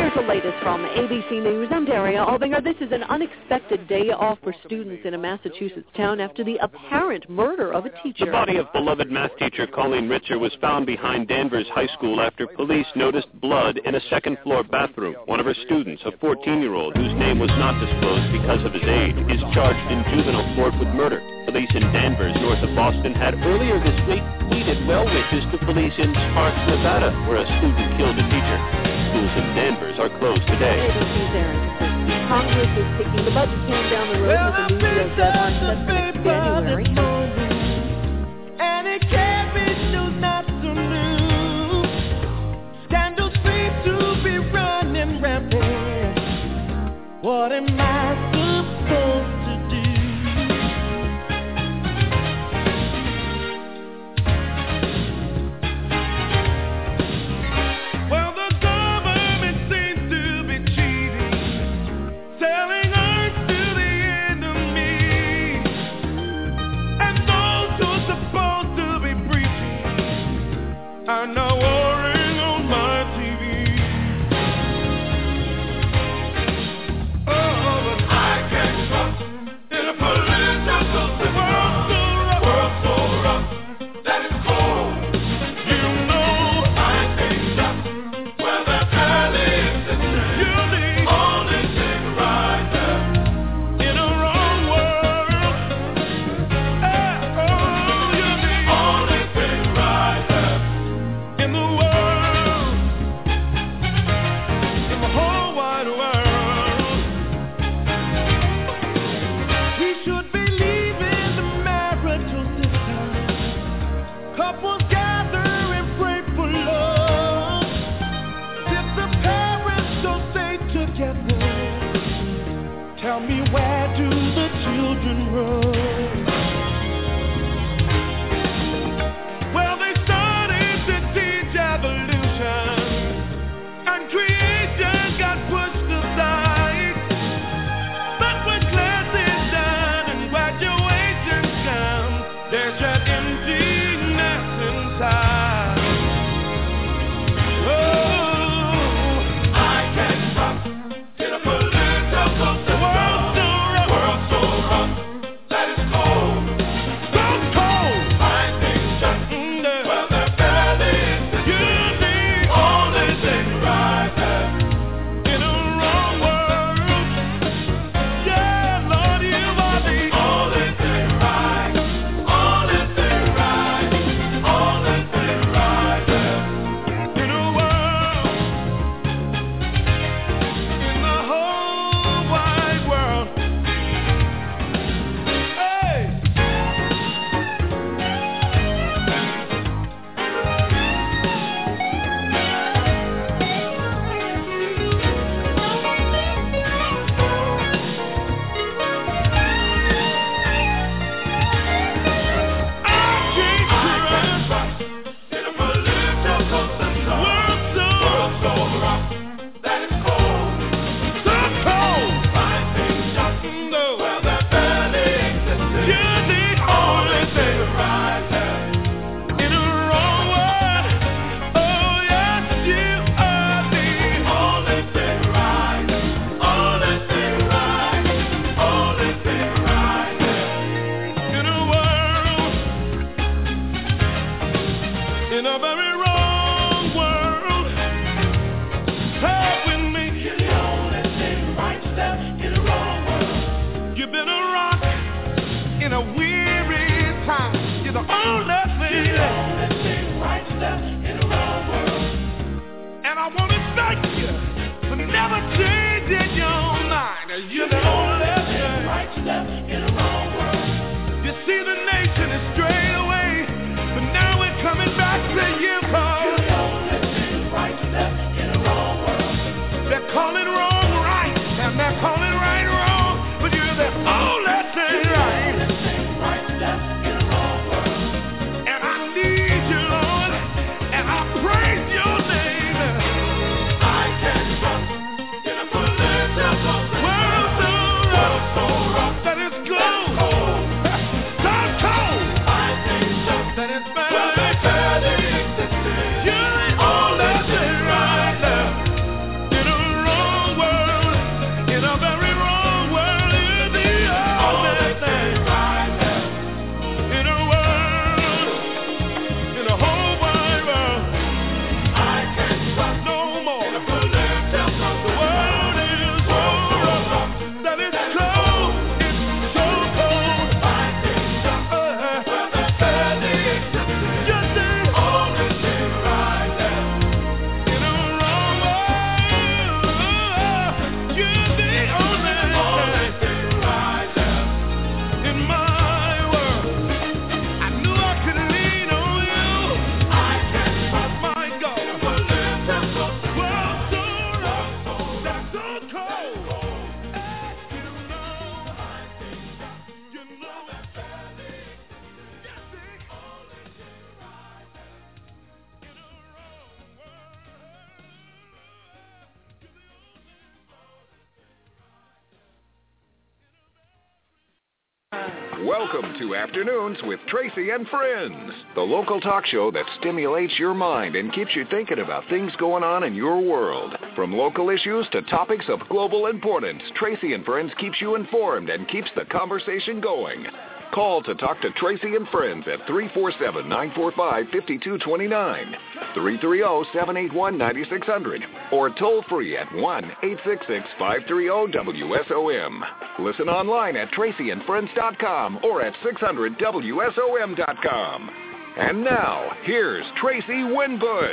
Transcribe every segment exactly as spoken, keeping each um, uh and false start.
Here's the latest from A B C News. I'm Daria Albinger. This is an unexpected day off for students in a Massachusetts town after the apparent murder of a teacher. The body of beloved math teacher Colleen Richer was found behind Danvers High School after police noticed blood in a second-floor bathroom. One of her students, a fourteen-year-old, whose name was not disclosed because of his age, is charged in juvenile court with murder. Police in Danvers, north of Boston, had earlier this week tweeted well wishes to police in Sparks, Nevada, where a student killed a teacher. Schools in Danvers are closed today. A B C's Aaron. Congress is kicking the budget can down the road with a new year's deadline set for next January. And it can't be still not to lose. Scandals seem to be running rampant. What am I supposed to do? Well, the government seems to be cheating, selling us to the enemy, and those who are supposed to be preaching are now warring on my T V. Oh. Welcome to Afternoons with Tracy and Friends, the local talk show that stimulates your mind and keeps you thinking about things going on in your world. From local issues to topics of global importance, Tracy and Friends keeps you informed and keeps the conversation going. Call to talk to Tracy and Friends at three four seven, nine four five, five two two nine, three three zero, seven eight one, nine six zero zero, or toll free at one eight six six, five three zero, W S O M. Listen online at tracy and friends dot com or at six hundred W S O M dot com. And now, here's Tracy Winbush.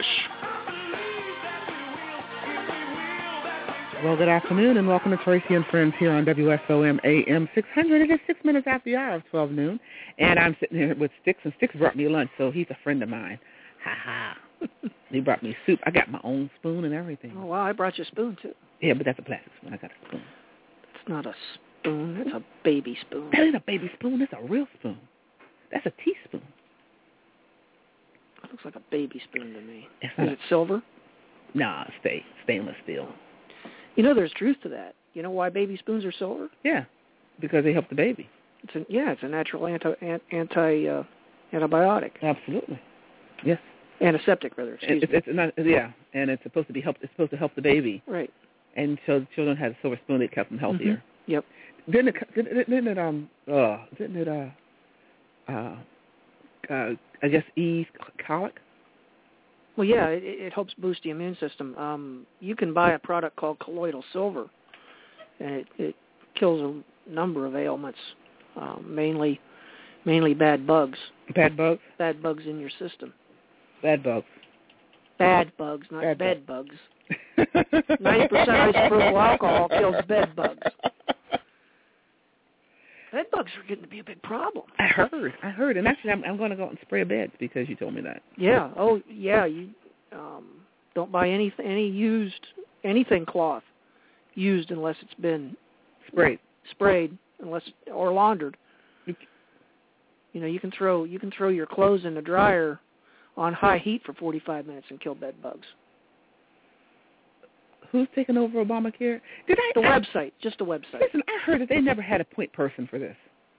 Well, good afternoon, and welcome to Tracy and Friends here on W S O M A M six hundred. It is six minutes after the hour of twelve noon, and I'm sitting here with Sticks, and Sticks brought me lunch, so he's a friend of mine. Ha-ha. He brought me soup. I got my own spoon and everything. Oh, wow, I brought you a spoon, too. Yeah, but that's a plastic spoon. I got a spoon. It's not a spoon. It's a baby spoon. That ain't a baby spoon. That's a real spoon. That's a teaspoon. It looks like a baby spoon to me. It's Is it silver? Nah, stay, stainless steel. You know, there's truth to that. You know why baby spoons are silver? Yeah, because they help the baby. It's a, yeah, it's a natural anti anti uh, antibiotic. Absolutely. Yes. Antiseptic, rather. Excuse it's, me. It's not, yeah, and it's supposed to be help. It's supposed to help the baby. Right. And so the children had a silver spoon that kept them healthier. Mm-hmm. Yep. Didn't it? Didn't, didn't it? Um. Uh. Didn't it? Uh. Uh. uh I guess ease colic. Well, yeah, it, it helps boost the immune system. Um, you can buy a product called colloidal silver, and it, it kills a number of ailments, um, mainly mainly bad bugs. Bad bugs? Bad bugs in your system. Bad bugs. Bad bugs, not bad bed bugs. ninety percent isopropyl alcohol kills bed bugs. Bed bugs are getting to be a big problem. I heard. I heard. And actually, I'm, I'm going to go out and spray beds because you told me that. Yeah. Oh, yeah. You um, don't buy any any used anything cloth used unless it's been sprayed. Sprayed, unless or laundered. You know, you can throw you can throw your clothes in the dryer on high heat for forty-five minutes and kill bed bugs. Who's taking over Obamacare? Did I? The I, website, just the website. Listen, I heard that they never had a point person for this.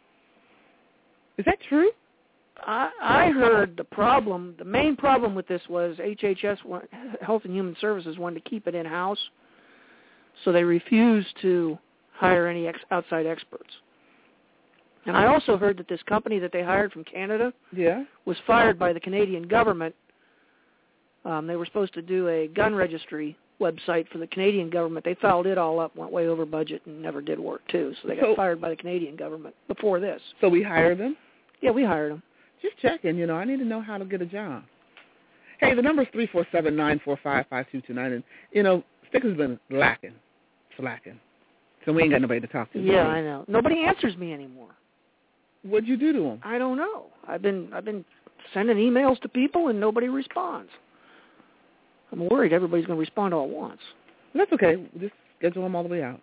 Is that true? I, I heard the problem, the main problem with this was H H S, Health and Human Services, wanted to keep it in-house, so they refused to hire any ex, outside experts. And I also heard that this company that they hired from Canada yeah. was fired by the Canadian government. Um, they were supposed to do a gun registry website for the Canadian government. They fouled it all up, went way over budget, and never did work, too. So they got so, fired by the Canadian government before this. So we hired them? Yeah, we hired them. Just checking, you know. I need to know how to get a job. Hey, the number is three four seven, nine four five, five two two nine. And, you know, Sticker's been lacking, slacking. So we ain't got nobody to talk to. Yeah, I know. Nobody answers me anymore. What'd you do to him? I don't know. I've been I've been sending emails to people, and nobody responds. I'm worried everybody's going to respond all at once. That's okay. Just schedule them all the way out.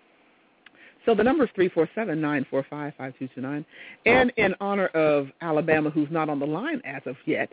So the number is three four seven, nine four five, five two two nine. And in honor of Alabama, who's not on the line as of yet,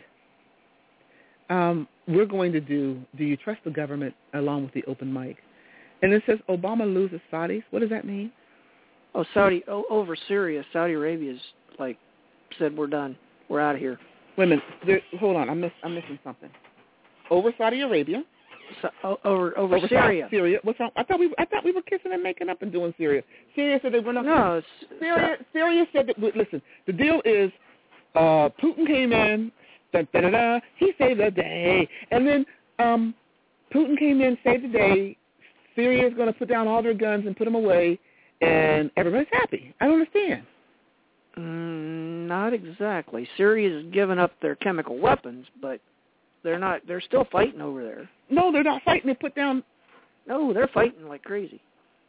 um, we're going to do Do You Trust the Government along with the open mic. And it says Obama loses Saudis. What does that mean? Oh, Saudi, oh, over Syria, Saudi Arabia's like said we're done. We're out of here. Wait a minute. There, hold on. I'm, miss, I'm missing something. Over Saudi Arabia. So, oh, over, over over Syria. Syria. What's wrong? I thought we I thought we were kissing and making up and doing Syria. Syria said they were not. No, it's, Syria. Syria said that. Listen, the deal is, uh, Putin came in. Da, da, da, da, he saved the day, and then um, Putin came in, saved the day. Syria is going to put down all their guns and put them away, and everybody's happy. I don't understand. Mm, not exactly. Syria's given up their chemical weapons, but they're not. They're still fighting over there. No, they're not fighting. They put down. No, they're fighting like crazy.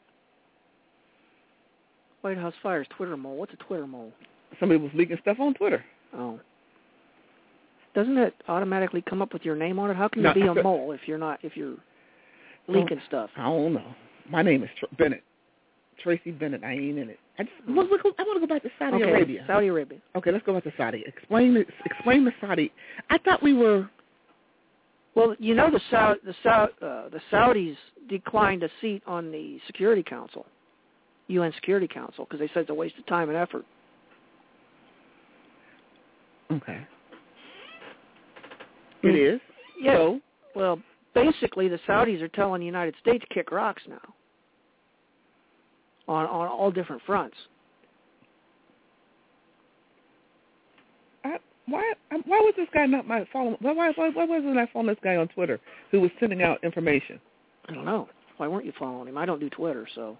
White House fires Twitter mole. What's a Twitter mole? Somebody was leaking stuff on Twitter. Oh. Doesn't it automatically come up with your name on it? How can you no, be a mole if you're not if you're leaking oh, stuff? I don't know. My name is Tr- Bennett. Tracy Bennett. I ain't in it. I just I want to go back to Saudi okay, Arabia. Saudi Arabia. Okay, let's go back to Saudi. Explain the explain the Saudi. I thought we were. Well, you know the Saud the Saud uh, the Saudis declined a seat on the Security Council, U N Security Council, because they said it's a waste of time and effort. Okay. It is? Yeah. So? Well, basically, the Saudis are telling the United States kick rocks now on on all different fronts. I, why Why was this guy not my following? Why, why, why, why wasn't I following this guy on Twitter who was sending out information? I don't know. Why weren't you following him? I don't do Twitter, so.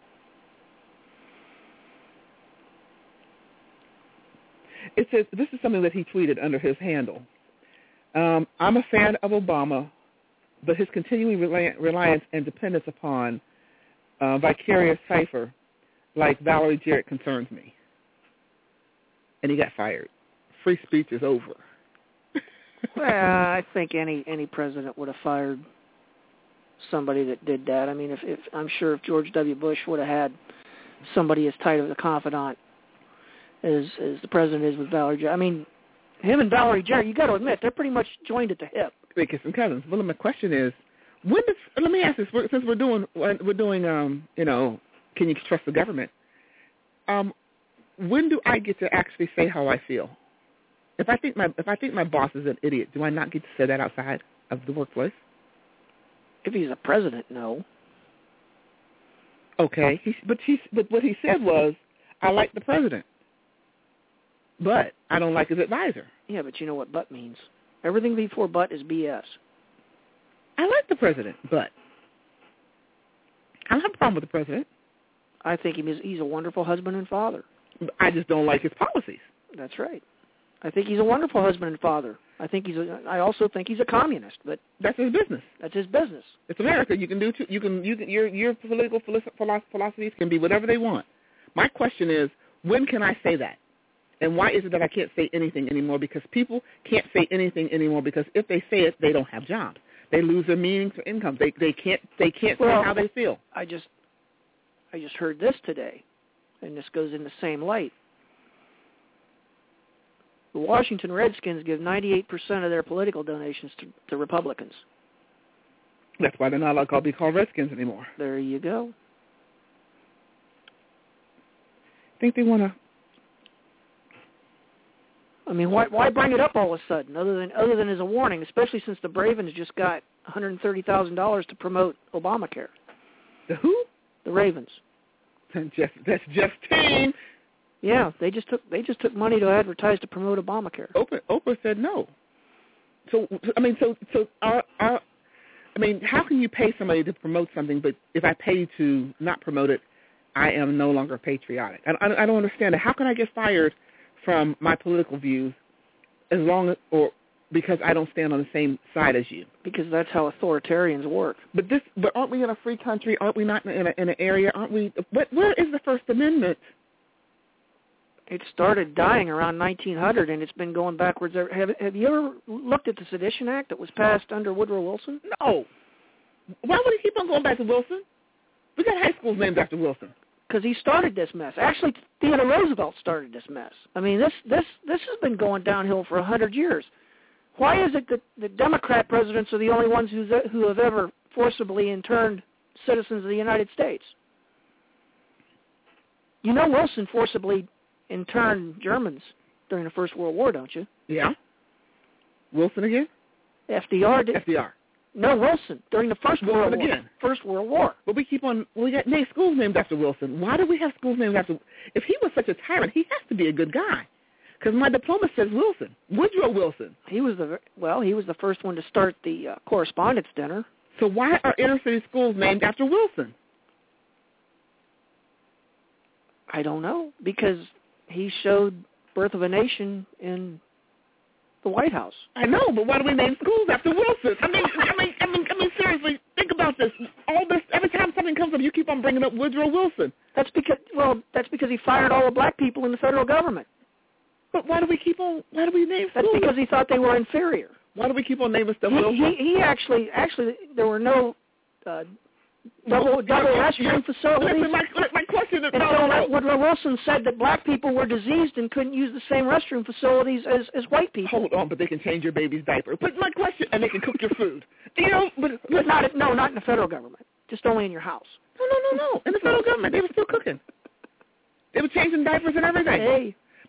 It says, this is something that he tweeted under his handle. Um, I'm a fan of Obama, but his continuing reli- reliance and dependence upon uh, vicarious cipher like Valerie Jarrett concerns me. And he got fired. Free speech is over. Well, I think any any president would have fired somebody that did that. I mean, if, if I'm sure if George W. Bush would have had somebody as tight of a confidant as as the president is with Valerie Jarrett. I mean, him and Valerie Jarrett, you got to admit, they're pretty much joined at the hip. They kiss and cousins. Well, my question is, when does, let me ask this, since we're doing, we're doing, um, you know, can you trust the government? Um, when do I get to actually say how I feel? If I think my if I think my boss is an idiot, do I not get to say that outside of the workplace? If he's a president, no. Okay, he, but he, but what he said was, I like the president, but I don't like his advisor. Yeah, but you know what but means. Everything before but is B S. I like the president, but I don't have a problem with the president. I think he is, he's a wonderful husband and father. I just don't like his policies. That's right. I think he's a wonderful husband and father. I think he's. A, I also think he's a communist, but that's his business. That's his business. It's America. You can do. Two, you can. You can. Your your political philosophies can be whatever they want. My question is, when can I say that? And why is it that I can't say anything anymore? Because people can't say anything anymore because if they say it, they don't have jobs. They lose their meanings or income. They they can't they can't well, say how they feel. I just I just heard this today, and this goes in the same light. The Washington Redskins give ninety-eight percent of their political donations to, to Republicans. That's why they're not allowed to be called Redskins anymore. There you go. I think they want to. I mean, why why bring it up all of a sudden, other than other than as a warning, especially since the Ravens just got one hundred thirty thousand dollars to promote Obamacare. The who? The Ravens. That's Jeff, that's Jeff's team. Yeah, they just took they just took money to advertise to promote Obamacare. Oprah, Oprah said no. So I mean, so so our, our, I mean, how can you pay somebody to promote something, but if I pay you to not promote it, I am no longer patriotic? I, I, I don't understand it. How can I get fired from my political views as long as, or because I don't stand on the same side as you? Because that's how authoritarians work. But this, but aren't we in a free country? Aren't we not in, a, in an area? Aren't we? But where is the First Amendment? It started dying around nineteen hundred, and it's been going backwards. Have, have you ever looked at the Sedition Act that was passed under Woodrow Wilson? No. Why would he keep on going back to Wilson? We got high schools named after Wilson. Because he started this mess. Actually, Theodore Roosevelt started this mess. I mean, this this this has been going downhill for a hundred years. Why is it that the Democrat presidents are the only ones who's, who have ever forcibly interned citizens of the United States? You know Wilson forcibly interned Germans during the First World War, don't you? Yeah. Wilson again? F D R did. F D R. No, Wilson during the First Wilson World again. War. First World War. But we keep on. We got named schools named after Wilson. Why do we have schools named after? If he was such a tyrant, he has to be a good guy. Because my diploma says Wilson, Woodrow Wilson. He was the well. He was the first one to start the uh, correspondence dinner. So why are inner city schools named after Wilson? I don't know, because he showed Birth of a Nation in the White House. I know, but why do we name schools after Wilson? I mean, I mean, I mean, I mean, seriously, think about this. All this, every time something comes up, you keep on bringing up Woodrow Wilson. That's because, well, that's because he fired all the black people in the federal government. But why do we keep on? Why do we name schools? That's because he thought they were inferior. Why do we keep on naming stuff he, Wilson? He, he actually, actually, there were no uh, double double restroom facilities. Listen, my, my question is, until no, Woodrow Wilson said that black people were diseased and couldn't use the same restroom facilities as, as white people. Hold on, but they can change your baby's diaper. But my question, and they can cook your food. You know, but, but not no, not in the federal government. Just only in your house. No, no, no, no. In the federal government, they were still cooking. They were changing diapers and everything. Hey.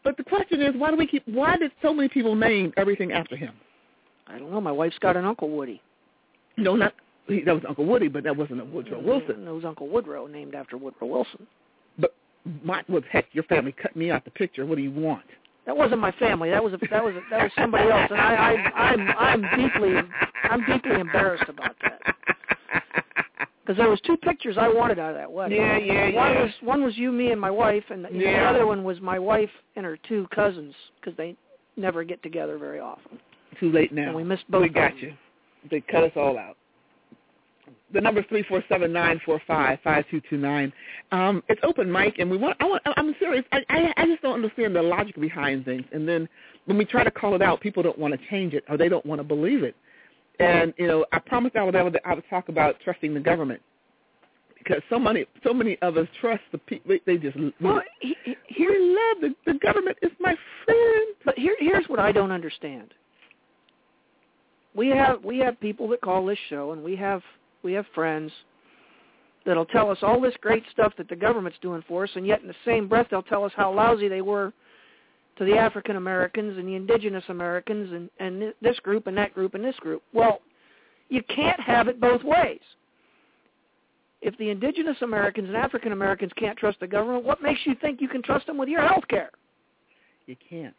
But the question is, why do we keep? Why did so many people name everything after him? I don't know. My wife's got an Uncle Woody. No, not he, that was Uncle Woody, but that wasn't a Woodrow Wilson. That was Uncle Woodrow, named after Woodrow Wilson. But my, well, heck, your family cut me out the picture. What do you want? That wasn't my family. That was a, that was a, that was somebody else, and I, I I'm I'm deeply I'm deeply embarrassed about that. Because there was two pictures I wanted out of that wedding. Yeah, yeah, one yeah. was one was you, me, and my wife, and the, yeah. the other one was my wife and her two cousins, because they never get together very often. Too late now. And we missed both. We got you. They cut us all out. The number is three four seven nine four five five two two nine. Um, it's open mic, and we want. I want. I'm serious. I, I I just don't understand the logic behind things. And then when we try to call it out, people don't want to change it, or they don't want to believe it. And you know, I promised Alabama that I would talk about trusting the government, because so many so many of us trust the people. They just well, he, he, here love the, the government is my friend. But here here's what I don't understand. We have we have people that call this show, and we have. We have friends that'll tell us all this great stuff that the government's doing for us, and yet in the same breath they'll tell us how lousy they were to the African Americans and the indigenous Americans and, and this group and that group and this group. Well, you can't have it both ways. If the indigenous Americans and African Americans can't trust the government, what makes you think you can trust them with your health care? You can't.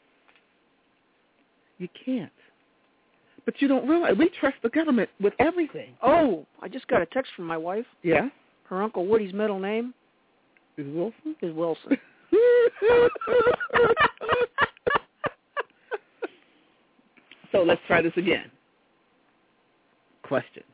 You can't. But you don't realize, we trust the government with everything. Oh, I just got a text from my wife. Yeah? Her Uncle Woody's middle name is Wilson? Is Wilson. So let's try this again. Question.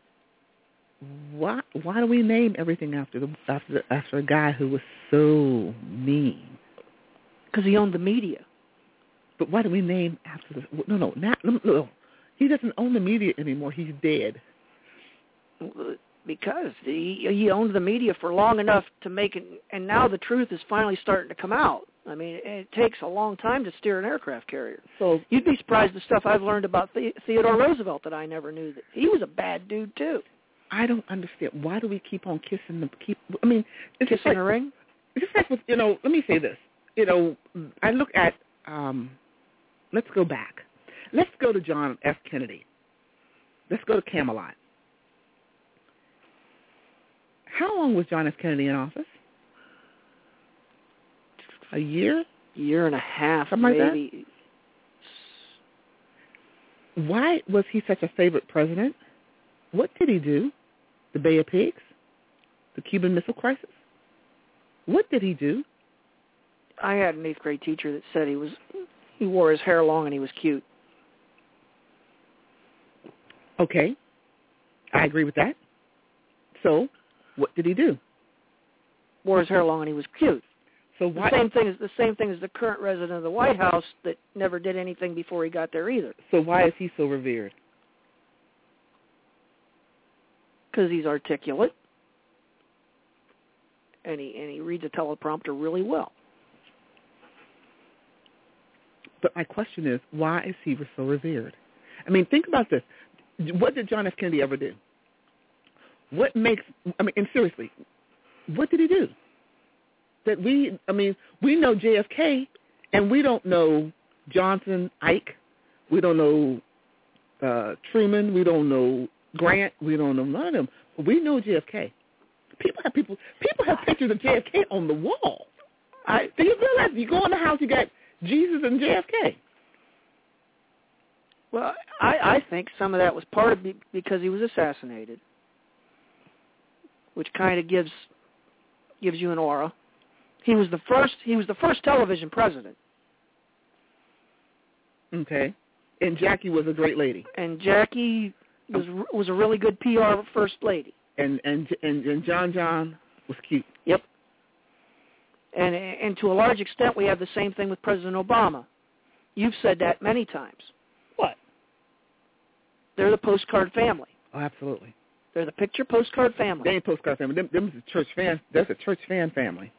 Why why do we name everything after the after the, after a guy who was so mean? Because he owned the media. But why do we name after the no no not no, no. He doesn't own the media anymore. He's dead. Because he, he owned the media for long enough to make it, and now the truth is finally starting to come out. I mean, it takes a long time to steer an aircraft carrier. So you'd be surprised the stuff I've learned about the, Theodore Roosevelt that I never knew. That he was a bad dude too. I don't understand. Why do we keep on kissing the keep? I mean, it's kissing like, a ring. It's just like with, you know. Let me say this. You know, I look at. Um, let's go back. Let's go to John F. Kennedy. Let's go to Camelot. How long was John F. Kennedy in office? A year? Year and a half, Something maybe. Like that? Why was he such a favorite president? What did he do? The Bay of Pigs? The Cuban Missile Crisis? What did he do? I had an eighth grade teacher that said he was he wore his hair long and he was cute. Okay, I agree with that. So, what did he do? Wore his hair long and he was cute. So why? The same thing as the same thing as the current resident of the White House that never did anything before he got there either. So why is he so revered? Because he's articulate, and he and he reads a teleprompter really well. But my question is, why is he so revered? I mean, think about this. What did John F. Kennedy ever do? What makes, I mean, and seriously, what did he do? That we, I mean, we know J F K, and we don't know Johnson, Ike. We don't know uh, Truman. We don't know Grant. We don't know none of them. But we know J F K. People have people. People have pictures of J F K on the wall. I, do you realize you go in the house, you got Jesus and J F K? Well, I, I think some of that was part of it because he was assassinated, which kind of gives gives you an aura. He was the first. He was the first television president. Okay, and Jackie was a great lady. And Jackie was was a really good P R first lady. And and and, and John John was cute. Yep. And and to a large extent, we have the same thing with President Obama. You've said that many times. What? They're the postcard family. Oh, absolutely. They're the picture postcard family. They ain't postcard family. Them, them is a church fan. That's a church fan family.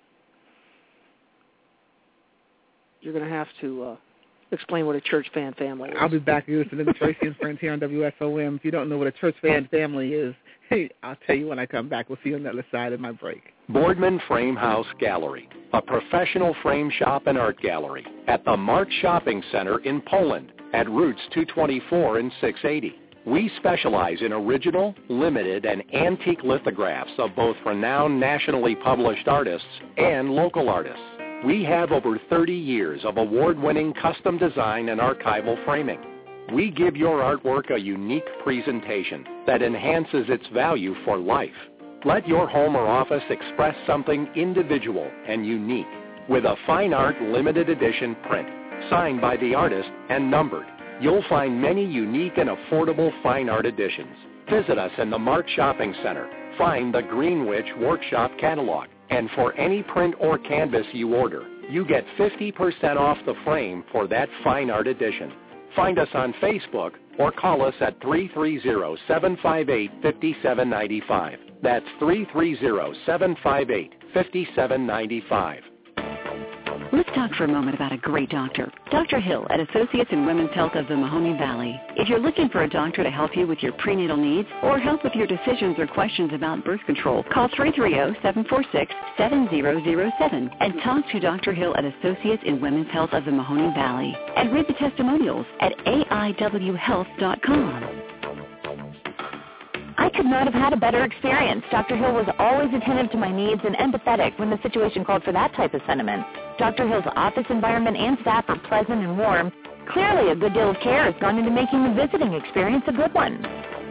You're going to have to uh, explain what a church fan family is. I'll be back. You're listening to Tracy and Friends here on W S O M. If you don't know what a church fan family is, I'll tell you when I come back. We'll see you on the other side of my break. Boardman Frame House Gallery, a professional frame shop and art gallery at the Mart Shopping Center in Poland at Routes two twenty-four and six eighty. We specialize in original, limited, and antique lithographs of both renowned nationally published artists and local artists. We have over thirty years of award-winning custom design and archival framing. We give your artwork a unique presentation that enhances its value for life. Let your home or office express something individual and unique with a fine art limited edition print, signed by the artist and numbered. You'll find many unique and affordable fine art editions. Visit us in the Mart Shopping Center. Find the Greenwich Workshop Catalog. And for any print or canvas you order, you get fifty percent off the frame for that fine art edition. Find us on Facebook or call us at three three zero, seven five eight, five seven nine five. That's three three zero, seven five eight, five seven nine five. Let's talk for a moment about a great doctor. Doctor Hill at Associates in Women's Health of the Mahoning Valley. If you're looking for a doctor to help you with your prenatal needs or help with your decisions or questions about birth control, call three three zero, seven four six, seven zero zero seven and talk to Doctor Hill at Associates in Women's Health of the Mahoning Valley. And read the testimonials at A I W health dot com. I could not have had a better experience. Doctor Hill was always attentive to my needs and empathetic when the situation called for that type of sentiment. Doctor Hill's office environment and staff are pleasant and warm. Clearly, a good deal of care has gone into making the visiting experience a good one.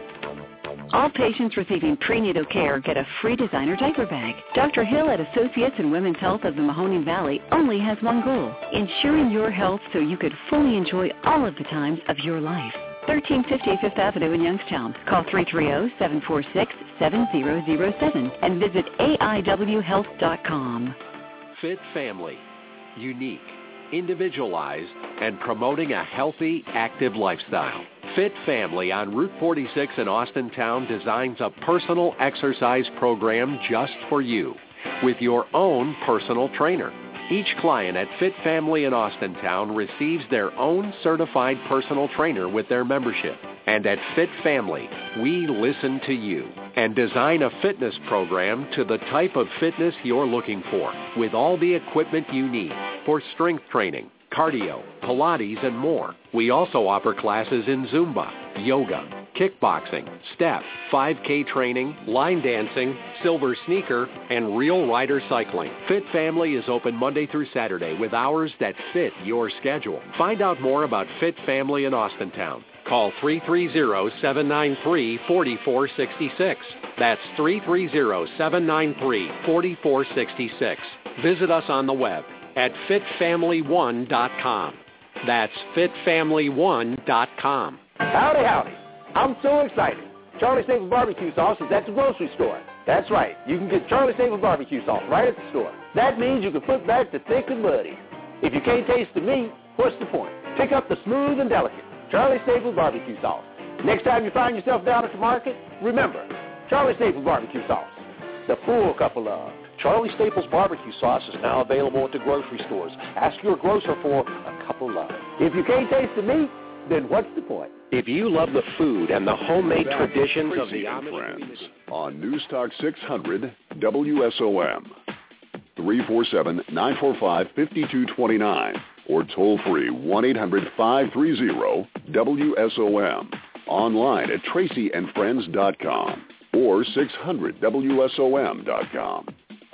All patients receiving prenatal care get a free designer diaper bag. Doctor Hill at Associates in Women's Health of the Mahoning Valley only has one goal, ensuring your health so you could fully enjoy all of the times of your life. thirteen fifty Fifth Avenue in Youngstown. Call three three zero, seven four six, seven zero zero seven and visit A I W health dot com. Fit Family. Unique, individualized, and promoting a healthy, active lifestyle. Fit Family on Route forty-six in Austintown designs a personal exercise program just for you with your own personal trainer. Each client at Fit Family in Austintown receives their own certified personal trainer with their membership. And at Fit Family, we listen to you and design a fitness program to the type of fitness you're looking for with all the equipment you need for strength training, cardio, Pilates, and more. We also offer classes in Zumba, yoga, kickboxing, step, five K training, line dancing, silver sneaker, and real rider cycling. Fit Family is open Monday through Saturday with hours that fit your schedule. Find out more about Fit Family in Austintown. Call three three zero, seven nine three, four four six six. That's three three zero, seven nine three, four four six six. Visit us on the web at fit family one dot com. That's fit family one dot com. Howdy, howdy. I'm so excited. Charlie Staples barbecue sauce is at the grocery store. That's right. You can get Charlie Staples barbecue sauce right at the store. That means you can put back the thick and muddy. If you can't taste the meat, what's the point? Pick up the smooth and delicate Charlie Staples barbecue sauce. Next time you find yourself down at the market, remember, Charlie Staples barbecue sauce. The full cup of love. Charlie Staples barbecue sauce is now available at the grocery stores. Ask your grocer for a cup of love. If you can't taste the meat, then what's the point? If you love the food and the homemade traditions of the Amish Friends on News Talk six hundred W S O M. three four seven, nine four five, five two two nine or toll free one eight hundred, five three zero, W S O M. Online at tracy and friends dot com or six hundred W S O M dot com.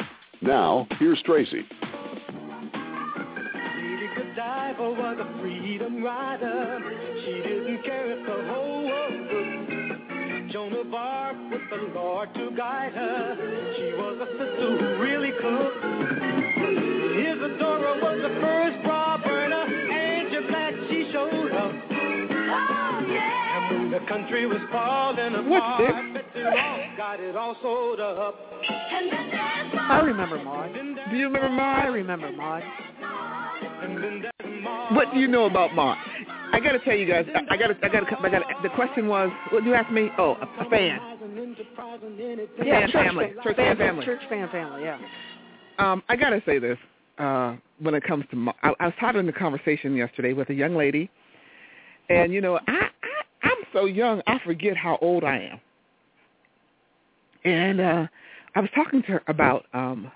Now, here's Tracy. Diver was a freedom rider. She didn't care if the whole world could. Joan of Arc with the Lord to guide her. She was a sister who really cooked. Isadora was the first bra burner. Angel Black, she showed up. Oh, yeah. And when the country was falling apart, Betsy Ross got it all sold up. I remember Maud. Do you remember Maud? I remember Maud. What do you know about Maud? I got to tell you guys. I got to. I got to. I got. The question was, what did you ask me? Oh, a, a fan. Yeah, fan church family. Fan, church fan, fan family. Church fan family. Yeah. Um, I got to say this. Uh, when it comes to, Maud, I, I was having a conversation yesterday with a young lady, and you know, I, I I'm so young, I forget how old I am. And uh, I was talking to her about um,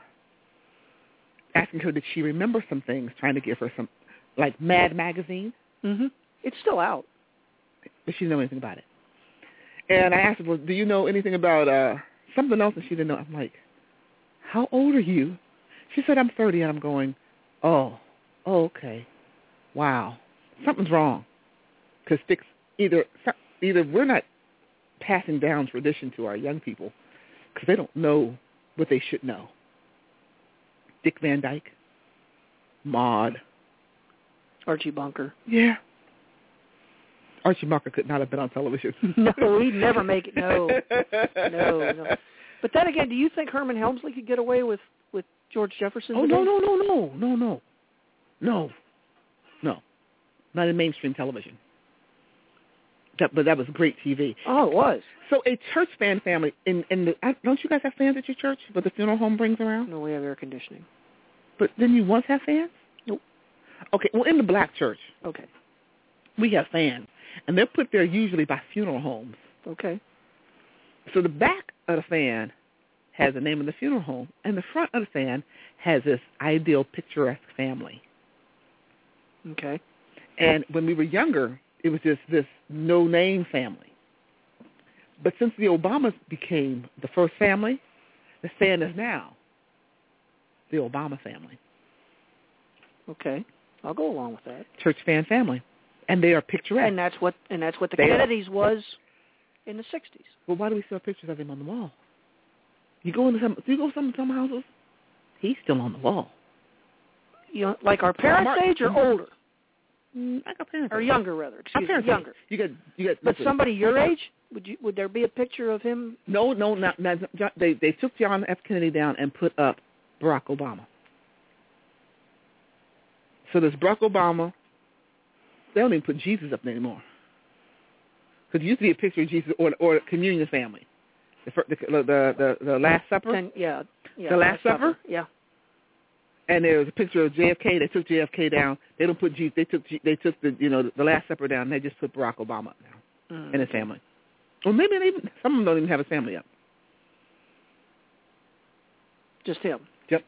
asking her did she remember some things, trying to give her some, like Mad Magazine. Mm-hmm. It's still out. But she didn't know anything about it. And I asked her, well, do you know anything about uh, something else? And she didn't know. I'm like, how old are you? She said, I'm thirty. And I'm going, oh, oh, okay. Wow. Something's wrong. Because either, either we're not passing down tradition to our young people because they don't know what they should know. Dick Van Dyke, Maude, Archie Bunker. Yeah. Archie Bunker could not have been on television. No, he'd never make it. No. no, no. But then again, do you think Herman Helmsley could get away with, with George Jefferson? Oh, today? no, no, no, no, no, no. No. No. Not in mainstream television. That, but that was great T V. Oh, it was. So a church fan family, in, in the, don't you guys have fans at your church, but the funeral home brings around? No, we have air conditioning. But didn't you once have fans? Nope. Okay, well, in the black church, okay, we have fans, and they're put there usually by funeral homes. Okay. So the back of the fan has the name of the funeral home, and the front of the fan has this ideal picturesque family. Okay. And when we were younger, it was just this no-name family. But since the Obamas became the first family, the fan is now the Obama family. Okay. I'll go along with that. Church fan family. And they are picturesque. And that's what and that's what the they Kennedys are. was in the sixties. Well, why do we still have pictures of him on the wall? You go into some you go to some some houses, he's still on the wall. You know, like our parents' Martin, age or older? Mm, like our parents' or age. younger rather. Excuse our me, parents' younger. Age. You get you get. But somebody your age, would you would there be a picture of him? No, no, not, not they they took John F. Kennedy down and put up Barack Obama. So there's Barack Obama. They don't even put Jesus up anymore. Because it used to be a picture of Jesus or or the communion family, the the the, the, the Last Supper. Ten, yeah, yeah. The Last, Last Supper. Supper. Yeah. And there was a picture of J F K. They took J F K down. They don't put Jesus. They took they took the you know the Last Supper down. And they just put Barack Obama up now Mm. and his family. Or maybe they even some of them don't even have his family up. Just him. Yep.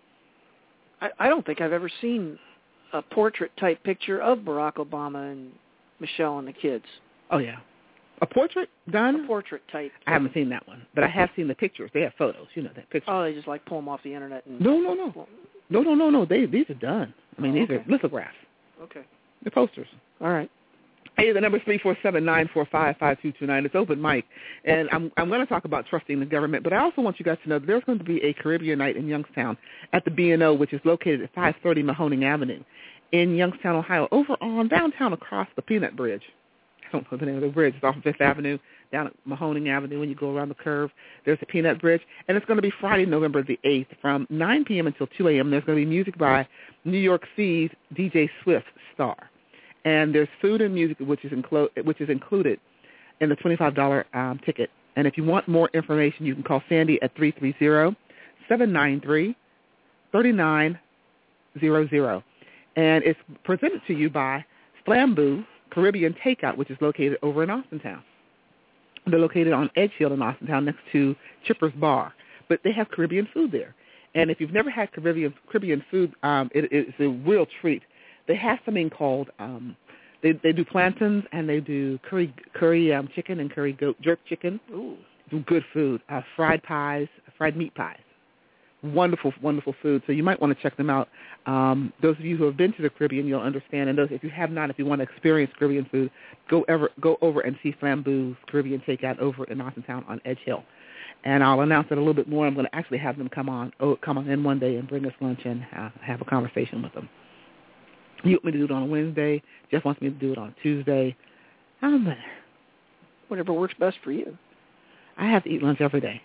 I, I don't think I've ever seen a portrait-type picture of Barack Obama and Michelle and the kids. Oh, yeah. A portrait done? A portrait-type. I haven't seen that one, but I have seen the pictures. They have photos. You know that picture. Oh, they just like pull them off the internet. And No, no, no. No, no, no, no. They, these are done. I mean, Oh, these okay. are lithographs. Okay. They're posters. All right. Hey, the number is three four seven, nine four five, five two two nine. It's open mic. And I'm I'm going to talk about trusting the government, but I also want you guys to know that there's going to be a Caribbean night in Youngstown at the B and O, which is located at five thirty Mahoning Avenue in Youngstown, Ohio, over on downtown across the Peanut Bridge. I don't know the name of the bridge. It's off of Fifth Avenue, down at Mahoning Avenue when you go around the curve. There's a Peanut Bridge. And it's going to be Friday, November the eighth from nine p.m. until two a.m. There's going to be music by New York C's D J Swift Star. And there's food and music, which is, inclo- which is included in the twenty-five dollars um, ticket. And if you want more information, you can call Sandy at three three zero, seven nine three, three nine zero zero. And it's presented to you by Flambeau Caribbean Takeout, which is located over in Austintown. They're located on Edge Hill in Austintown next to Chipper's Bar. But they have Caribbean food there. And if you've never had Caribbean, Caribbean food, um, it, it's a real treat. They have something called, um, they they do plantains and they do curry curry um, chicken and curry goat jerk chicken. Ooh. Good food. Uh, fried pies, fried meat pies. Wonderful, wonderful food. So you might want to check them out. Um, those of you who have been to the Caribbean, you'll understand. And those, if you have not, if you want to experience Caribbean food, go ever go over and see Flambeau's Caribbean Takeout over in Austintown on Edge Hill. And I'll announce it a little bit more. I'm going to actually have them come on, oh, come on in one day and bring us lunch and uh, have a conversation with them. You want me to do it on a Wednesday? Jeff wants me to do it on a Tuesday. I don't know. Whatever works best for you. I have to eat lunch every day.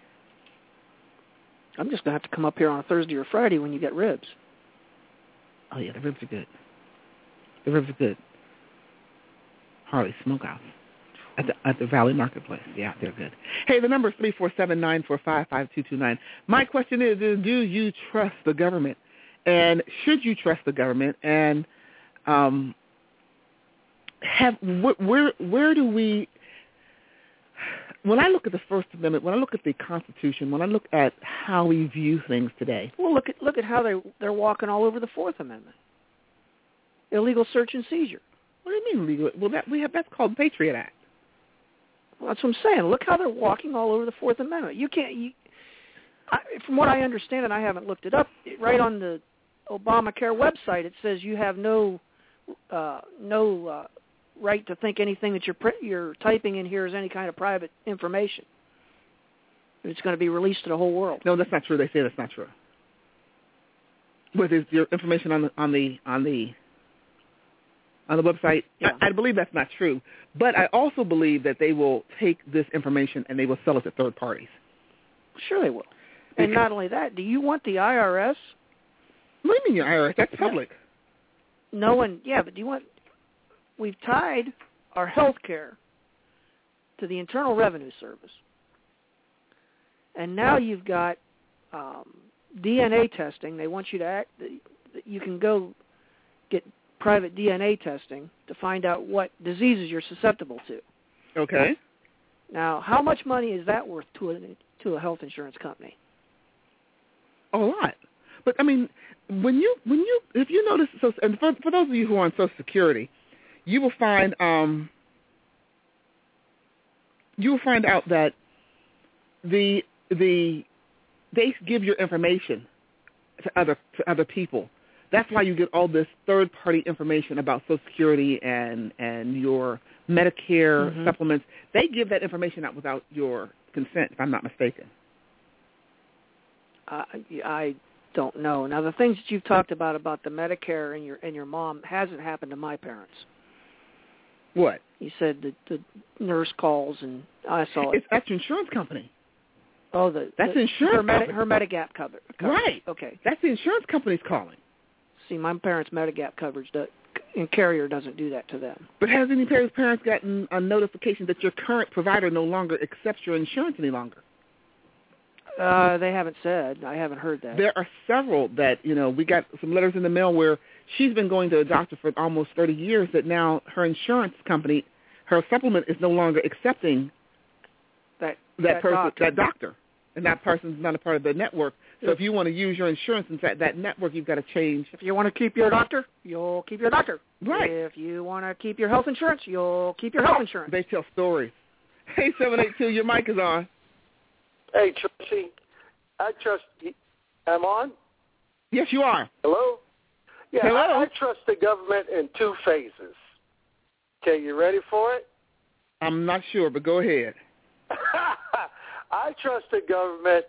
I'm just going to have to come up here on a Thursday or Friday when you get ribs. Oh, yeah, the ribs are good. The ribs are good. Harley Smokehouse at the, at the Valley Marketplace. Yeah, they're good. Hey, the number is three four seven, nine four five, five two two nine. My question is, is, do you trust the government? And should you trust the government? And um, have wh- where where do we when I look at the First Amendment, when I look at the Constitution, when I look at how we view things today. Well, look at look at how they they're walking all over the Fourth Amendment. Illegal search and seizure. What do you mean illegal? Well, that we have that's called the Patriot Act. Well, that's what I'm saying. Look how they're walking all over the Fourth Amendment. You can't. You, I, from what I understand, and I haven't looked it up, right on the Obamacare website, it says you have no uh, no uh, right to think anything that you're you're typing in here is any kind of private information. It's going to be released to the whole world. No, that's not true. They say that's not true. What is your information on the on the on the on the website? Yeah. I, I believe that's not true. But I also believe that they will take this information and they will sell it to third parties. Sure they will. And not only that, do you want the I R S? What do you mean your I R S? That's public. No one, yeah, but do you want, we've tied our health care to the Internal Revenue Service. And now you've got um, D N A testing. They want you to act, you can go get private D N A testing to find out what diseases you're susceptible to. Okay. Now, how much money is that worth to a, to a health insurance company? A lot. But, I mean, when you, when you, if you notice, so, and for, for those of you who are on Social Security, you will find, um, you will find out that the, the, they give your information to other, to other people. That's why you get all this third-party information about Social Security and, and your Medicare mm-hmm. supplements. They give that information out without your consent, if I'm not mistaken. Uh, I don't know. Now, the things that you've talked about about the Medicare and your and your mom hasn't happened to my parents. What? You said the, the nurse calls and I saw it. It's, that's your insurance company. Oh, the that's the, the insurance her, Medi- company. her Medigap cover, coverage. Right. Okay. That's the insurance company's calling. See, my parents' Medigap coverage, does, and Carrier doesn't do that to them. But has any parents parents gotten a notification that your current provider no longer accepts your insurance any longer? Uh, they haven't said. I haven't heard that. There are several that, you know, we got some letters in the mail where she's been going to a doctor for almost thirty years that now her insurance company, her supplement is no longer accepting that that, that person, doctor. that doctor. And that person's not a part of the network. So if you want to use your insurance inside that network, you've got to change. If you want to keep your doctor, you'll keep your doctor. Right. If you want to keep your health insurance, you'll keep your health insurance. They tell stories. Hey, seven eight two, your mic is on. Hey, Tracy, I trust – I'm on? Yes, you are. Hello? Yeah, Hello? I, I trust the government in two phases. Okay, you ready for it? I'm not sure, but go ahead. I trust the government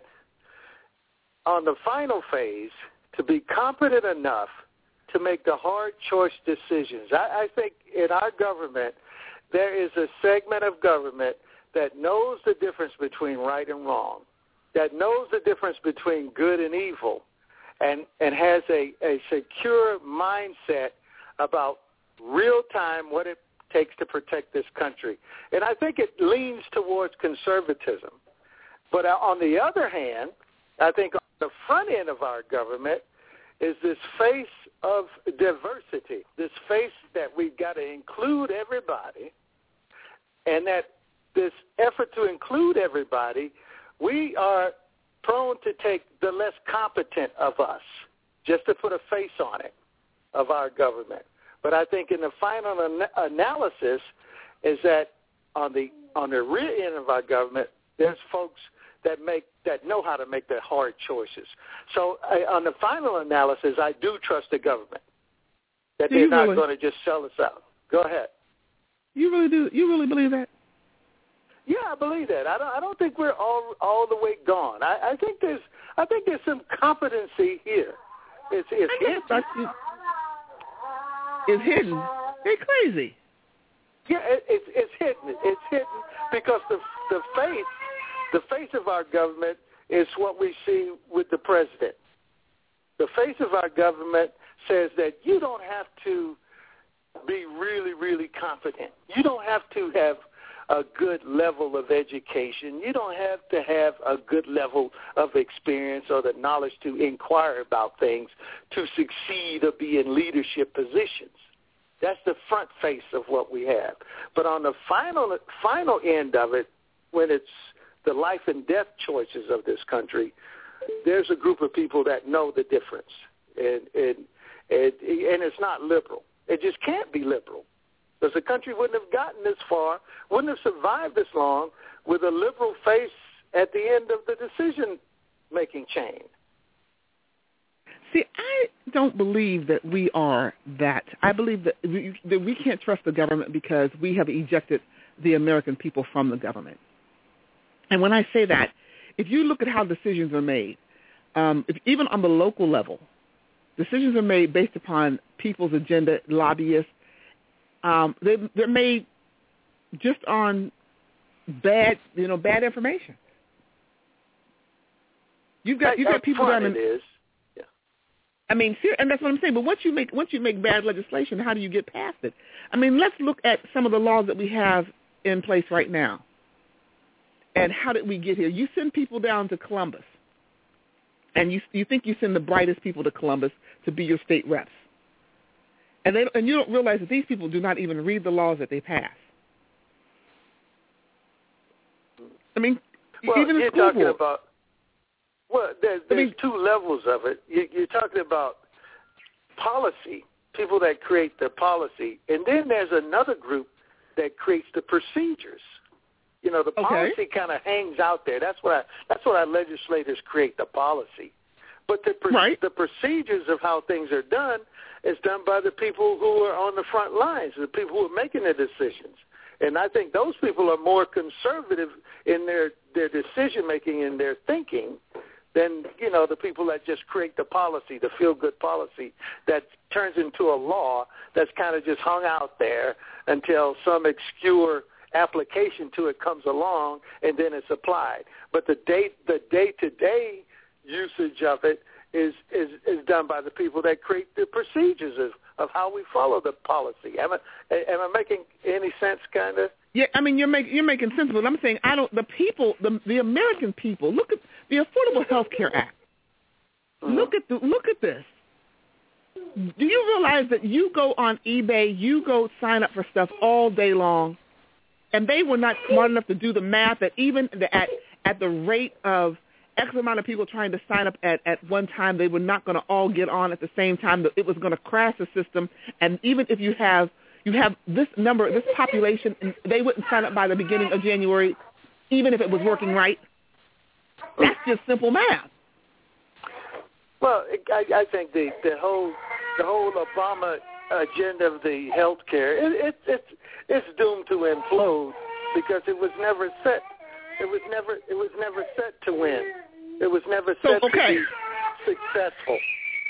on the final phase to be competent enough to make the hard choice decisions. I, I think in our government there is a segment of government that knows the difference between right and wrong, that knows the difference between good and evil, and, and has a, a secure mindset about real time what it takes to protect this country. And I think it leans towards conservatism. But on the other hand, I think on the front end of our government is this face of diversity, this face that we've got to include everybody, and that this effort to include everybody, we are prone to take the less competent of us, just to put a face on it, of our government. But I think in the final an- analysis is that on the on the rear end of our government, there's folks that make that know how to make the hard choices. So uh, on the final analysis, I do trust the government that they're not really? going to just sell us out. Go ahead. You really do? You really believe that? Yeah, I believe that. I don't. I don't think we're all all the way gone. I, I think there's. I think there's some competency here. It's it's hidden. It, it's hidden. They're crazy. Yeah, it, it's it's hidden. It's hidden because the the face the face of our government is what we see with the president. The face of our government says that you don't have to be really, really competent. You don't have to have a good level of education. You don't have to have a good level of experience or the knowledge to inquire about things to succeed or be in leadership positions. That's the front face of what we have. But on the final final end of it, when it's the life and death choices of this country, there's a group of people that know the difference, and and and, and it's not liberal. It just can't be liberal, because the country wouldn't have gotten this far, wouldn't have survived this long with a liberal face at the end of the decision-making chain. See, I don't believe that we are that. I believe that we, that we can't trust the government because we have ejected the American people from the government. And when I say that, if you look at how decisions are made, um, if, even on the local level, decisions are made based upon people's agenda, lobbyists. Um, they, they're made just on bad, you know, bad information. You've got you've got people that it is. Yeah. I mean, and that's what I'm saying. But once you make once you make bad legislation, how do you get past it? I mean, let's look at some of the laws that we have in place right now. And how did we get here? You send people down to Columbus, and you you think you send the brightest people to Columbus to be your state reps, and they and you don't realize that these people do not even read the laws that they pass. I mean, well, even the you're school talking board. about well, there's, there's I mean, two levels of it. You, you're talking about policy, people that create the policy, and then there's another group that creates the procedures. You know, the policy okay. kind of hangs out there. That's what I, that's what our legislators create, the policy. But the right. the procedures of how things are done is done by the people who are on the front lines, the people who are making the decisions. And I think those people are more conservative in their, their decision-making and their thinking than, you know, the people that just create the policy, the feel-good policy that turns into a law that's kind of just hung out there until some obscure application to it comes along and then it's applied. But the day the day-to-day usage of it is, is, is done by the people that create the procedures of, of how we follow the policy. Am I, am I making any sense, kind of? Yeah, I mean, you're making you're making sense, but I'm saying I don't. The people, the the American people, look at the Affordable Health Care Act. Mm-hmm. Look at the look at this. Do you realize that you go on eBay, you go sign up for stuff all day long, and they were not smart enough to do the math that even the, at at the rate of X amount of people trying to sign up at, at one time, they were not going to all get on at the same time. It was going to crash the system, and even if you have you have this number, this population, and they wouldn't sign up by the beginning of January, even if it was working right. That's just simple math. Well, I, I think the, the whole the whole Obama agenda of the health care, it, it, it's it's doomed to implode because it was never set. It was never it was never set to win. It was never set so, okay. to be successful.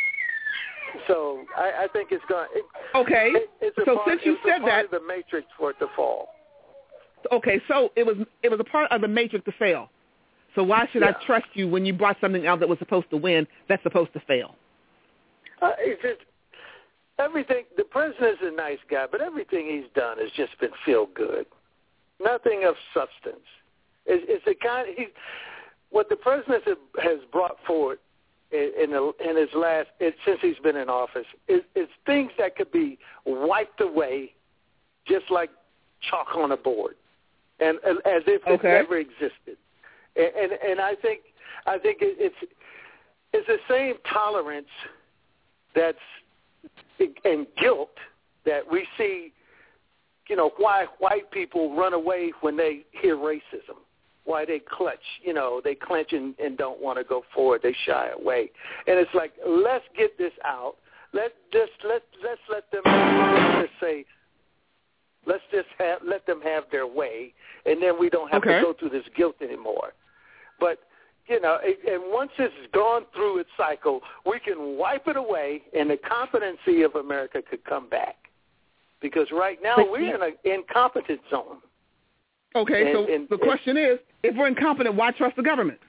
So I, I think it's going. It, okay. It, it's a so part, since you it's said a part that, of the matrix for it to fall. Okay, so it was it was a part of the matrix to fail. So why should yeah. I trust you when you brought something out that was supposed to win that's supposed to fail? Uh, it's just everything. The president's a nice guy, but everything he's done has just been feel good. Nothing of substance. It's, it's the kind. He, what the president has brought forward in, in, the, in his last it, since he's been in office is, is things that could be wiped away, just like chalk on a board, and as if it okay. never existed. And, and and I think I think it, it's it's the same tolerance that's and guilt that we see. You know, why white people run away when they hear racism. Why they clutch, you know, they clench and, and don't want to go forward. They shy away. And it's like, let's get this out. Let just let let's let them let's just say let's just have let them have their way, and then we don't have okay. to go through this guilt anymore. But you know, and once it's gone through its cycle, we can wipe it away, and the competency of America could come back. Because right now but, we're yeah. in an incompetent zone. Okay, and, so and, the and, question is, if we're incompetent, why trust the government?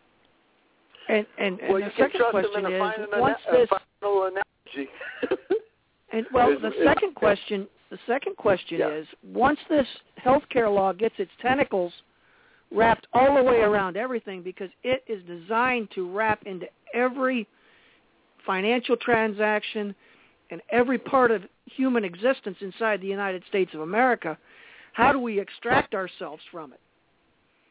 And and, and well, the you can second trust question them in is, a final, once ana- this, final analogy. and well, it's, the it's, second question, the second question yeah. is, once this health care law gets its tentacles wrapped all the way around everything, because it is designed to wrap into every financial transaction and every part of human existence inside the United States of America, how do we extract ourselves from it?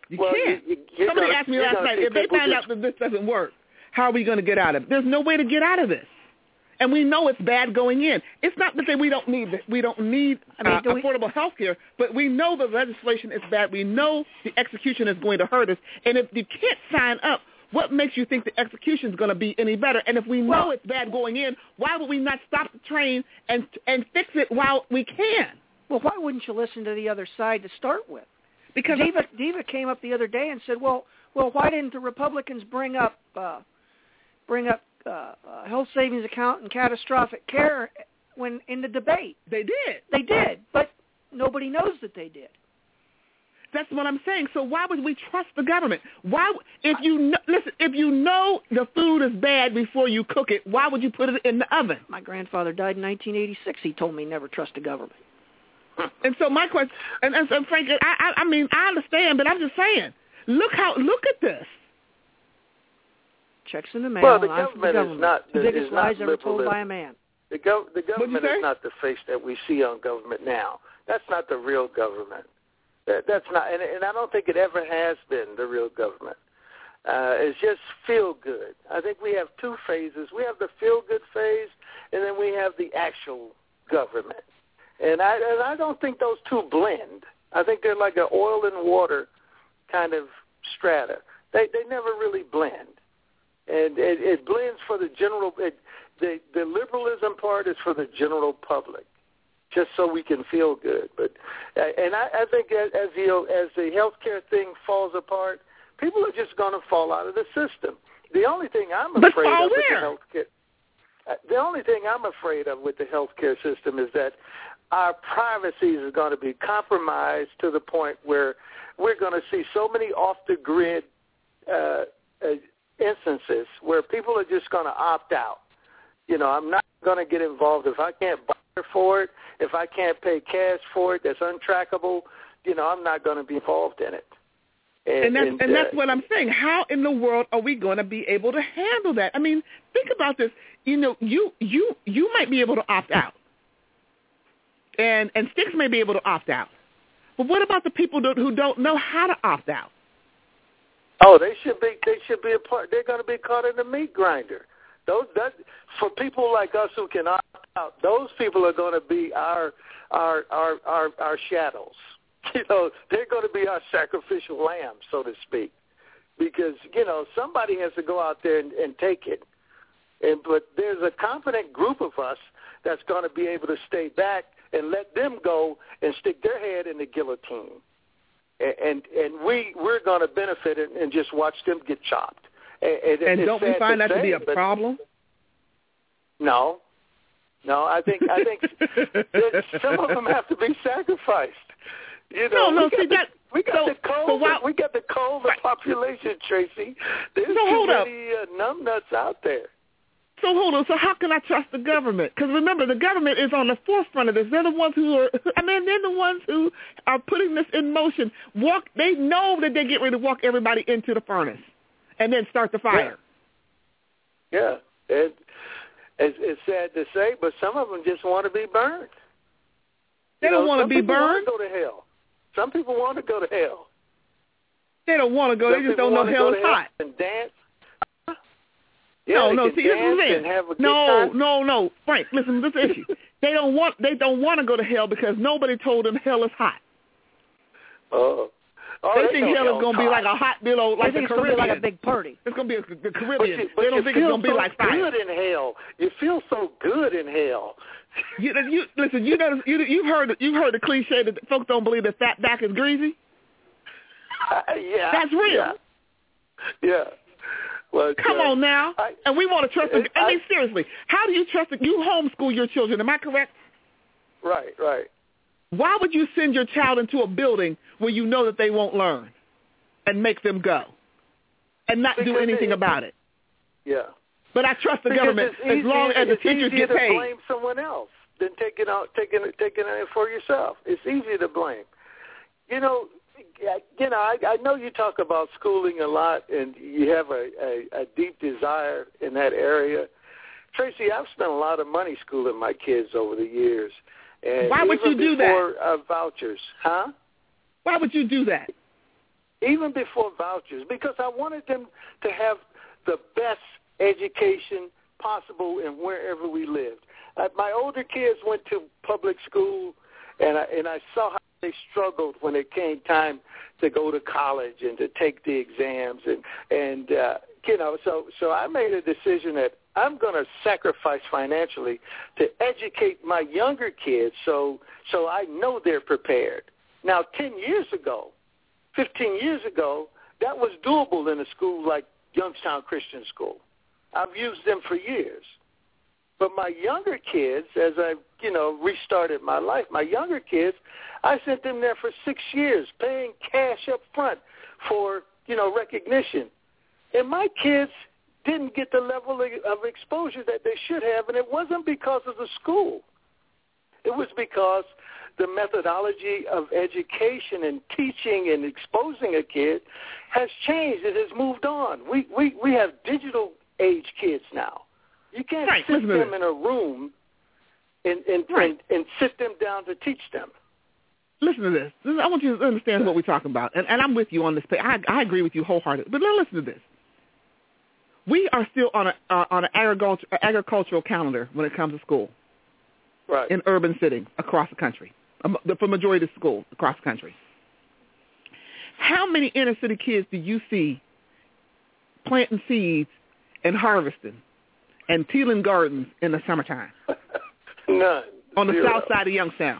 You well, can't. You, you, Somebody gonna, asked me last night, if they find just, out that this doesn't work, how are we going to get out of it? There's no way to get out of this. And we know it's bad going in. It's not to say we don't need we don't need I mean, uh, do we, affordable health care, but we know the legislation is bad. We know the execution is going to hurt us. And if you can't sign up, what makes you think the execution is going to be any better? And if we know well, it's bad going in, why would we not stop the train and and fix it while we can? Well, why wouldn't you listen to the other side to start with? Because Diva, Diva came up the other day and said, well, well, why didn't the Republicans bring up uh, bring up uh, uh, health savings account and catastrophic care when in the debate? They did. They did, but nobody knows that they did. That's what I'm saying. So why would we trust the government? Why, if you know, listen, if you know the food is bad before you cook it, why would you put it in the oven? My grandfather died in nineteen eighty-six. He told me never trust the government. And so my question, and, and, and Frank, I, I, I mean, I understand, but I'm just saying, look how, look at this. Checks in the mail. Well, the and government, the government is not the is biggest not lies ever told liberalism. by a man. The, gov- the government is not the face that we see on government now. That's not the real government. That, that's not, and, and I don't think it ever has been the real government. Uh, it's just feel good. I think we have two phases. We have the feel good phase, and then we have the actual government. And I and I don't think those two blend. I think they're like an oil and water kind of strata. They they never really blend, and it, it blends for the general. It, the the liberalism part is for the general public, just so we can feel good. But and I, I think as, as the as the healthcare thing falls apart, people are just going to fall out of the system. The only thing I'm But afraid fall of with where? the healthcare, the only thing I'm afraid of with the healthcare system is that our privacy is going to be compromised to the point where we're going to see so many off-the-grid uh, uh, instances where people are just going to opt out. You know, I'm not going to get involved if I can't buy for it, if I can't pay cash for it, that's untrackable. You know, I'm not going to be involved in it. And, And that's, and, and that's uh, what I'm saying. How in the world are we going to be able to handle that? I mean, think about this. You know, you you you might be able to opt out, and and Sticks may be able to opt out. But what about the people that, who don't know how to opt out? Oh, they should be. They should be a part. They're going to be caught in the meat grinder. Those that for people like us who can opt out. Those people are going to be our our our our, our shadows. You know, they're going to be our sacrificial lambs, so to speak, because you know somebody has to go out there and, and take it. And but there's a confident group of us that's going to be able to stay back and let them go and stick their head in the guillotine. And and, and we we're going to benefit and, and just watch them get chopped. And, and, And don't we find that to be a but, problem? No, no. I think I think that some of them have to be sacrificed. You know, no, no. we got See the, that we got so, the cold. so while, we got the cold of population, Tracy. There's so too hold up. many uh, numbnuts out there. So hold on. So how can I trust the government? Because remember, the government is on the forefront of this. They're the ones who are. I mean, they're the ones who are putting this in motion. Walk. They know that they get ready to walk everybody into the furnace, and then start the fire. Yeah, yeah. It, it's, it's sad to say, but some of them just want to be burned. They you don't know, want to be people burned. Want to go to hell. Some people want to go to hell. They don't want to go. Some they just people don't know want to hell go is to hot. And dance. Yeah, no, they no. can See, this is dance the thing. and have a good No, time. no, no. Frank, listen to this issue. They don't want. They don't want to go to hell because nobody told them hell is hot. Oh. Oh, they they think know hell is hell's going to be hot. like a hot, you know, like they think the it's going to Caribbean. be like a big party. It's going to be a, the But Caribbean. you, but they don't you think feel it's going to be so like fire. good in hell. You feel so good in hell. You, you listen. You know, you you've heard you've heard the cliche that folks don't believe that fat back is greasy. Uh, yeah, That's real. Yeah. yeah. Well, Come uh, on now, I, and we want to trust. The, I, I mean, seriously, how do you trust? The, you homeschool your children. Am I correct? Right, right. Why would you send your child into a building where you know that they won't learn, and make them go, and not Because do anything it, about it? Yeah. But I trust the Because government it's as long easier- as the it's teachers easier get to paid. blame someone else than taking out taking taking it for yourself. It's easy to blame. You know, you know. I, I know you talk about schooling a lot, and you have a, a, a deep desire in that area. Tracy, I've spent a lot of money schooling my kids over the years. And Why would even you do before, that? Uh, vouchers, huh? Why would you do that? even before vouchers, because I wanted them to have the best education possible in wherever we lived. Uh, my older kids went to public school, and I, and I saw how they struggled when it came time to go to college and to take the exams, and and uh, you know, so so I made a decision that I'm going to sacrifice financially to educate my younger kids, so so I know they're prepared. Now, ten years ago, fifteen years ago, that was doable in a school like Youngstown Christian School. I've used them for years. But my younger kids, as I, you know, restarted my life, my younger kids, I sent them there for six years, paying cash up front for, you know, recognition. And my kids didn't get the level of exposure that they should have, and it wasn't because of the school. It was because the methodology of education and teaching and exposing a kid has changed. It has moved on. We we, we have digital age kids now. You can't right, sit them in a room and and, right. and and sit them down to teach them. Listen to this. This- I want you to understand what we're talking about, and, and I'm with you on this. I, I agree with you wholeheartedly. But now listen to this. We are still on a uh, on an agriculture, agricultural calendar when it comes to school, right? In urban settings across the country, um, the, for majority of schools across the country. How many inner city kids do you see planting seeds and harvesting and tilling gardens in the summertime? None. On the Zero. south side of Youngstown.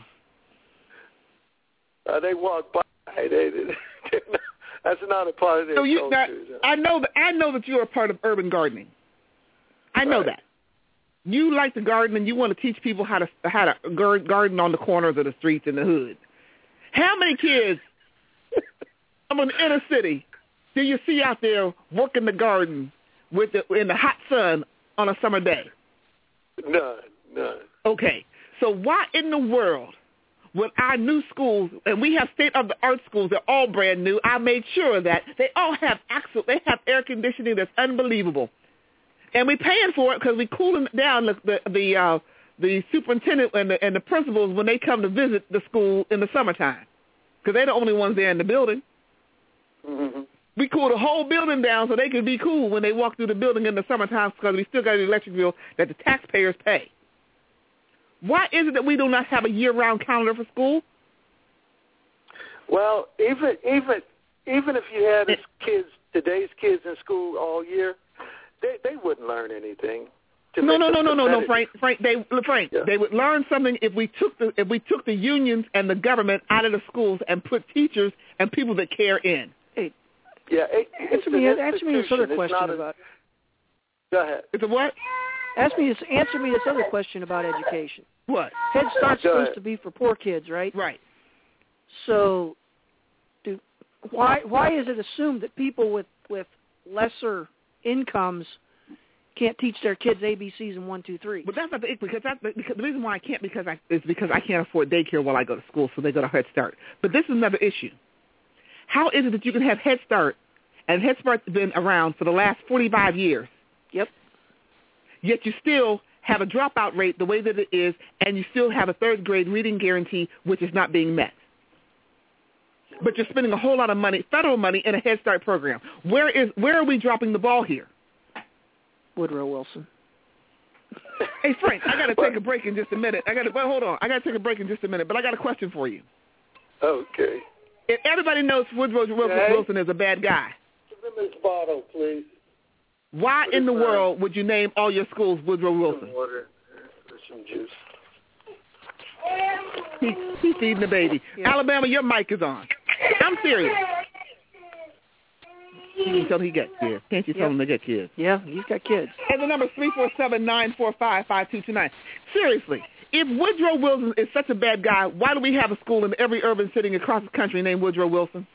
Uh, they walk by. They, they, not, that's not a part of their So you, culture. now, so. I know that I know that you're a part of urban gardening. I know Right. that. You like to garden and you want to teach people how to how to gar- garden on the corners of the streets in the hood. How many kids I'm in the inner city do you see out there working the garden with the, in the hot sun on a summer day? None, none. Okay, so why in the world would our new schools, and we have state-of-the-art schools, they're all brand new, I made sure that they all have actual, they have air conditioning that's unbelievable. And we're paying for it because we're cooling down the the the, uh, the superintendent and the, and the principals when they come to visit the school in the summertime, because they're the only ones there in the building. Mm-hmm. We cool the whole building down so they can be cool when they walk through the building in the summertime because we still got the electric bill that the taxpayers pay. Why is it that we do not have a year-round calendar for school? Well, even even even if you had this kids today's kids in school all year, they they wouldn't learn anything. To No, make no, them no, no, no, no, competitive. Frank. Frank, they, Frank, Yeah. they would learn something if we took the if we took the unions and the government out of the schools and put teachers and people that care in. Hey, Yeah, it, it's answer me, an answer me this other institution. It's question not a- about. Go ahead. It's a what? Ask me this. Answer me this other question about education. What? Head Start's Go supposed ahead. to be for poor kids, right? Right. So, do why why is it assumed that people with with lesser incomes can't teach their kids A B Cs and one, two, three? But that's not the because that's the, because the reason why I can't because I is because I can't afford daycare while I go to school, so they go to Head Start. But this is another issue. How is it that you can have Head Start, and Head Start's been around for the last forty-five years? Yep. Yet you still have a dropout rate the way that it is, and you still have a third grade reading guarantee, which is not being met. But you're spending a whole lot of money, federal money, in a Head Start program. Where is where are we dropping the ball here? Woodrow Wilson. Hey, Frank, I got to take a break in just a minute. I got to well, hold on. I got to take a break in just a minute, but I got a question for you. Okay. If everybody knows Woodrow Wilson, Okay. Wilson is a bad guy, Give them this bottle, please. why in the world would you name all your schools Woodrow Wilson? Some water or some juice. He, he's feeding the baby. Yeah. Alabama, your mic is on. I'm serious. You can tell him he got kids. Can't you tell Yep. him they get kids? Yeah, he's got kids. And the number is three four seven, nine four five, five two two nine. Seriously, if Woodrow Wilson is such a bad guy, why do we have a school in every urban city across the country named Woodrow Wilson?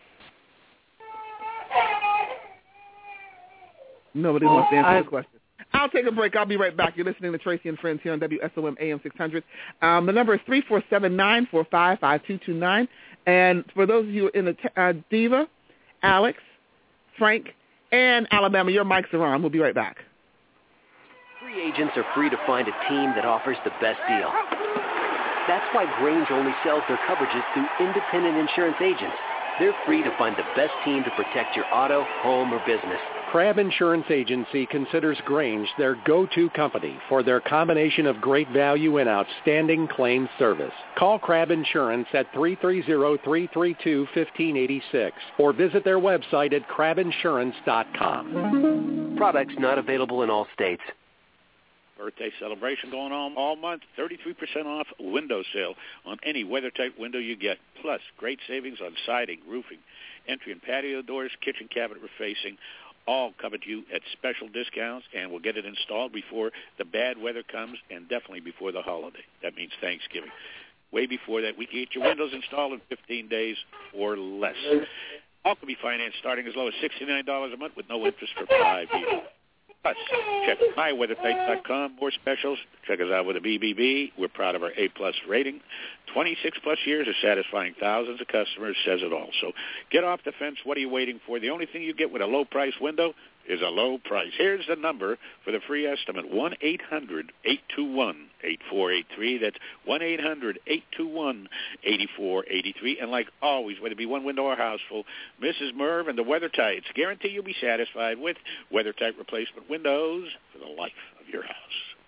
Nobody wants to answer I- the question. I'll take a break. I'll be right back. You're listening to Tracy and Friends here on W S O M A M six hundred. Um, the number is three four seven, nine four five, five two two nine. And for those of you in the t- uh, Diva, Alex, Frank, and Alabama, your mics are on. We'll be right back. Free agents are free to find a team that offers the best deal. That's why Grange only sells their coverages through independent insurance agents, they're free to find the best team to protect your auto, home, or business. Crabb Insurance Agency considers Grange their go-to company for their combination of great value and outstanding claim service. Call Crabb Insurance at three three zero, three three two, one five eight six or visit their website at crab insurance dot com. Products not available in all states. Birthday celebration going on all month. thirty-three percent off window sale on any WeatherTight window you get. Plus, great savings on siding, roofing, entry and patio doors, kitchen cabinet refacing. All coming to you at special discounts, and we'll get it installed before the bad weather comes and definitely before the holiday. That means Thanksgiving. Way before that, we can get your windows installed in fifteen days or less. All can be financed starting as low as sixty-nine dollars a month with no interest for five years. Plus, check my weather tight dot com. More specials. Check us out with a B B B. We're proud of our A-plus rating. twenty-six plus years of satisfying thousands of customers says it all. So get off the fence. What are you waiting for? The only thing you get with a low-price window is a low price. Here's the number for the free estimate, one eight hundred, eight two one, eight four eight three. That's one eight hundred, eight two one, eight four eight three. And like always, whether it be one window or house full, Missus Merv and the WeatherTights guarantee you'll be satisfied with WeatherTight replacement windows for the life of your house.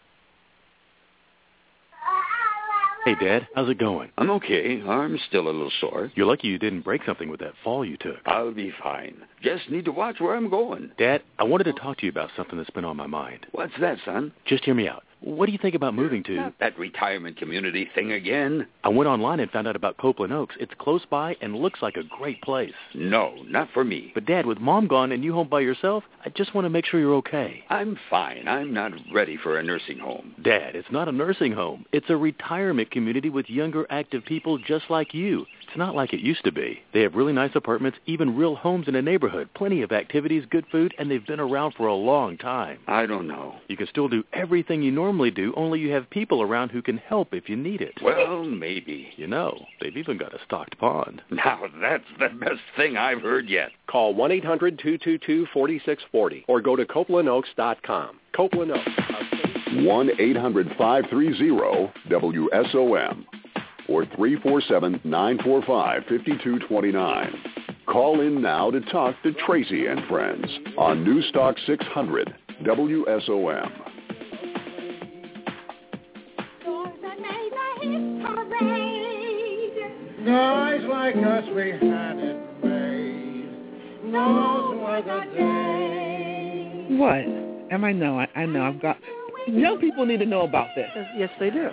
Hey, Dad, how's it going? I'm okay. Arm's still a little sore. You're lucky you didn't break something with that fall you took. I'll be fine. Just need to watch where I'm going. Dad, I wanted to talk to you about something that's been on my mind. What's that, son? Just hear me out. What do you think about moving to... That retirement community thing again? I went online and found out about Copeland Oaks. It's close by and looks like a great place. No, not for me. But, Dad, with Mom gone and you home by yourself, I just want to make sure you're okay. I'm fine. I'm not ready for a nursing home. Dad, it's not a nursing home. It's a retirement community with younger, active people just like you. It's not like it used to be. They have really nice apartments, even real homes in a neighborhood, plenty of activities, good food, and they've been around for a long time. I don't know. You can still do everything you normally do, only you have people around who can help if you need it. Well, maybe. You know, they've even got a stocked pond. Now, that's the best thing I've heard yet. Call one eight hundred, two two two, four six four zero or go to copeland oaks dot com. Copeland Oaks. one eight hundred, five three zero, W S O M or three four seven, nine four five, five two two nine. Call in now to talk to Tracy and Friends on Newstalk six hundred W S O M. Guys like us, we had it made. Those were the days. What? Am I know? I, I know. I've got... Young people need to know about this. Yes, they do.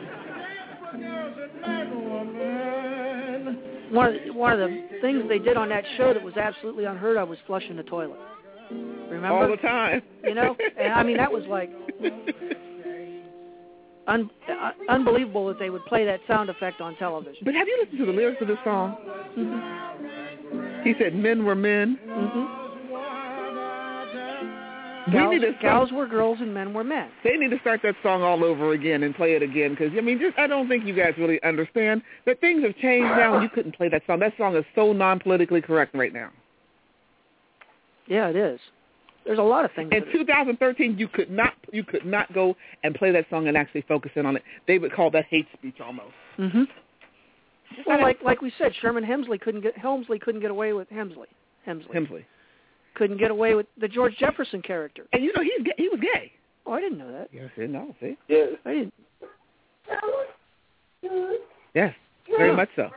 One of, the, one of the things they did on that show that was absolutely unheard of was flushing the toilet. Remember? All the time. You know? And, I mean, that was like... Un, uh, unbelievable that they would play that sound effect on television. But have you listened to the lyrics of this song? Mm-hmm. He said men were men. Mm-hmm. We Gals, need to gals were girls and men were men. They need to start that song all over again and play it again because, I mean, just I don't think you guys really understand that things have changed now and you couldn't play that song. That song is so non-politically correct right now. Yeah, it is. There's a lot of things. In two thousand thirteen, you could not you could not go and play that song and actually focus in on it. They would call that hate speech almost. Mm-hmm. Well, like like we said, Sherman Hemsley couldn't get Helmsley couldn't get away with Hemsley. Hemsley. Hemsley couldn't get away with the George Jefferson character. And you know he's he was gay. Oh, I didn't know that. Yes, I know. See? Yeah, I didn't. Yes, very much so.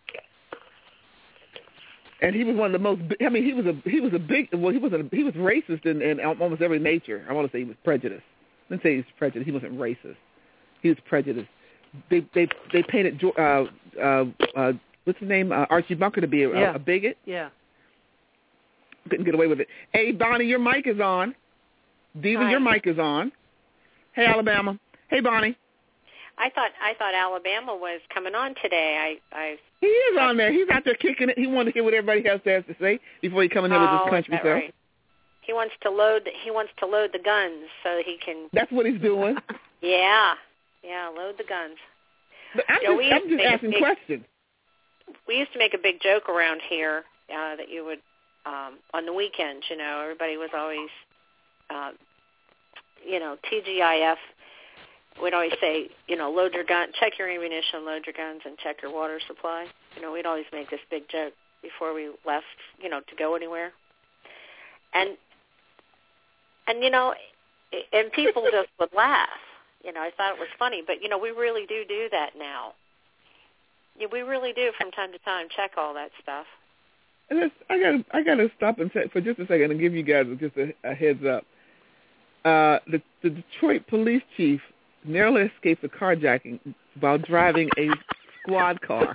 And he was one of the most. I mean, he was a he was a big. Well, he was a he was racist in, in almost every nature. I want to say he was prejudiced. I didn't say he was prejudiced. He wasn't racist. He was prejudiced. They they they painted uh, uh, uh, what's his name uh, Archie Bunker to be a, yeah. a bigot. Yeah. Couldn't get away with it. Hey, Bonnie, your mic is on. Diva, Hi. your mic is on. Hey, Alabama. Hey, Bonnie. I thought I thought Alabama was coming on today. I, I He is on there. He's out there kicking it. He wanted to hear what everybody else has to say before he come in here with oh, his country is that stuff. right? He wants to load. He wants to load the guns so he can. That's what he's doing. Yeah, yeah, load the guns. But I'm You know, just, we used I'm to just make a asking big- questions. We used to make a big joke around here uh, that you would um, on the weekends. You know, everybody was always, uh, you know, T G I F. We'd always say, you know, load your gun, check your ammunition, load your guns, and check your water supply. You know, we'd always make this big joke. before we left, you know, to go anywhere. And, and you know, and people just would laugh. You know, I thought it was funny, but, you know, we really do do that now. Yeah, we really do from time to time check all that stuff. And it's, I got I got to stop and say for just a second and give you guys just a, a heads up. Uh, the, the Detroit police chief narrowly escaped a carjacking while driving a squad car.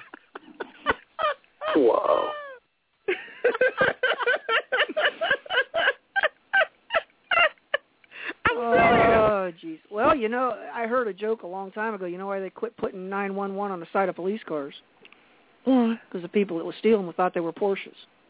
Whoa. Oh, jeez. Well, you know, I heard a joke a long time ago. You know why they quit putting nine one one on the side of police cars? Why? Because the people that were stealing them thought they were Porsches.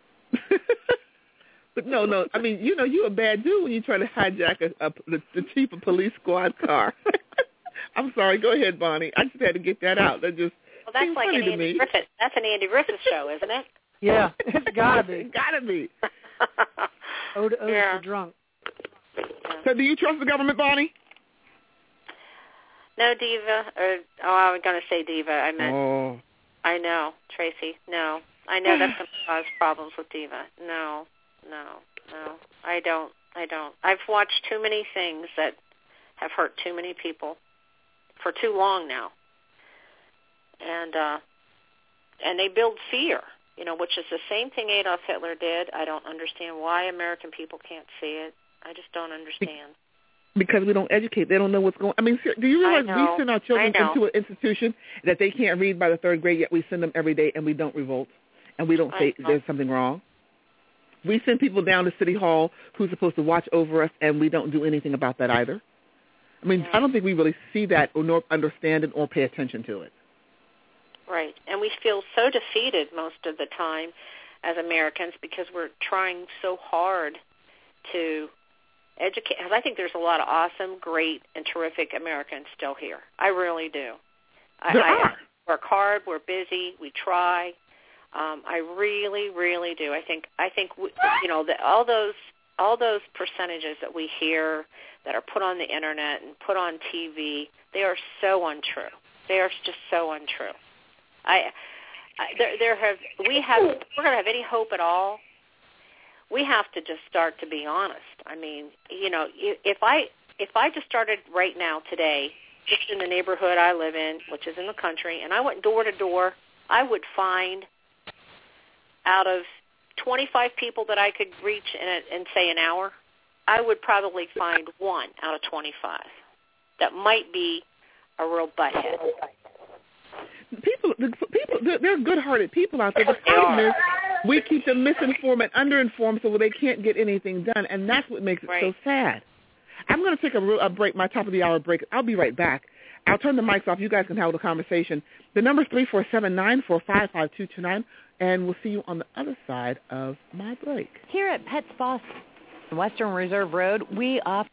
But no, no. I mean, you know, you're a bad dude when you try to hijack a, a, the, the chief of police squad car. I'm sorry. Go ahead, Bonnie. I just had to get that out. That just well, that's seems like funny an to Andy me. Griffith. That's an Andy Griffith show, isn't it? Yeah, it's gotta be. It gotta be. Ode, ode yeah. to drunk. So, do you trust the government, Bonnie? No, Diva. Or oh, I was going to say Diva. I meant. Oh. I know, Tracy. No, I know that's going to cause problems with Diva. No, no, no. I don't. I don't. I've watched too many things that have hurt too many people for too long now, and uh, and they build fear. You know, which is the same thing Adolf Hitler did. I don't understand why American people can't see it. I just don't understand. Because we don't educate. They don't know what's going on. I mean, do you realize I know. we send our children into an institution that they can't read by the third grade, yet we send them every day and we don't revolt and we don't say there's something wrong? We send people down to City Hall who's supposed to watch over us, and we don't do anything about that either. I mean, I don't think we really see that or nor understand it or pay attention to it. Right. And we feel so defeated most of the time as Americans because we're trying so hard to educate. Because I think there's a lot of awesome, great, and terrific Americans still here. I really do. I, there I are. work hard. We're busy. We try. Um, I really, really do. I think. I think. We, you know, the, all those all those percentages that we hear that are put on the internet and put on T V, they are so untrue. They are just so untrue. I, I there, there have we have if we're going to have any hope at all, we have to just start to be honest. I mean, you know, if I if I just started right now today, just in the neighborhood I live in, which is in the country, and I went door to door, I would find out of twenty-five people that I could reach in, a, in say an hour, I would probably find one out of twenty-five that might be a real butthead. People, people, they're, they're good-hearted people out there. The problem is we keep them misinformed and underinformed so they can't get anything done, and that's what makes it right. so sad. I'm going to take a, real, a break, my top of the hour break. I'll be right back. I'll turn the mics off. You guys can have the conversation. The number is three four seven, nine four five, five two two nine, and we'll see you on the other side of my break. Here at Pet Spa Western Reserve Road, we offer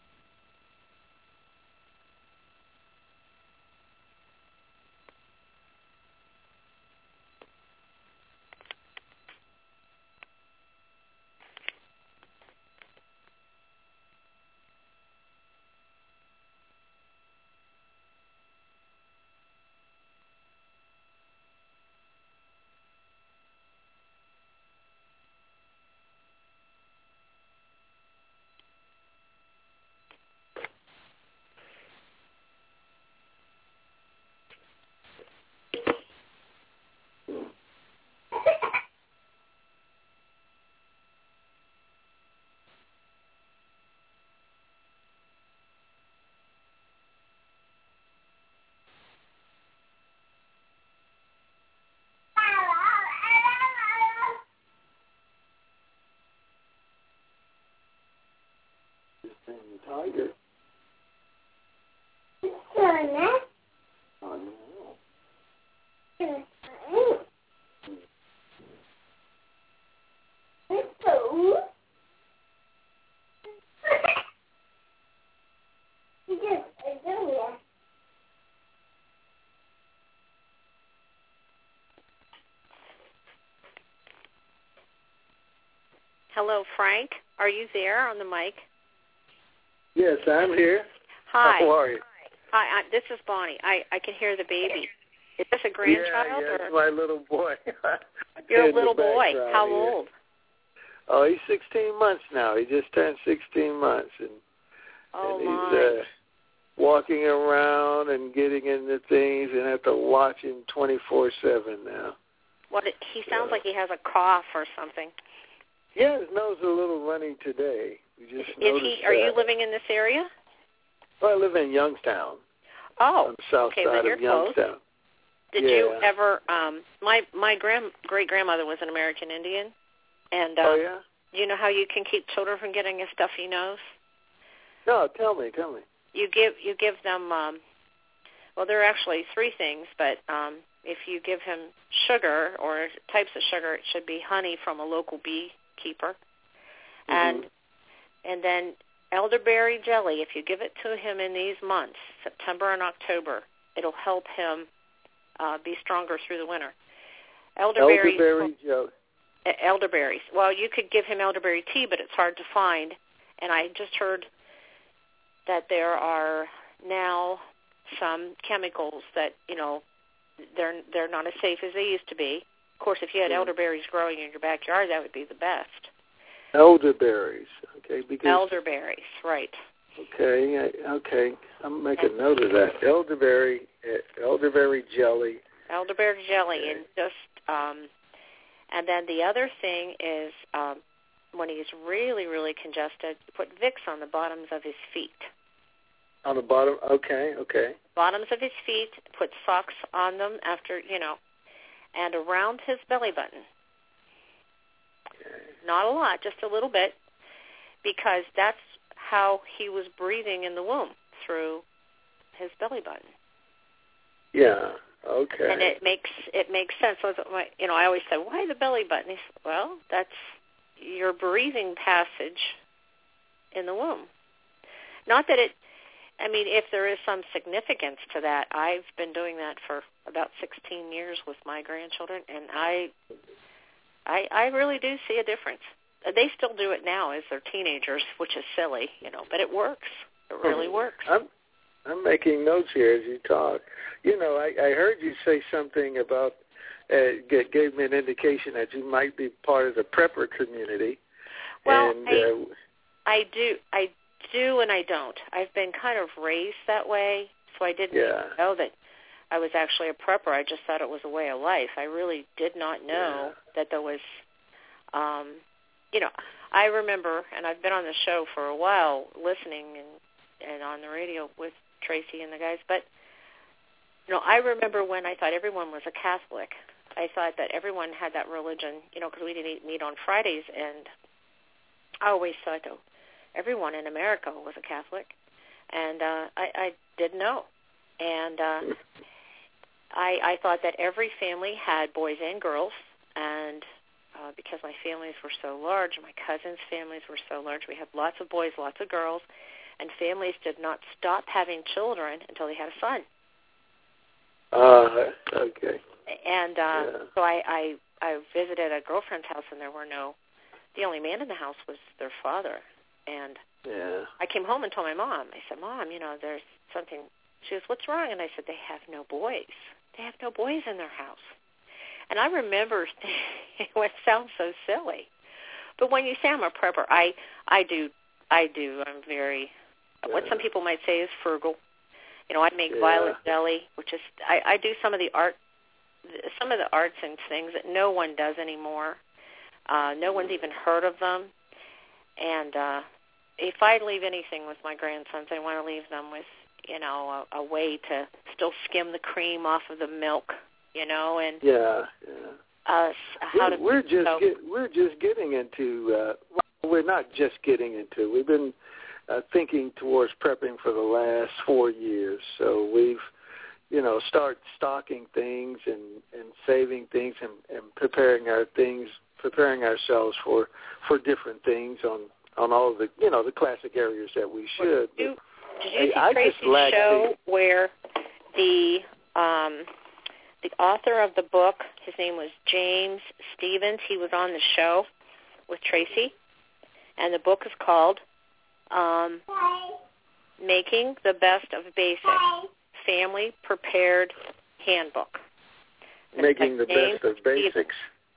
Tiger. Hello, Frank. Are you there on the mic? Yes, I'm here. Hi. How are you? Hi, I, this is Bonnie. I, I can hear the baby. Is this a grandchild? Yeah, yeah, or? it's my little boy. You're a little boy. How here. old? Oh, he's sixteen months now. He just turned sixteen months, and, oh, and he's my. uh, walking around and getting into things, and have to watch him twenty-four seven now. What? It, he sounds uh, like he has a cough or something. Yeah, his nose is a little runny today. We just is noticed he? Are that. you living in this area? Well, I live in Youngstown. Oh, on the south okay, side but you're of Youngstown. Close. Did yeah. you ever? Um, my my grand great grandmother was an American Indian, and uh, oh yeah. You know how you can keep children from getting a stuffy nose? No, tell me, tell me. You give you give them. Um, well, there are actually three things, but um, if you give him sugar or types of sugar, it should be honey from a local beekeeper, mm-hmm. and and then elderberry jelly. If you give it to him in these months, September and October, it'll help him uh, be stronger through the winter. Elderberry, elderberry jelly. Elderberries. Well, you could give him elderberry tea, but it's hard to find. And I just heard that there are now some chemicals that, you know, they're they're not as safe as they used to be. Of course, if you had elderberries growing in your backyard, that would be the best. Elderberries, okay. Because, elderberries, right. Okay, okay. I'm making note of that. Elderberry, elderberry jelly. Elderberry jelly, okay. and just, um, and then the other thing is um, when he's really, really congested, put Vicks on the bottoms of his feet. On the bottom, okay, okay. Bottoms of his feet, put socks on them after, you know, and around his belly button. Okay. Not a lot, just a little bit, because that's how he was breathing in the womb, through his belly button. Yeah, okay. And it makes it makes sense. So, you know, I always say, why the belly button? He said, well, that's your breathing passage in the womb. Not that it, I mean, if there is some significance to that, I've been doing that for about sixteen years with my grandchildren, and I, I, I really do see a difference. They still do it now as they're teenagers, which is silly, you know, but it works. It really works. I'm, I'm making notes here as you talk. You know, I, I heard you say something about, uh, gave me an indication that you might be part of the prepper community. Well, and, I, uh, I do, I do, and I don't. I've been kind of raised that way, so I didn't yeah. even know that I was actually a prepper. I just thought it was a way of life. I really did not know yeah. that there was, um, you know, I remember, and I've been on the show for a while listening and, and on the radio with Tracy and the guys, but, you know, I remember when I thought everyone was a Catholic. I thought that everyone had that religion, you know, because we didn't eat meat on Fridays, and I always thought, oh, everyone in America was a Catholic, and uh, I, I didn't know. And uh, I, I thought that every family had boys and girls, and uh, because my families were so large, my cousins' families were so large, we had lots of boys, lots of girls, and families did not stop having children until they had a son. Uh, okay. And uh, yeah. so I, I, I visited a girlfriend's house, and there were no, the only man in the house was their father. And yeah. I came home and told my mom. I said, Mom, you know, there's something. She goes, what's wrong? And I said, they have no boys. They have no boys in their house. And I remember, it sounds so silly. But when you say I'm a prepper, I, I do, I do. I'm very, yeah. what some people might say is frugal. You know, I make yeah. violet jelly, which is, I, I do some of the art, some of the arts and things that no one does anymore. Uh, no one's even heard of them. And uh, if I leave anything with my grandsons, I want to leave them with, you know, a, a way to still skim the cream off of the milk, you know, and yeah, yeah. Uh, how we're, to. We're just so, get, we're just getting into. Uh, well, we're not just getting into. We've been uh, thinking towards prepping for the last four years. So we've, you know, start stocking things and, and saving things and, and preparing our things, preparing ourselves for for different things on. on all of the, you know, the classic areas that we should. Did you, did you see I, Tracy's I show the, where the um, the author of the book, his name was James Stevens, he was on the show with Tracy, and the book is called um, Making the Best of Basics, Family Prepared Handbook. Making the James Best of Basics. Stevens.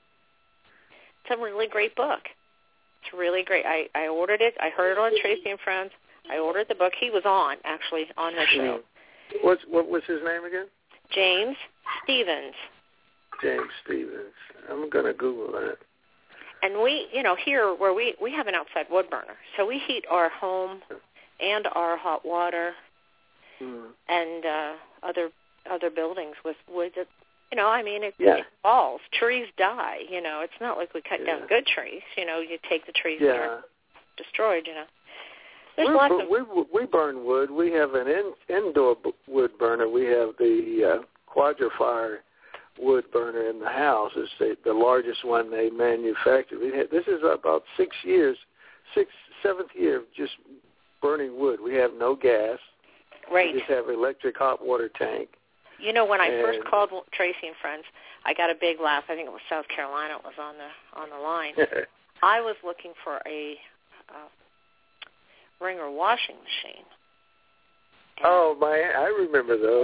It's a really great book. It's really great. I, I ordered it. I heard it on Tracy and Friends. I ordered the book. He was on, actually, on the show. What's what was his name again? James Stevens. James Stevens. I'm going to Google that. And we, you know, here where we, we have an outside wood burner. So we heat our home and our hot water mm. and uh, other other buildings with wood that, you know, I mean, it, yeah. it falls. Trees die, you know. It's not like we cut yeah. down good trees. You know, you take the trees yeah. that are destroyed, you know. There's We're, lots of... we we burn wood. We have an in, indoor b- wood burner. We have the uh, Quadra-Fire wood burner in the house. It's the, the largest one they manufacture. We had, this is about six years, six seventh year of just burning wood. We have no gas. Right. We just have electric hot water tank. You know, when I and, first called Tracy and Friends, I got a big laugh. I think it was South Carolina. It was on the on the line. I was looking for a uh, Ringer washing machine. And, oh my! I remember those.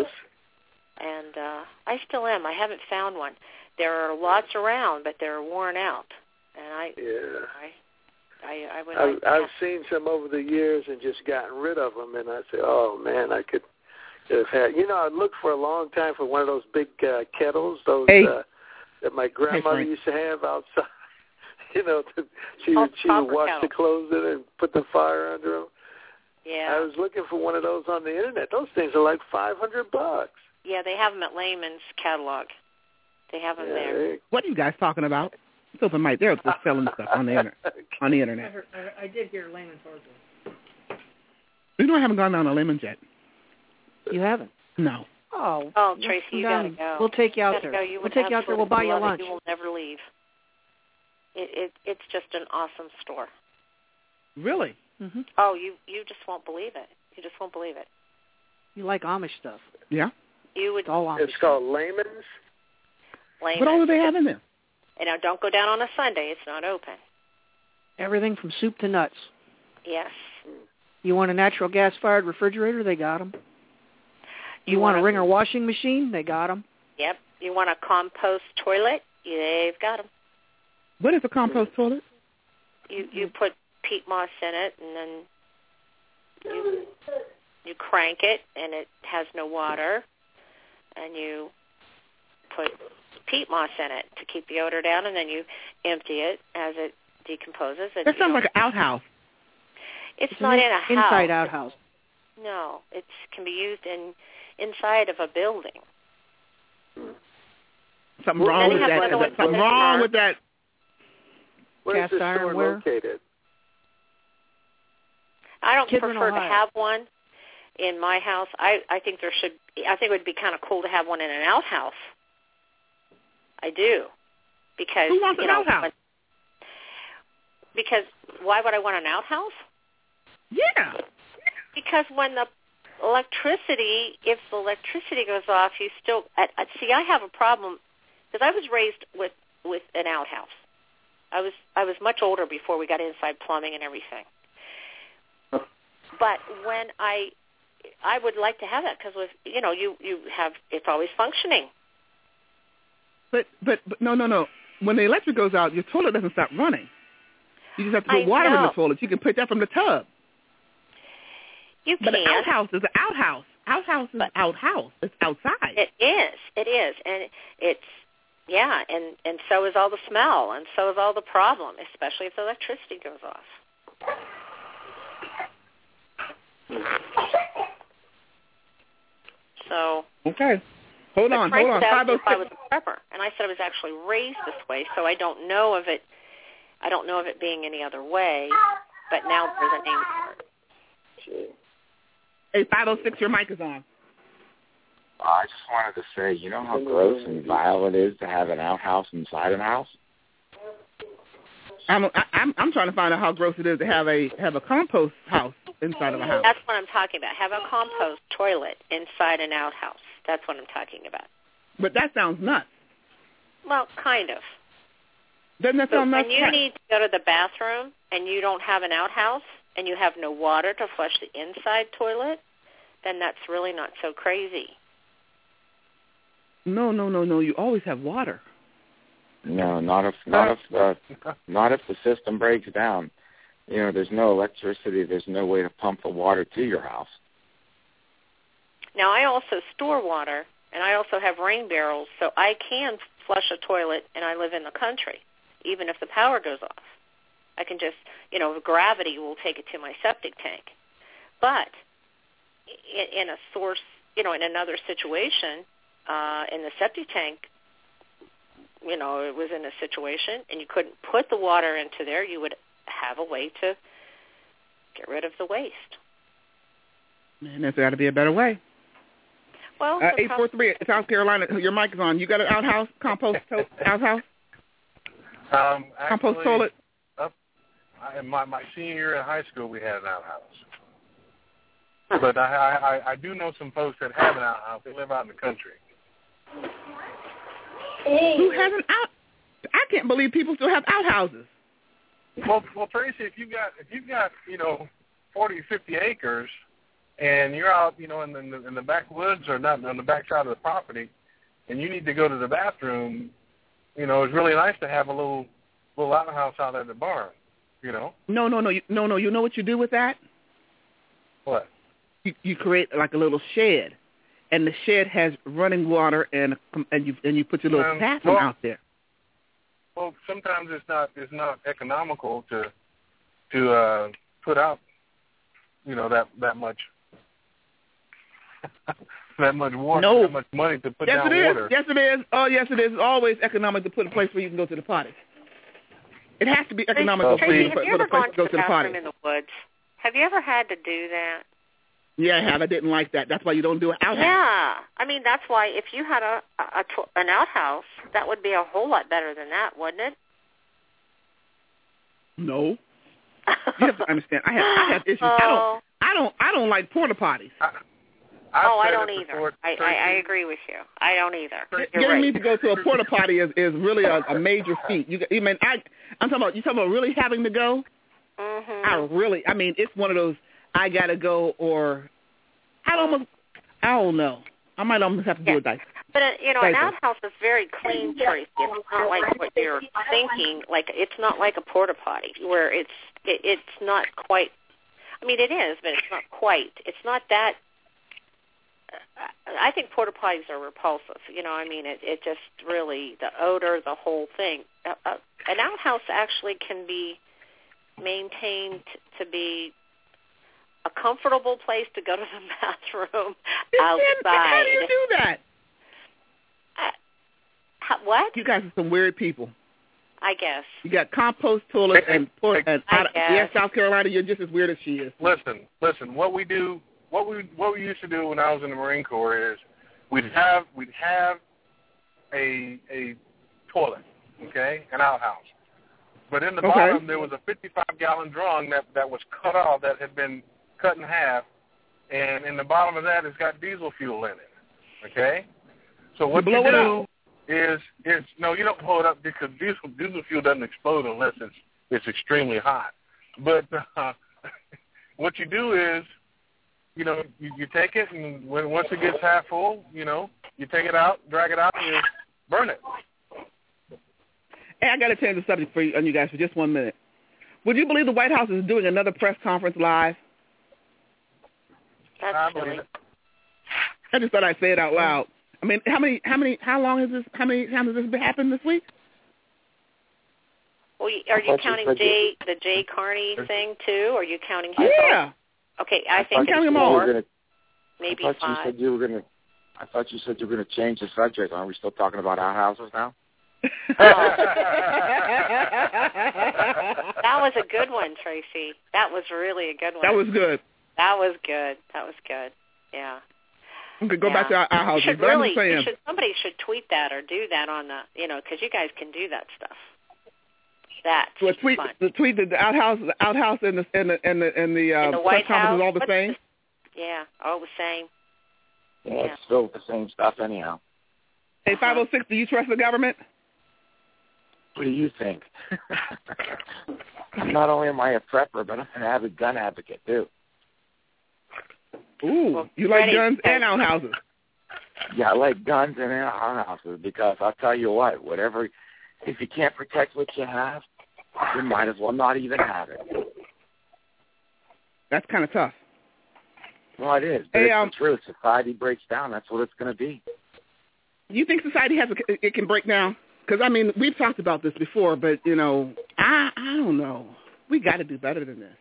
And uh, I still am. I haven't found one. There are lots around, but they're worn out. And I, yeah, I, I, I would. I've, like I've seen some over the years and just gotten rid of them. And I say, oh man, I could have had. You know, I looked for a long time for one of those big uh, kettles, those hey. uh, that my grandmother hey, used to have outside. You know, to, she oh, would she would wash kettle. the clothes in it and put the fire under them. Yeah. I was looking for one of those on the internet. Those things are like five hundred bucks. Yeah, they have them at Lehman's catalog. They have them yeah, there. They, what are you guys talking about? It's open mic. They're just selling stuff on the internet. On the I, internet. heard, I, I did hear Lehman's hardware. You know I haven't gone down to Lehman's yet. You haven't? No. Oh. Oh, Tracy, you down. gotta go. We'll take you out you there. You we'll take you out there. We'll buy you lunch. It. You will never leave. It, it it's just an awesome store. Really? Mm-hmm. Oh, you you just won't believe it. You just won't believe it. You like Amish stuff? Yeah. You would. It's all Amish. It's called Lehman's. Lehman's. What all do they have in there? And now, don't go down on a Sunday. It's not open. Everything from soup to nuts. Yes. You want a natural gas-fired refrigerator? They got them. You, you want, want a Ringer washing machine? They got them. Yep. You want a compost toilet? They've got them. What is a compost toilet? You you put peat moss in it, and then you you crank it, and it has no water, and you put peat moss in it to keep the odor down, and then you empty it as it decomposes. That sounds like an outhouse. It's, it's not an in a house. Inside outhouse. No, it can be used in inside of a building. Something wrong with that. Something wrong with that. Where is Cast this iron store ware? located? I don't Kidman, prefer Ohio. to have one in my house. I I think there should. I think it would be kind of cool to have one in an outhouse. I do, because Who wants you an know. outhouse? When, because why would I want an outhouse? Yeah. Because when the electricity, if the electricity goes off, you still I, I, see. I have a problem because I was raised with with an outhouse. I was I was much older before we got inside plumbing and everything. But when I I would like to have that because with you know you you have it's always functioning. But, but but no no no. When the electric goes out, your toilet doesn't stop running. You just have to put I water know. in the toilet. You can put that from the tub. You but can. But an outhouse is an outhouse. Outhouse is an outhouse. It's outside. It is. It is, and it's yeah, and and so is all the smell, and so is all the problem, especially if the electricity goes off. So okay, hold on, Frank hold on. asked if I was a prepper, and I said I was actually raised this way, so I don't know of it. I don't know of it being any other way, but now there's a name for it. Hey, five oh six, your mic is on. I just wanted to say, you know how gross and vile it is to have an outhouse inside an house? I'm I'm I'm trying to find out how gross it is to have a have a compost house inside of a house. That's what I'm talking about. Have a compost toilet inside an outhouse. That's what I'm talking about. But that sounds nuts. Well, kind of. Doesn't that but sound nuts? When you need to go to the bathroom and you don't have an outhouse and you have no water to flush the inside toilet, then that's really not so crazy. No, no, no, no. You always have water. No, not if not if uh, not if the system breaks down. You know, there's no electricity. There's no way to pump the water to your house. Now, I also store water, and I also have rain barrels, so I can flush a toilet, and I live in the country, even if the power goes off. I can just, you know, gravity will take it to my septic tank. But in, in a source, you know, in another situation, uh, in the septic tank, you know, it was in a situation, and you couldn't put the water into there, you would have a way to get rid of the waste. Man, there's got to be a better way. Well, uh, eight four three, South Carolina, your mic is on. You got an outhouse, compost to- outhouse? Um, actually, compost toilet? Up, I, in my, my senior year in high school, we had an outhouse. But I, I, I do know some folks that have an outhouse. They live out in the country. Who has an out? I can't believe people still have outhouses. Well, well, Tracy, if you got if you've got you know forty, fifty acres, and you're out you know in the in the backwoods or not on the back side of the property, and you need to go to the bathroom, you know, it's really nice to have a little little outhouse out at the barn. You know. No, no, no, you, no, no. You know what you do with that? What? You, you create like a little shed, and the shed has running water, and and you and you put your little Um, bathroom well- out there. Well, sometimes it's not it's not economical to to uh, put out, you know, that that much that much water, No. that much money to put Yes, down it is. water. Yes, it is. Oh, yes, it is. It's always economic to put a place where you can go to the potty. It has to be economical for, Tracy, for, have you for the ever place gone to go to to the the potty. bathroom in the woods? Have you ever had to do that? Yeah, I have. I didn't like that. That's why you don't do an outhouse. Yeah. I mean, that's why if you had a, a, a to- an outhouse, that would be a whole lot better than that, wouldn't it? No. You have to understand. I have I have issues. I don't I don't I don't like porta potties. oh, I don't either. I, I, I agree with you. I don't either. You're Getting right. me to go to a porta potty is, is really a, a major feat. You, you mean I? I'm talking about you talking about really having to go. Mm-hmm. I really. I mean, it's one of those I gotta go or I almost. I don't know. I might almost have to do Yeah. a dice. But, uh, you know, an Diaper. outhouse is very clean, Tracy. It's not like what you're thinking. Like, it's not like a porta potty where it's it, it's not quite. I mean, it is, but it's not quite. It's not that. I think porta potties are repulsive. You know, I mean, it, it just really, the odor, the whole thing. Uh, uh, an outhouse actually can be maintained to be a comfortable place to go to the bathroom outside. How do you do that? Uh, how, what? You guys are some weird people. I guess. You got compost toilets and port. And I out, guess. yeah, South Carolina, you're just as weird as she is. Listen, listen. What we do, what we what we used to do when I was in the Marine Corps is we'd have we'd have a a toilet, okay, an outhouse. But in the Okay. bottom there was a fifty-five gallon drum that that was cut off, that had been cut in half, and in the bottom of that it's got diesel fuel in it. Okay, so what You blow you it do up. is is no, you don't blow it up because diesel diesel fuel doesn't explode unless it's it's extremely hot. But uh, what you do is, you know, you, you take it, and when once it gets half full, you know, you take it out, drag it out, and you burn it. Hey, I got to change the subject for you, on you guys for just one minute. Would you believe the White House is doing another press conference live? That's silly. I just thought I'd say it out loud. I mean, how many, how many, how long has this, how many times has this happened this week? Well, you- are you thought you counting said Jay the Jay Carney thing too? Or are you counting his? Yeah. Okay, I I think thought it's you said more, you were gonna, maybe I thought five. you said you were gonna. I thought you said you were gonna change the subject. Aren't we still talking about outhouses now? That was a good one, Tracy. That was really a good one. That was good. That was good. That was good. Yeah. Okay, go yeah. back to our, our houses. You should but really, I'm just saying. you should, somebody should tweet that or do that on the, you know, because you guys can do that stuff. That. Well, tweet fun. the tweet that the outhouse, the outhouse, and the and the and the and the, uh, In the press White conference House, is all the what's same. Yeah, all the same. Yeah, Yeah. it's still the same stuff anyhow. Hey, five oh six, do you trust the government? What do you think? Not only am I a prepper, but I'm an avid gun advocate too. Ooh, Well, you like Freddie, guns uh, and outhouses. Yeah, like guns in our houses, because I'll tell you what, whatever, if you can't protect what you have, you might as well not even have it. That's kind of tough. Well, it is. But hey, it's um, the truth. Society breaks down. That's what it's going to be. You think society has a, it can break down? Because, I mean, we've talked about this before, but, you know, I I don't know. We got to do better than this.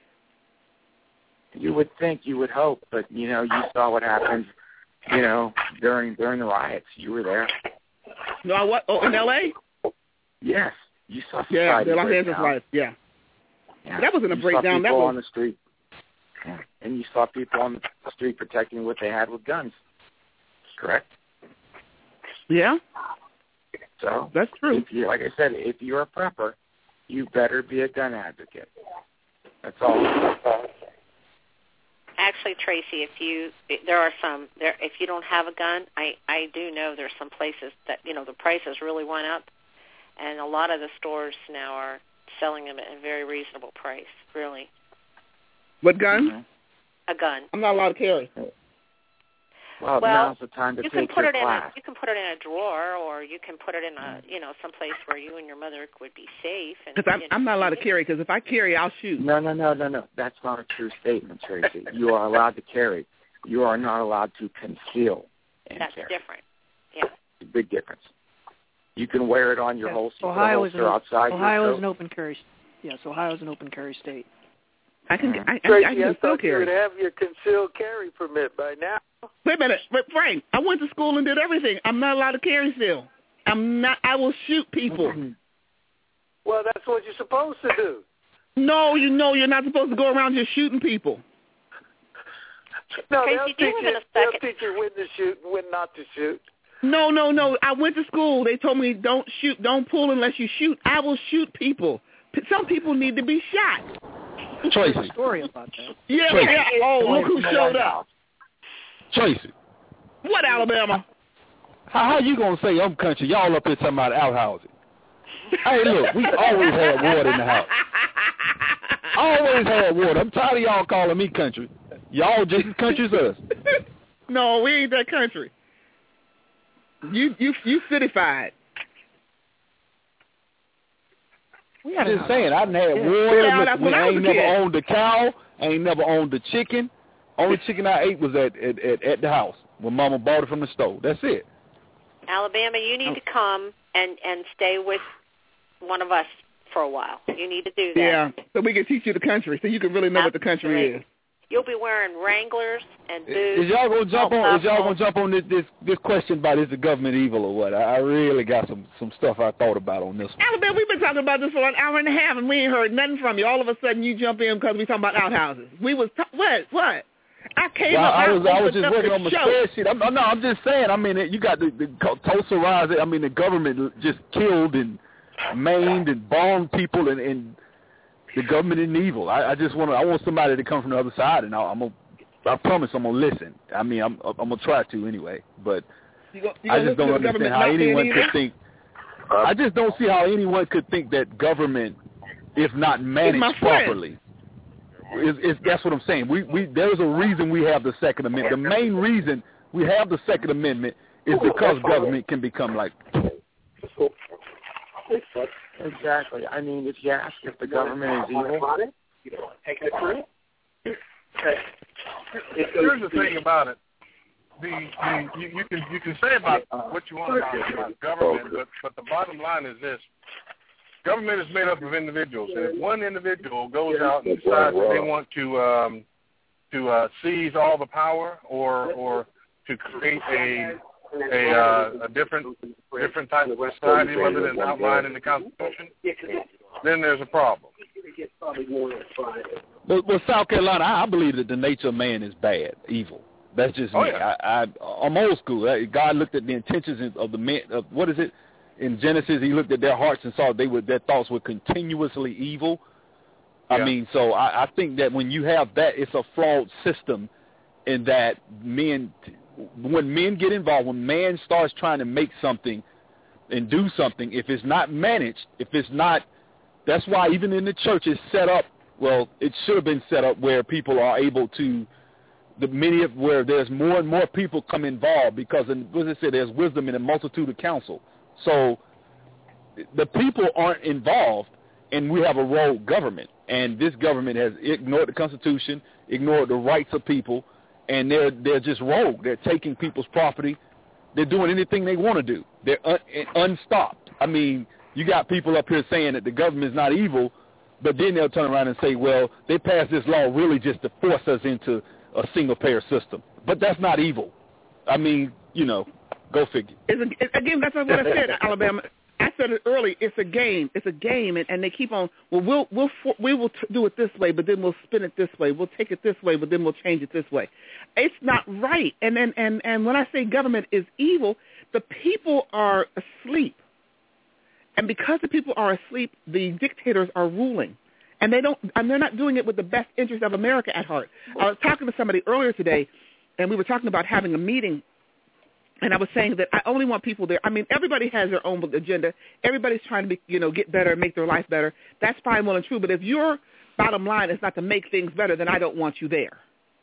You would think, you would hope, but, you know, you saw what happened, you know, during during the riots. You were there. No, what? Oh, in L A? Yes. You saw society Yeah, the Los break Angeles down. riots, yeah. yeah. That wasn't a you breakdown. Saw That people was on the street. Yeah. And you saw people on the street protecting what they had with guns. Correct? Yeah. So that's true. If you, like I said, if you're a prepper, you better be a gun advocate. That's all. Actually, Tracy, if you there are some there if you don't have a gun, I I do know there's some places that you know the prices really went up, and a lot of the stores now are selling them at a very reasonable price. Really. What gun? Mm-hmm. A gun. I'm not allowed to carry. Well, well now's the time to you take can put your it class. in a you can put it in a drawer, or you can put it in a you know someplace where you and your mother would be safe. Because I'm, you know, I'm not allowed to carry. Because if I carry, I'll shoot. No, no, no, no, no. That's not a true statement, Tracy. You are allowed to carry. You are not allowed to conceal and that's carry. different. Yeah. It's a big difference. You can wear it on your yes. holster, Ohio is holster an, outside Ohio your is an open carry. Yes, Ohio is an open carry state. I can. I, I, Tracy, I I, can still thought you carry. would have your concealed carry permit by now. Wait a minute, but Frank, I went to school and did everything. I'm not allowed to carry still. I'm not. I will shoot people. Well, that's what you're supposed to do. No, you know you're not supposed to go around just shooting people. No, Tracy, they'll do you teach have you. in a They'll second? teach you when to shoot and when not to shoot. No, no, no. I went to school. They told me don't shoot, don't pull unless you shoot. I will shoot people. P- Some people need to be shot. Tracy. Story about that. Yeah, Tracy. yeah. Oh, look who showed up. Tracy. What, Alabama? How, how you going to say I'm country? Y'all up here talking about outhousing. Hey, look, we always had water in the house. Always had water. I'm tired of y'all calling me country. Y'all just as country as us. No, we ain't that country. You you you cityfied. I'm just saying, I done had Yeah. water. Yeah, Look, that's we when I was ain't a never kid. owned a cow. Ain't never owned a chicken. Only chicken I ate was at, at, at, at the house when Mama bought it from the store. That's it. Alabama, you need to come and and stay with one of us for a while. You need to do that. Yeah, so we can teach you the country, so you can really know what the country is. You'll be wearing Wranglers and boots. Is y'all gonna jump no on? Is y'all buckles. gonna jump on this this, this question about is the government evil or what? I, I really got some some stuff I thought about on this one. Alabama, we've been talking about this for an hour and a half, and we ain't heard nothing from you. All of a sudden, you jump in because we talking about outhouses. We was t- what what? I came Well, up. I was I was opened just up working the on my show. spreadsheet. I'm, no, I'm just saying. I mean, you got the, the Tulsa Rise. I mean, the government just killed and maimed and bombed people, and, and the government isn't evil. I, I just want I want somebody to come from the other side, and I, I'm gonna. I promise I'm gonna listen. I mean, I'm I'm gonna try to anyway, but You go, you I gonna just don't listen to the understand government how not being anyone evil? could think. I just don't see how anyone could think that government, if not managed my friend. properly, is, is that's what I'm saying. We we there's a reason we have the Second Amendment. The main reason we have the Second Amendment is because government can become like. Exactly. I mean, if you ask if the government is evil, Here's the thing about it. The, the you, you can you can say about what you want about, about government, but but the bottom line is this: government is made up of individuals, and if one individual goes out and decides that they want to um, to uh, seize all the power, or or to create a a, uh, a different different type of society rather than outlined in the Constitution, then there's a problem. But, but South Carolina, I, I believe that the nature of man is bad, evil. That's just Oh, me. yeah. I, I, I'm old school. God looked at the intentions of the men. Of, what is it? In Genesis, He looked at their hearts and saw they were their thoughts were continuously evil. I Yeah. mean, so I, I think that when you have that, it's a flawed system. In that men, when men get involved, when man starts trying to make something and do something, if it's not managed, if it's not, that's why even in the church it's set up. Well, it should have been set up where people are able to the many of where there's more and more people come involved because, in, as I said, there's wisdom in a multitude of counsel. So the people aren't involved, and we have a rogue government. And this government has ignored the Constitution, ignored the rights of people, and they're they're just rogue. They're taking people's property. They're doing anything they want to do. They're un, unstopped. I mean, you got people up here saying that the government is not evil, but then they'll turn around and say, well, they passed this law really just to force us into a single-payer system. But that's not evil. I mean, you know, go figure. It's a, again, that's what I said, Alabama. I said it early. It's a game. It's a game, and, and they keep on. Well, we'll we'll we will t- do it this way, but then we'll spin it this way. We'll take it this way, but then we'll change it this way. It's not right. And and and, and when I say government is evil, the people are asleep, and because the people are asleep, the dictators are ruling, and they don't. And they're not doing it with the best interest of America at heart. I was talking to somebody earlier today, and we were talking about having a meeting. And I was saying that I only want people there. I mean, everybody has their own agenda. Everybody's trying to, be, you know, get better, make their life better. That's fine, well, and true. But if your bottom line is not to make things better, then I don't want you there.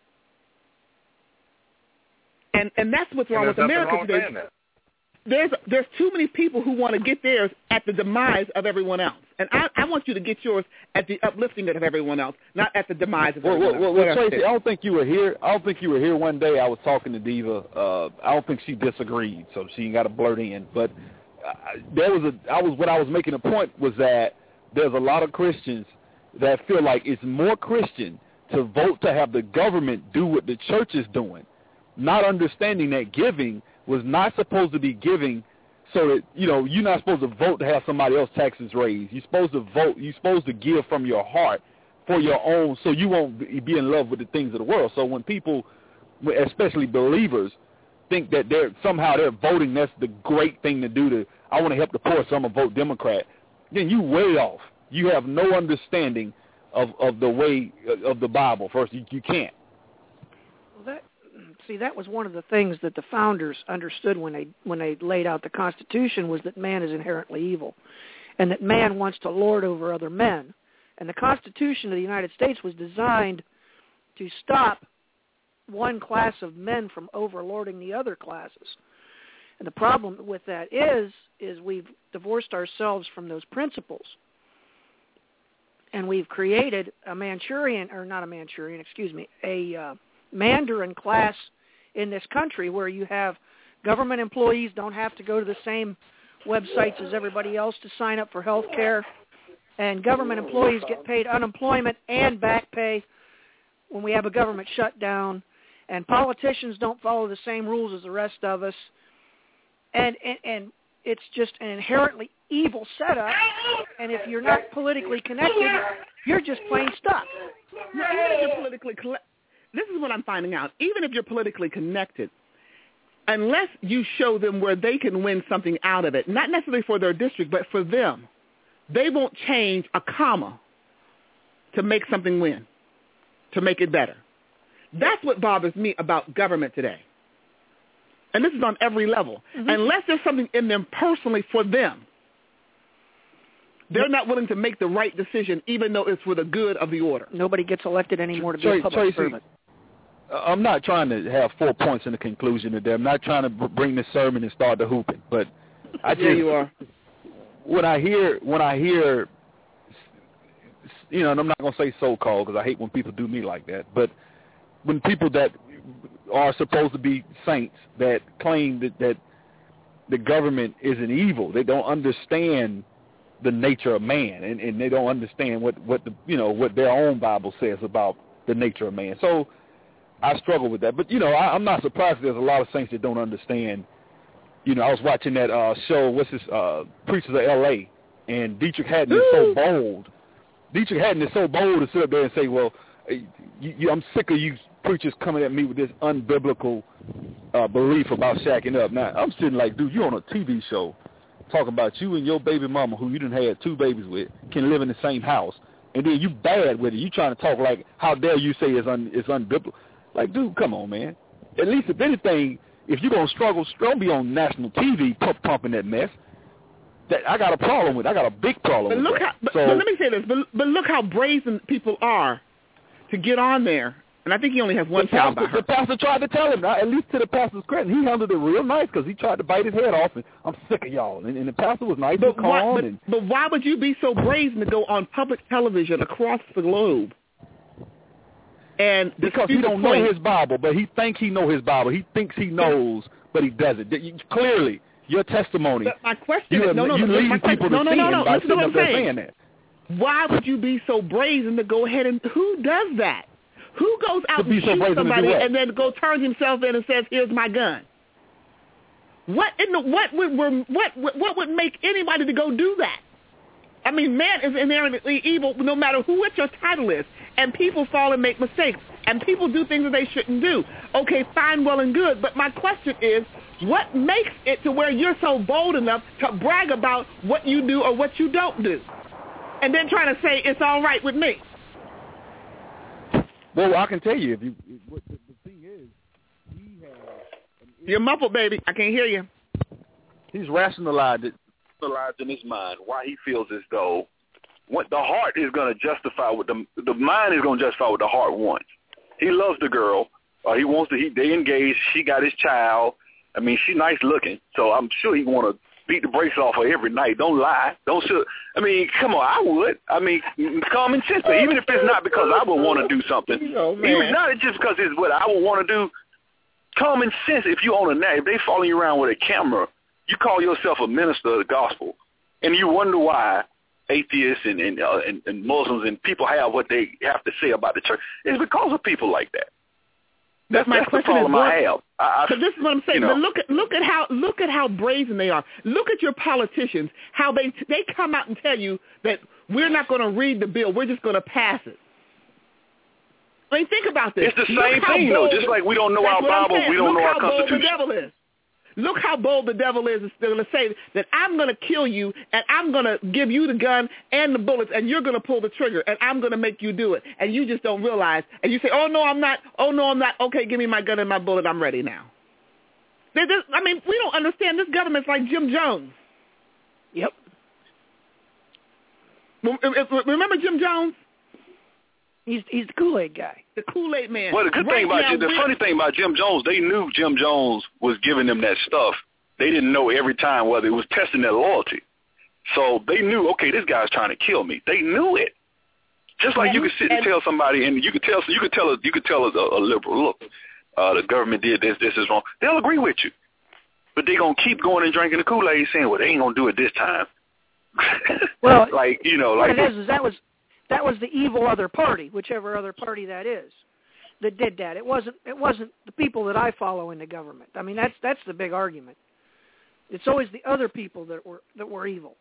And and that's what's wrong with America today. There's there's too many people who want to get theirs at the demise of everyone else. And I, I want you to get yours at the uplifting of everyone else, not at the demise of well, everyone well, else. Well, well Tracy, I don't think you were here. I don't think you were here one day. I was talking to Diva. Uh, I don't think she disagreed, so she got to blurt in. But uh, there was a. I was what I was making a point was that there's a lot of Christians that feel like it's more Christian to vote to have the government do what the church is doing, not understanding that giving was not supposed to be giving so that, you know, you're not supposed to vote to have somebody else's taxes raised. You're supposed to vote, you're supposed to give from your heart for your own, so you won't be in love with the things of the world. So when people, especially believers, think that they're somehow they're voting, that's the great thing to do to, I want to help the poor, so I'm going to vote Democrat, then you way off. You have no understanding of, of the way of the Bible. First, you, you can't. Well, that, see, that was one of the things that the founders understood when they when they laid out the Constitution, was that man is inherently evil, and that man wants to lord over other men. And the Constitution of the United States was designed to stop one class of men from overlording the other classes. And the problem with that is, is we've divorced ourselves from those principles. And we've created a Manchurian, or not a Manchurian, excuse me, a uh, Mandarin class in this country where you have government employees don't have to go to the same websites as everybody else to sign up for health care, and government employees get paid unemployment and back pay when we have a government shutdown, and politicians don't follow the same rules as the rest of us, and and, and it's just an inherently evil setup, and if you're not politically connected, you're just plain stuck. No, even if you're politically connected, this is what I'm finding out. Even if you're politically connected, unless you show them where they can win something out of it, not necessarily for their district, but for them, they won't change a comma to make something win, to make it better. That's what bothers me about government today. And this is on every level. Mm-hmm. Unless there's something in them personally for them, they're not willing to make the right decision, even though it's for the good of the order. Nobody gets elected anymore to be a public servant. I'm not trying to have four points in the conclusion today. I'm not trying to bring the sermon and start the hooping, but I just, yeah, you are. When I hear, when I hear, you know, and I'm not going to say so-called because I hate when people do me like that, but when people that are supposed to be saints that claim that, that the government is an evil, they don't understand the nature of man, and, and they don't understand what, what the, you know, what their own Bible says about the nature of man. So I struggle with that. But, you know, I, I'm not surprised there's a lot of saints that don't understand. You know, I was watching that uh, show, what's this, uh, Preachers of L A, and Dietrich Haddon is so bold. Dietrich Haddon is so bold to sit up there and say, well, you, you, I'm sick of you preachers coming at me with this unbiblical uh, belief about shacking up. Now, I'm sitting like, dude, you're on a T V show talking about you and your baby mama, who you done had two babies with, can live in the same house, and then you bad with it. You trying to talk like, how dare you say it's, un, it's unbiblical. Like, dude, come on, man. At least, if anything, if you're going to struggle, don't be on national T V pump, pumping that mess. That I got a problem with. I got a big problem but with look that. How, but, so, but let me say this. But, but look how brazen people are to get on there And I think he only has one the child pastor, by her. The pastor tried to tell him, now, at least to the pastor's credit, he handled it real nice because he tried to bite his head off, and I'm sick of y'all. And, and the pastor was nice but and calm. Why, but, and, but why would you be so brazen to go on public television across the globe? And because he don't know his Bible, but he thinks he know his Bible. He thinks he knows, but he doesn't. You, clearly, your testimony. But my question you is, no, no, you no, lead my people question, no, to no, sin no, no, by listen to sitting what up I'm there saying. saying that. Why would you be so brazen to go ahead and who does that? Who goes out To be and so shoots brazen to do somebody what? and then go turns himself in and says, "Here's my gun"? What in the what would what what would make anybody to go do that? I mean, man is inherently evil, no matter who what your title is, and people fall and make mistakes, and people do things that they shouldn't do. Okay, fine, well and good, but my question is, what makes it to where you're so bold enough to brag about what you do or what you don't do, and then trying to say it's all right with me? Well, I can tell you, if you, what the, the thing is, he has. You're muffled, baby. I can't hear you. He's rationalized it, rationalized in his mind why he feels as though what the heart is going to justify what the the mind is going to justify what the heart wants. He loves the girl. Uh, he wants to. He they engaged. She got his child. I mean, she's nice looking, so I'm sure he want to beat the brakes off her every night. Don't lie. Don't should. I mean, come on. I would. I mean, common sense. But even if it's not because I would want to do something, oh, even not just because it's what I would want to do. Common sense. If you own a net, if they following you around with a camera, you call yourself a minister of the gospel, and you wonder why atheists and and, uh, and and Muslims and people have what they have to say about the church. It's because of people like that. That's, my that's the question problem is, I have. I, so this is what I'm saying. You know, but look at look at how look at how brazen they are. Look at your politicians. How they they come out and tell you that we're not going to read the bill. We're just going to pass it. I mean, think about this. It's the Look same how thing, bold, though. Just like we don't know that's our what I'm Bible, saying. we don't Look know our how bold Constitution. the devil is. Look how bold the devil is. They're going to say that I'm going to kill you, and I'm going to give you the gun and the bullets, and you're going to pull the trigger, and I'm going to make you do it. And you just don't realize. And you say, oh, no, I'm not. Oh, no, I'm not. Okay, give me my gun and my bullet. I'm ready now. They're just, I mean, we don't understand. This government's like Jim Jones. Yep. Remember Jim Jones? He's he's the Kool-Aid guy. The Kool-Aid man. Well, the good right thing about now, Jim, the funny thing about Jim Jones, they knew Jim Jones was giving them that stuff. They didn't know every time whether it was testing their loyalty. So they knew, okay, this guy's trying to kill me. They knew it. Just like and, you could sit and, and tell somebody, and you could tell you could tell a, you could tell a, a liberal, look, uh, the government did this, this is wrong. They'll agree with you, but they gonna keep going and drinking the Kool-Aid, saying, well, they ain't gonna do it this time. Well, like you know, like what it is is that was. That was the evil other party, whichever other party that is, that did that. It wasn't. It wasn't the people that I follow in the government. I mean, that's that's the big argument. It's always the other people that were that were evil.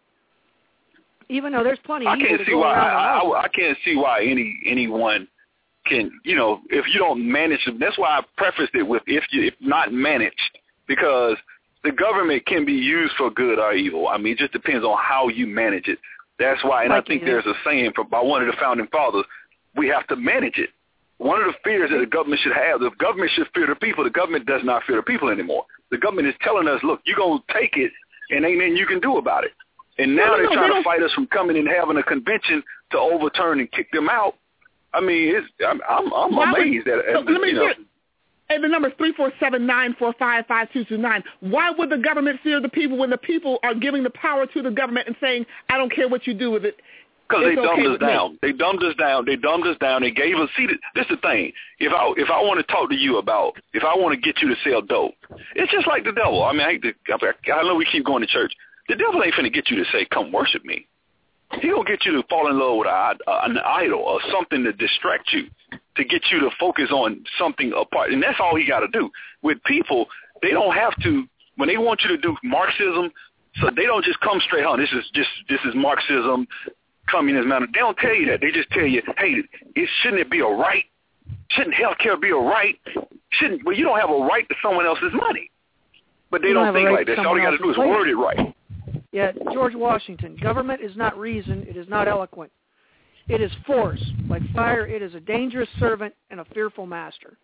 Even though there's plenty of I evil can't to see go why. around I, I, I can't see why any anyone can. You know, if you don't manage them, that's why I prefaced it with if you if not managed, because the government can be used for good or evil. I mean, it just depends on how you manage it. That's why, and like I think there's a saying from by one of the founding fathers, we have to manage it. One of the fears that the government should have, the government should fear the people. The government does not fear the people anymore. The government is telling us, look, you're going to take it, and ain't nothing you can do about it. And now no, no, they're no, trying they to fight us from coming and having a convention to overturn and kick them out. I mean, it's, I'm, I'm, I'm amazed would, at so it. Let me you know. And the number is three four seven, nine four five, five two two nine. Why would the government fear the people when the people are giving the power to the government and saying, I don't care what you do with it? Because they dumbed okay us down. Me. They dumbed us down. They dumbed us down. They gave us. See, this is the thing. If I if I want to talk to you about, if I want to get you to sell dope, it's just like the devil. I mean, I, hate to, I know we keep going to church. The devil ain't finna get you to say, "Come worship me." He gonna get you to fall in love with a, an idol or something to distract you, to get you to focus on something apart, and that's all he got to do. With people, they don't have to. When they want you to do Marxism, so they don't just come straight on. This is just this is Marxism. Communism. They don't tell you that. They just tell you, hey, it shouldn't it be a right? Shouldn't health care be a right? Shouldn't well, you don't have a right to someone else's money. But they you don't, don't think right like that. All you got to do is word it right. Yeah, George Washington. Government is not reason. It is not eloquent. It is force. Like fire, it is a dangerous servant and a fearful master.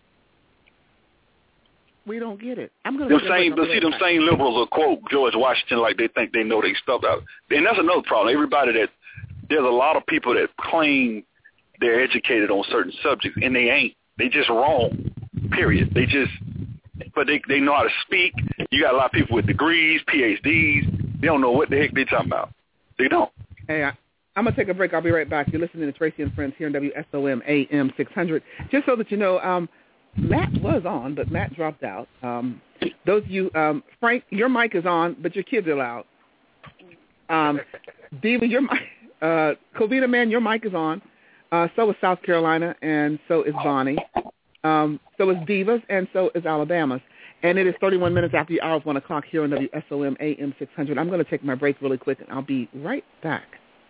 We don't get it. I'm going to same, see them same liberals will quote George Washington like they think they know their stuff out. And that's another problem. Everybody that there's a lot of people that claim they're educated on certain subjects, and they ain't. They just wrong, period. They just, but they they know how to speak. You got a lot of people with degrees, P H Ds. They don't know what the heck they're talking about. They don't. Hey, I, I'm going to take a break. I'll be right back. You're listening to Tracy and Friends here on W S O M A M six hundred. Just so that you know, um, Matt was on, but Matt dropped out. Um, those of you, um, Frank, your mic is on, but your kids are loud. Um, Diva, your mic, uh, Covina Man, your mic is on. Uh, so is South Carolina, and so is Bonnie. Um, so is Divas, and so is Alabama's. And it is thirty-one minutes after the hour of one o'clock here on W S O M A M six hundred. I'm going to take my break really quick, and I'll be right back.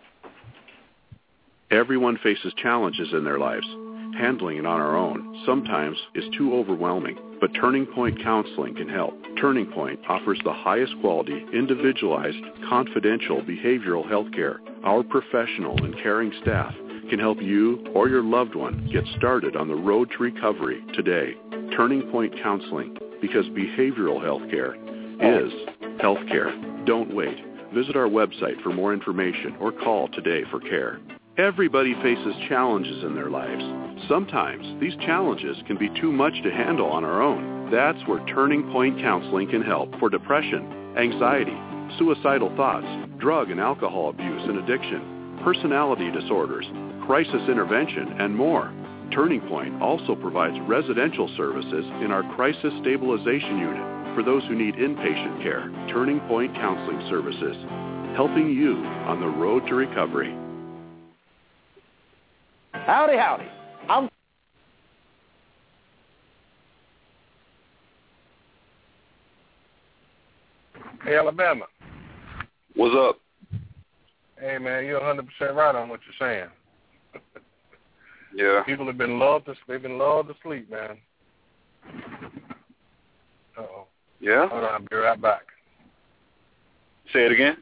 Everyone faces challenges in their lives. Handling it on our own sometimes is too overwhelming, but Turning Point Counseling can help. Turning Point offers the highest quality, individualized, confidential behavioral health care. Our professional and caring staff can help you or your loved one get started on the road to recovery today. Turning Point Counseling, because behavioral health care is health care. Don't wait. Visit our website for more information or call today for care. Everybody faces challenges in their lives. Sometimes these challenges can be too much to handle on our own. That's where Turning Point Counseling can help for depression, anxiety, suicidal thoughts, drug and alcohol abuse and addiction, personality disorders, crisis intervention, and more. Turning Point also provides residential services in our crisis stabilization unit for those who need inpatient care. Turning Point Counseling Services, helping you on the road to recovery. Howdy, howdy. I'm Hey, Alabama. What's up? Hey, man, you're one hundred percent right on what you're saying. Yeah. People have been lulled to they've been lulled to sleep, man. Uh oh. Yeah. Hold on, I'll be right back. Say it again.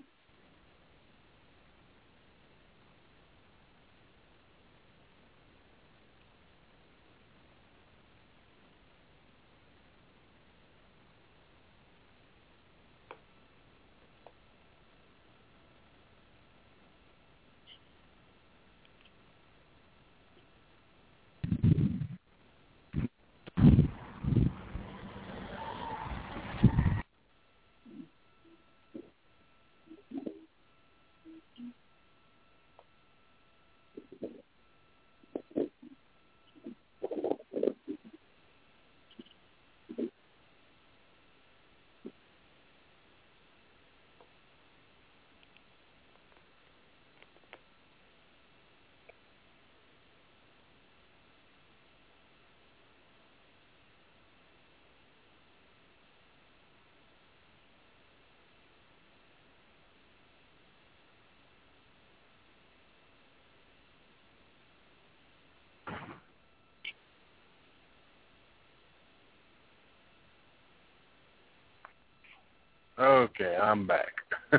Okay, I'm back.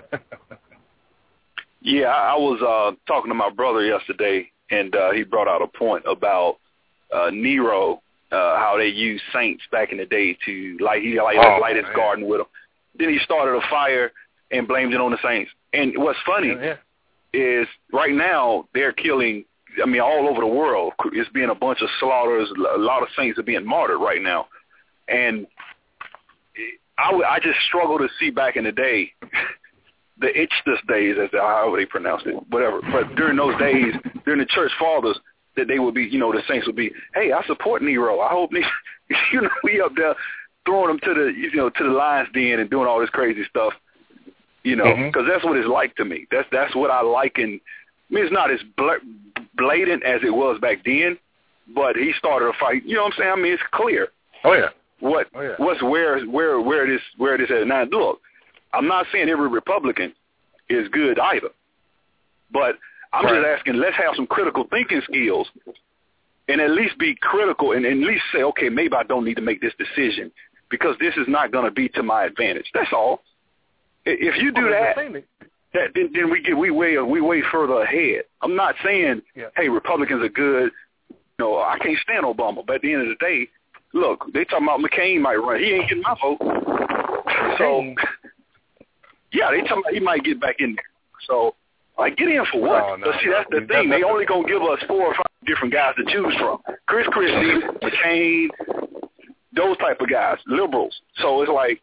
Yeah, I, I was uh, talking to my brother yesterday, and uh, he brought out a point about uh, Nero, uh, how they used saints back in the day to light, he light, oh, light his man. garden with them. Then he started a fire and blamed it on the saints. And what's funny yeah, yeah. is right now they're killing, I mean, all over the world. It's being a bunch of slaughters. A lot of saints are being martyred right now. And I, I just struggle to see back in the day, the Ichthus days, as they, however they pronounce it, whatever. But during those days, during the church fathers, that they would be, you know, the saints would be, hey, I support Nero. I hope, you know, we up there throwing them to the, you know, to the lion's den and doing all this crazy stuff, you know, because mm-hmm. that's what it's like to me. That's that's what I like. And I mean, it's not as bl- blatant as it was back then, but he started a fight. You know what I'm saying? I mean, it's clear. Oh yeah. What oh, yeah. what's where where where it is where it is at now? Look, I'm not saying every Republican is good either, but I'm right. just asking. Let's have some critical thinking skills, and at least be critical, and, and at least say, okay, maybe I don't need to make this decision because this is not going to be to my advantage. That's all. If you do well, that, the that then, then we get we way we way further ahead. I'm not saying, yeah. hey, Republicans are good. You know, I can't stand Obama, but at the end of the day, look, they talking about McCain might run. He ain't getting my vote. So, yeah, they talking about he might get back in there. So, Like, get in for what? No, no, but see, that's no. the thing. They only going to give us four or five different guys to choose from. Chris Christie, McCain, those type of guys, liberals. So it's like,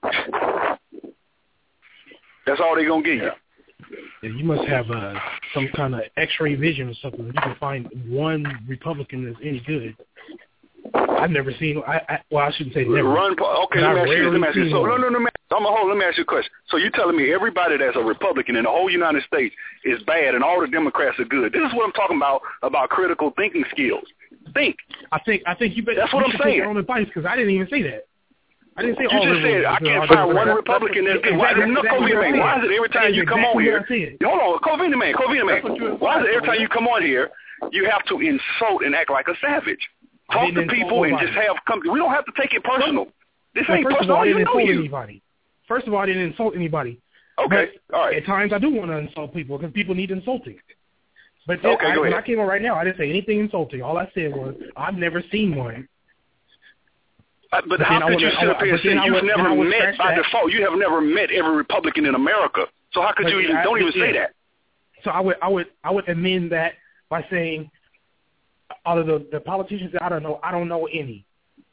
that's all they're going to give you. Yeah, you must have uh, some kind of X-ray vision or something. You can find one Republican that's any good. I've never seen. I, I well, I shouldn't say never. Run. Okay, let me ask you. Let me ask you. So no, no, no, man. I'm a hold. Let me ask you a question. So you telling me everybody that's a Republican in the whole United States is bad, and all the Democrats are good? This is what I'm talking about about critical thinking skills. Think. I think. I think you better. That's what you I'm saying. Take your own advice, because I didn't even say that. I didn't say you all just said I can't find one Republican that's good. Why, no, Covina man, why is it every time you come on here? Hold on, Covina man, Covina man. Why is it every time you come on here, you have to insult and act like a savage? Talk to people and just have come. We don't have to take it personal. This ain't First personal. Of all, I you didn't know insult you. anybody. First of all, I didn't insult anybody. Okay, but all right. At times, I do want to insult people because people need insulting. But then okay, I, go when ahead. I came on right now, I didn't say anything insulting. All I said was, I've never seen one. Uh, but, but how could you sit up here and say you've would, never met by that. default? You have never met every Republican in America. So how could but you even, I, don't even yeah. say that? So I would, I would, I would amend that by saying, out of the, the politicians that I don't know, I don't know any.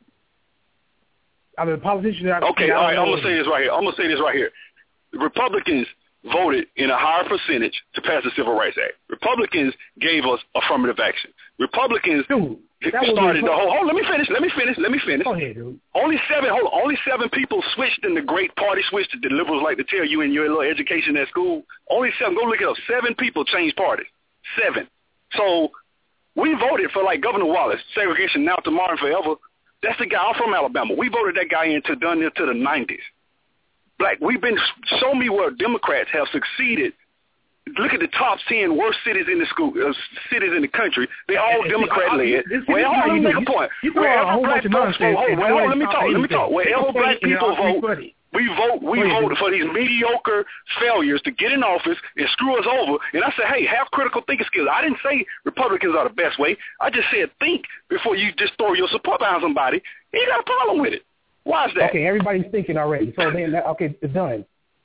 Out of the politicians that I okay, I all right. I'm know gonna say any. this right here. I'm gonna say this right here. The Republicans voted in a higher percentage to pass the Civil Rights Act. Republicans gave us affirmative action. Republicans dude, started the whole. Hold, let me finish. Let me finish. Let me finish. Go ahead, dude. Only seven. Hold on, only seven people switched in the great party switch that the liberals like to tell you in your little education at school. Only seven. Go look it up. Seven people changed parties. Seven. So we voted for like Governor Wallace, segregation now, tomorrow, and forever. That's the guy. I'm from Alabama. We voted that guy into done into the nineties. Black, we've been, show me where Democrats have succeeded. Look at the top ten worst cities in the school, uh, cities in the country. They're all Democrat-led. Well, hold on, let me make a point. Wherever black folks vote, hold on, hold on, let me talk, let me talk. Wherever black people vote, we vote, we vote for these mediocre failures to get in office and screw us over. And I said, hey, have critical thinking skills. I didn't say Republicans are the best way. I just said think before you just throw your support behind somebody. You got a problem with it. Why is that? Okay, everybody's thinking already. So then, okay, it's done.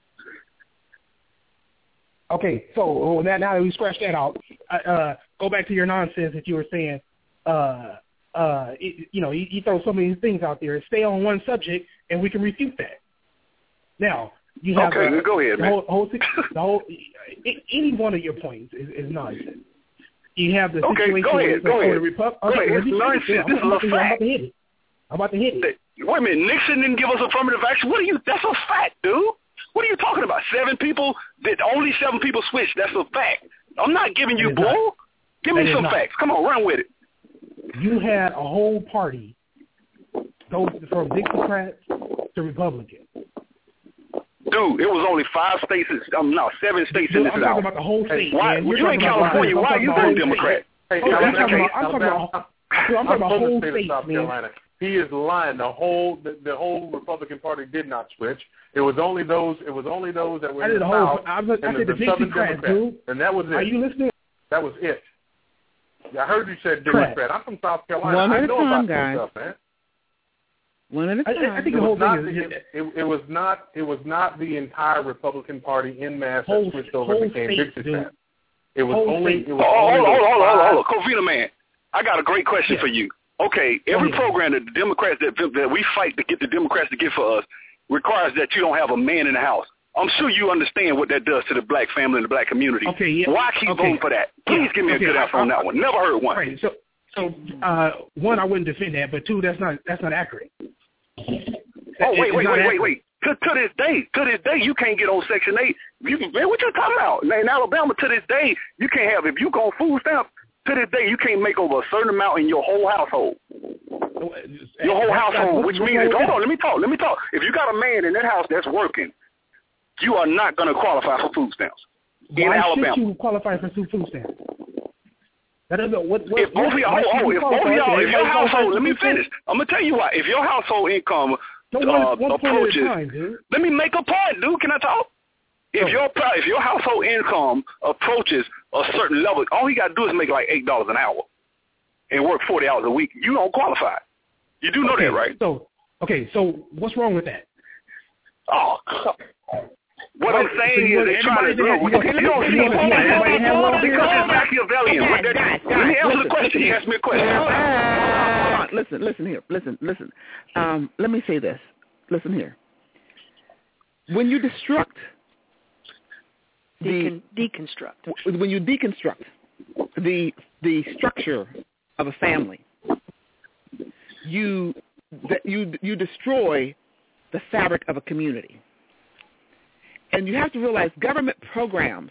Okay, so now, now that we scratch that out, uh, go back to your nonsense that you were saying. Uh, uh, it, you know, you, you throw so many things out there. Stay on one subject, and we can refute that. Now, you have okay, uh, go ahead, the man. Whole, whole, the whole, any one of your points is, is nonsense. You have the okay, situation go ahead, go ahead. The Repu- go okay, ahead. It's nonsense. This is a fact. I'm about to hit it. I'm about to hit it. Wait a minute, Nixon didn't give us affirmative action. What are you? That's a fact, dude. What are you talking about? Seven people? That only seven people switched. That's a fact. I'm not giving you bull. Not. Give me that some facts. Come on, run with it. You had a whole party go from Democrats to Republicans. Dude, it was only five states. Um, no, seven states Dude, in the I'm South. talking about the whole state. Why? Man. You're You're in California. Why are you voting Democrat? Hey, oh, I'm, talking okay. about, I'm talking about. I'm talking about whole state, South man. Carolina. He is lying. The whole the, the whole Republican Party did not switch. It was only those. It was only those that were I in did the the whole. South I, was, I and said the, the the Southern Democrats, Democrats, dude. and that was it. Are you listening? That was it. I heard you said Correct. Democrat. I'm from South Carolina. One at I a know time, about guys. this stuff, man. One at a time. I, I think it the whole was thing not, is it, it, it was not. It was not the entire Republican Party in mass whole, that switched over whole and became state, Democrat. dude. It was whole only. State. It was Oh, only hold on, hold on, hold on, five- hold on. Covina man, I got a great question yeah. for you. Okay, every program that the Democrats that that we fight to get the Democrats to get for us requires that you don't have a man in the house. I'm sure you understand what that does to the black family and the black community. Okay, yeah. Why keep okay. voting for that? Please yeah. give me okay. a good answer on that one. Never heard one. Right. So, so uh, one, I wouldn't defend that, but two, that's not that's not accurate. Oh wait, wait, wait, wait, wait. To, to this day, to this day, you can't get on Section eight. You can, man, what you talking about? In Alabama, to this day, you can't have, if you go on food stamps, to this day, you can't make over a certain amount in your whole household. Your whole household, which means, hold on, let me talk, let me talk. If you got a man in that house that's working, you are not going to qualify for food stamps in Why Alabama. should you qualify for food stamps? That doesn't what. what If both of y'all, oh, if both of y'all, if your household, let me finish. I'm gonna tell you why. If your household income uh, one, one approaches, time, dude. let me make a point, dude. Can I talk? If your if your household income approaches a certain level, all you got to do is make like eight dollars an hour and work forty hours a week. You don't qualify. You do know okay, that, right? So, okay, so what's wrong with that? Oh, What I'm saying is they're trying to look. Because it's Machiavellian. Let me answer the question. He asked me a question. Hold on. Listen, listen here. Listen, listen. Um, let me say this. Listen here. When you destruct, Decon- the, deconstruct. When you deconstruct the the structure of a family, you you you destroy the fabric of a community. And you have to realize government programs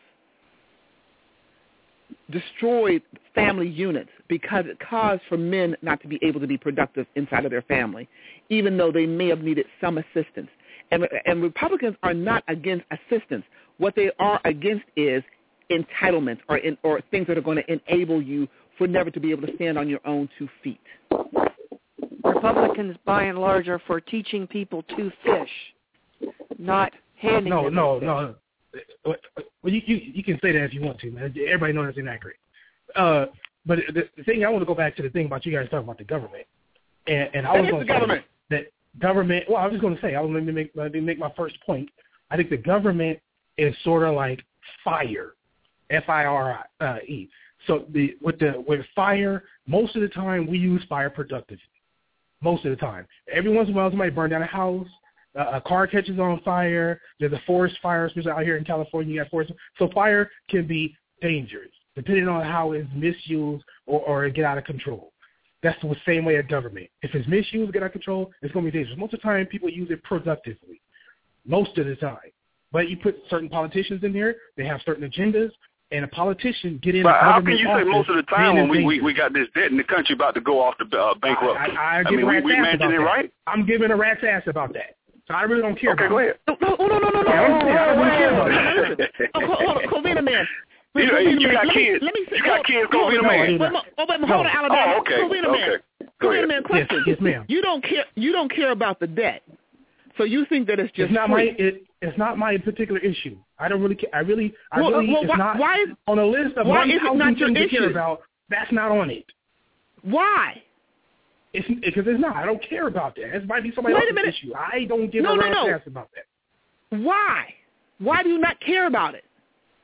destroyed family units because it caused for men not to be able to be productive inside of their family, even though they may have needed some assistance. And, and Republicans are not against assistance. What they are against is entitlements or, in, or things that are going to enable you for never to be able to stand on your own two feet. Republicans, by and large, are for teaching people to fish, not handing no, them no, fish. no. Well, you, you you can say that if you want to, man. Everybody knows that's inaccurate. Uh, but the, the thing I want to go back to the thing about you guys talking about the government, and, and I was going to say that government. Well, I was just going to say I was going to make let me make my first point. I think the government is sort of like fire, F I R I E. So the with the with fire, most of the time we use fire productively. Most of the time, every once in a while somebody burn down a house. Uh, a car catches on fire. There's a forest fire, especially out here in California. You got forest. So fire can be dangerous, depending on how it's misused or, or it get out of control. That's the same way as government. If it's misused, get out of control, it's going to be dangerous. Most of the time, people use it productively. Most of the time. But you put certain politicians in here, they have certain agendas, and a politician get in. But how can you office, say most of the time when we, we, we got this debt in the country about to go off the uh, bankrupt? I, I, I, I mean, we, we mentioned it, right? I'm giving a rat's ass about that. So I really don't care okay, about it. Okay, go ahead. No, no, no, no, no. I don't, I don't really care about it. Oh, hold on, Covina man. You, Covina you man. got let kids. Me, let me you got kids, Covina man. Wait, oh, wait, hold on, Alabama. Oh, okay. Covina okay. man. Covina man, question. Yes, yes, ma'am. You don't care. You don't care about the debt. So you think that it's just it's not free. my it, it's not my particular issue. I don't really care. I really I well, really well, it's why, not why is, on a list of why one is it thousand not your things to care issue? about. That's not on it. Why? It's because it's not. I don't care about that. It might be somebody Wait a else's minute. issue. I don't give no, a no, rat's no. ass about that. Why? Why do you not care about it?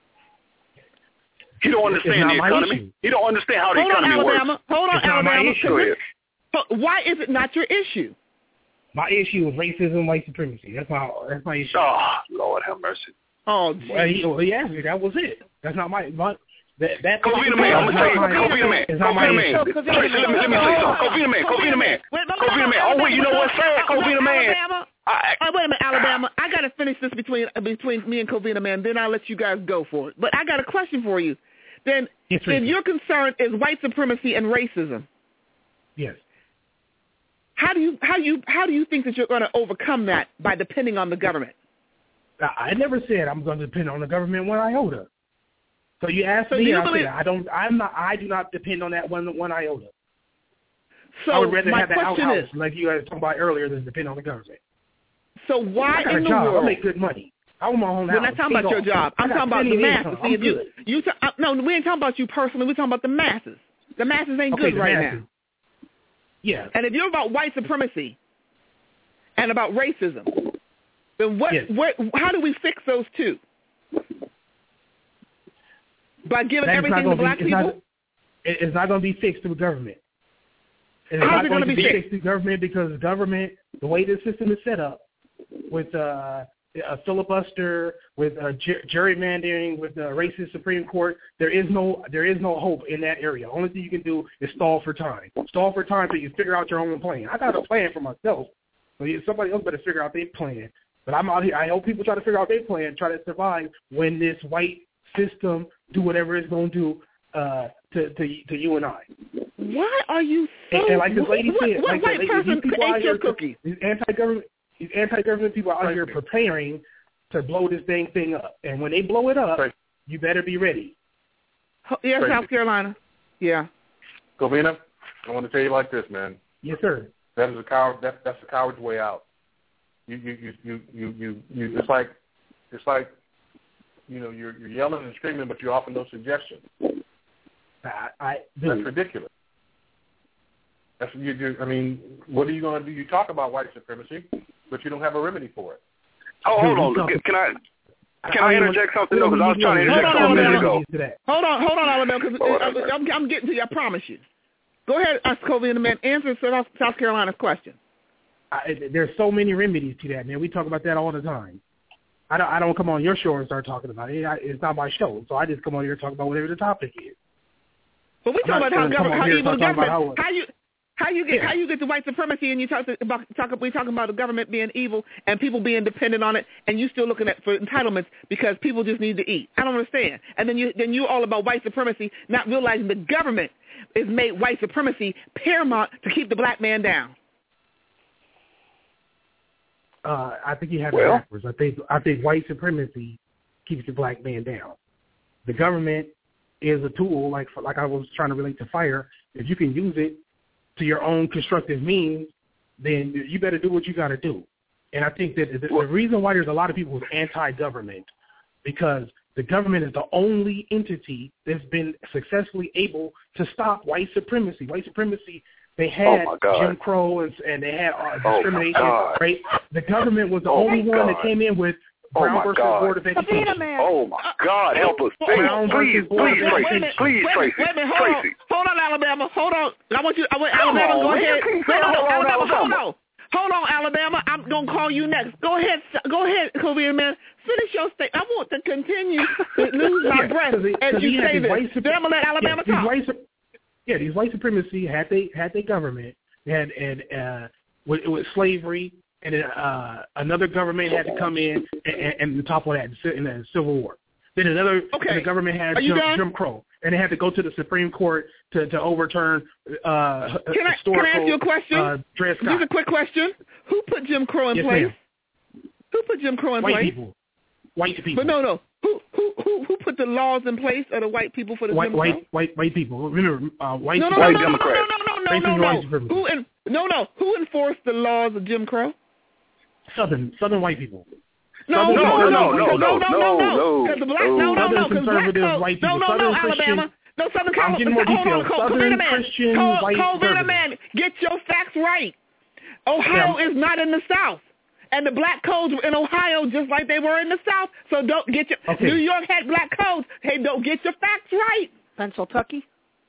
He don't understand the economy. Issue. He don't understand how the Hold economy on, Alabama. works. Hold on, it's Alabama. Not my issue. Why is it not your issue? My issue is racism, white supremacy. That's my that's my issue. Oh, Lord have mercy. Oh, well, he, well, he asked me. That was it. That's not my. my that that. Covina man, I'm gonna tell you. Covina man. Covina man. Tracy, let me let me say something. Covina man. Covina man. Covina man. Oh wait, you know what's sad? Covina man. I, oh, wait a minute, Alabama. I got to finish this between between me and Covina man. Then I'll let you guys go for it. But I got a question for you. Then, yes, if your concern is white supremacy and racism, yes. How do you how you how do you think that you're going to overcome that by depending on the government? I never said I'm going to depend on the government one iota. So you asked so me, you I believe, said I don't. I'm not. I do not depend on that one one iota. So I would rather my have that question outhouse, is, like you guys talking about earlier, than depend on the government. So why I got in a the job. world? I make good money. I own my own house. We're not talking about your job. I'm talking about the masses. See, if you, you t- uh, no, we ain't talking about you personally. We're talking about the masses. The masses ain't okay, good right masses. now. Yeah. And if you're about white supremacy and about racism, then what? Yes. what how do we fix those two? By giving That's everything to black be, people? Not, it's not going to be fixed through government. It's How's not it going to to be be fixed? fixed through government because the government, the way the system is set up, with uh, a filibuster, with uh, ger- gerrymandering, with the racist Supreme Court, there is no there is no hope in that area. Only thing you can do is stall for time. Stall for time so you figure out your own plan. I got a plan for myself, so somebody else better figure out their plan. But I'm out here. I hope people try to figure out their plan, try to survive when this white system do whatever it's going to do uh, to, to to you and I. Why are you so? And, and like this lady what, said, what like white lady, person these people out ate your here, cookie? These anti-government, these anti-government people out here preparing to blow this dang thing up. And when they blow it up, right. you better be ready. Yes, Crazy. South Carolina. Yeah. Covina, I want to tell you like this, man. Yes, sir. That is a coward. That, that's a coward's way out. You, you, you, you, you, you, you. It's like, it's like, you know, you're you're yelling and screaming, but you offer no suggestion. I, I that's ridiculous. That's you, you. I mean, what are you going to do? You talk about white supremacy, but you don't have a remedy for it. Oh, hold on. Can I? Can I interject something though? Because I was trying to interject something a minute ago. Hold on, hold on, Alabama, because I'm, I'm getting to you. I promise you. Go ahead, Kobe and the man. Answer South, South Carolina's question. I, there's so many remedies to that, man. We talk about that all the time. I don't, I don't come on your show and start talking about it. I, it's not my show, so I just come on here and talk about whatever the topic is. But we talk about how government, how evil government, how, how you, how you get, yeah. how you get to white supremacy, and you talk about, talk, we talking about the government being evil and people being dependent on it, and you still looking at for entitlements because people just need to eat. I don't understand. And then you, then you all about white supremacy, not realizing the government is made white supremacy paramount to keep the black man down. Uh, I think you have well, it backwards. I think I think white supremacy keeps the black man down. The government is a tool, like like I was trying to relate to fire. If you can use it to your own constructive means, then you better do what you got to do. And I think that the, the reason why there's a lot of people who's anti-government, because the government is the only entity that's been successfully able to stop white supremacy. White supremacy, they had oh Jim Crow and, and they had uh, oh discrimination, right? The government was the oh only one God. that came in with Brown oh versus God. Board of Education. Oh, my God. Help us. Brown Please, versus Board please, of Tracy. Education. Please, Tracy. Wait a minute, hold Tracy. on. Hold on, Alabama. Hold on. I want you, I want Come Alabama, on, go man. ahead. You keep No, saying, no, hold on, Alabama, hold Alabama. on. Hold on, Alabama. I'm going to call you next. Go ahead. Go ahead, Kobe, man. Finish your statement. I want to continue to lose my Yeah, breath cause it, as cause you say this. white supre- Then I'm going to let Alabama yeah, talk. These white, su- yeah, these white supremacy had they had their government, and and uh, with, with slavery, and then uh, another government had to come in and, and, and top of that in the Civil War. Then another okay. and the government had Are you Jim, done? Jim Crow, and they had to go to the Supreme Court to, to overturn uh, Can I, historical. can I ask you a question? Uh, Dred Scott. Just a quick question. Who put Jim Crow in Yes, place? ma'am. Who put Jim Crow in White place? people. White people. But no, no. Who who who who put the laws in place of the white people for the white Jim Crow? white white white people. Remember, uh, white no, no, people. no, no, no, no, no, no, no, no, no. Who Who en- no, no. Who enforced the laws of Jim Crow? Southern Southern white people. No, no, no, no, no, no, no, no, because the black, no, no, no, because black conservative white people. no, no, no, Alabama, no, Southern California. Hold on, Southern Christian white COVID man, get your facts right. Ohio is not in the South. And the black codes were in Ohio just like they were in the South. So don't get your okay. New York had black codes. Hey, don't get your facts right. Pennsylvania?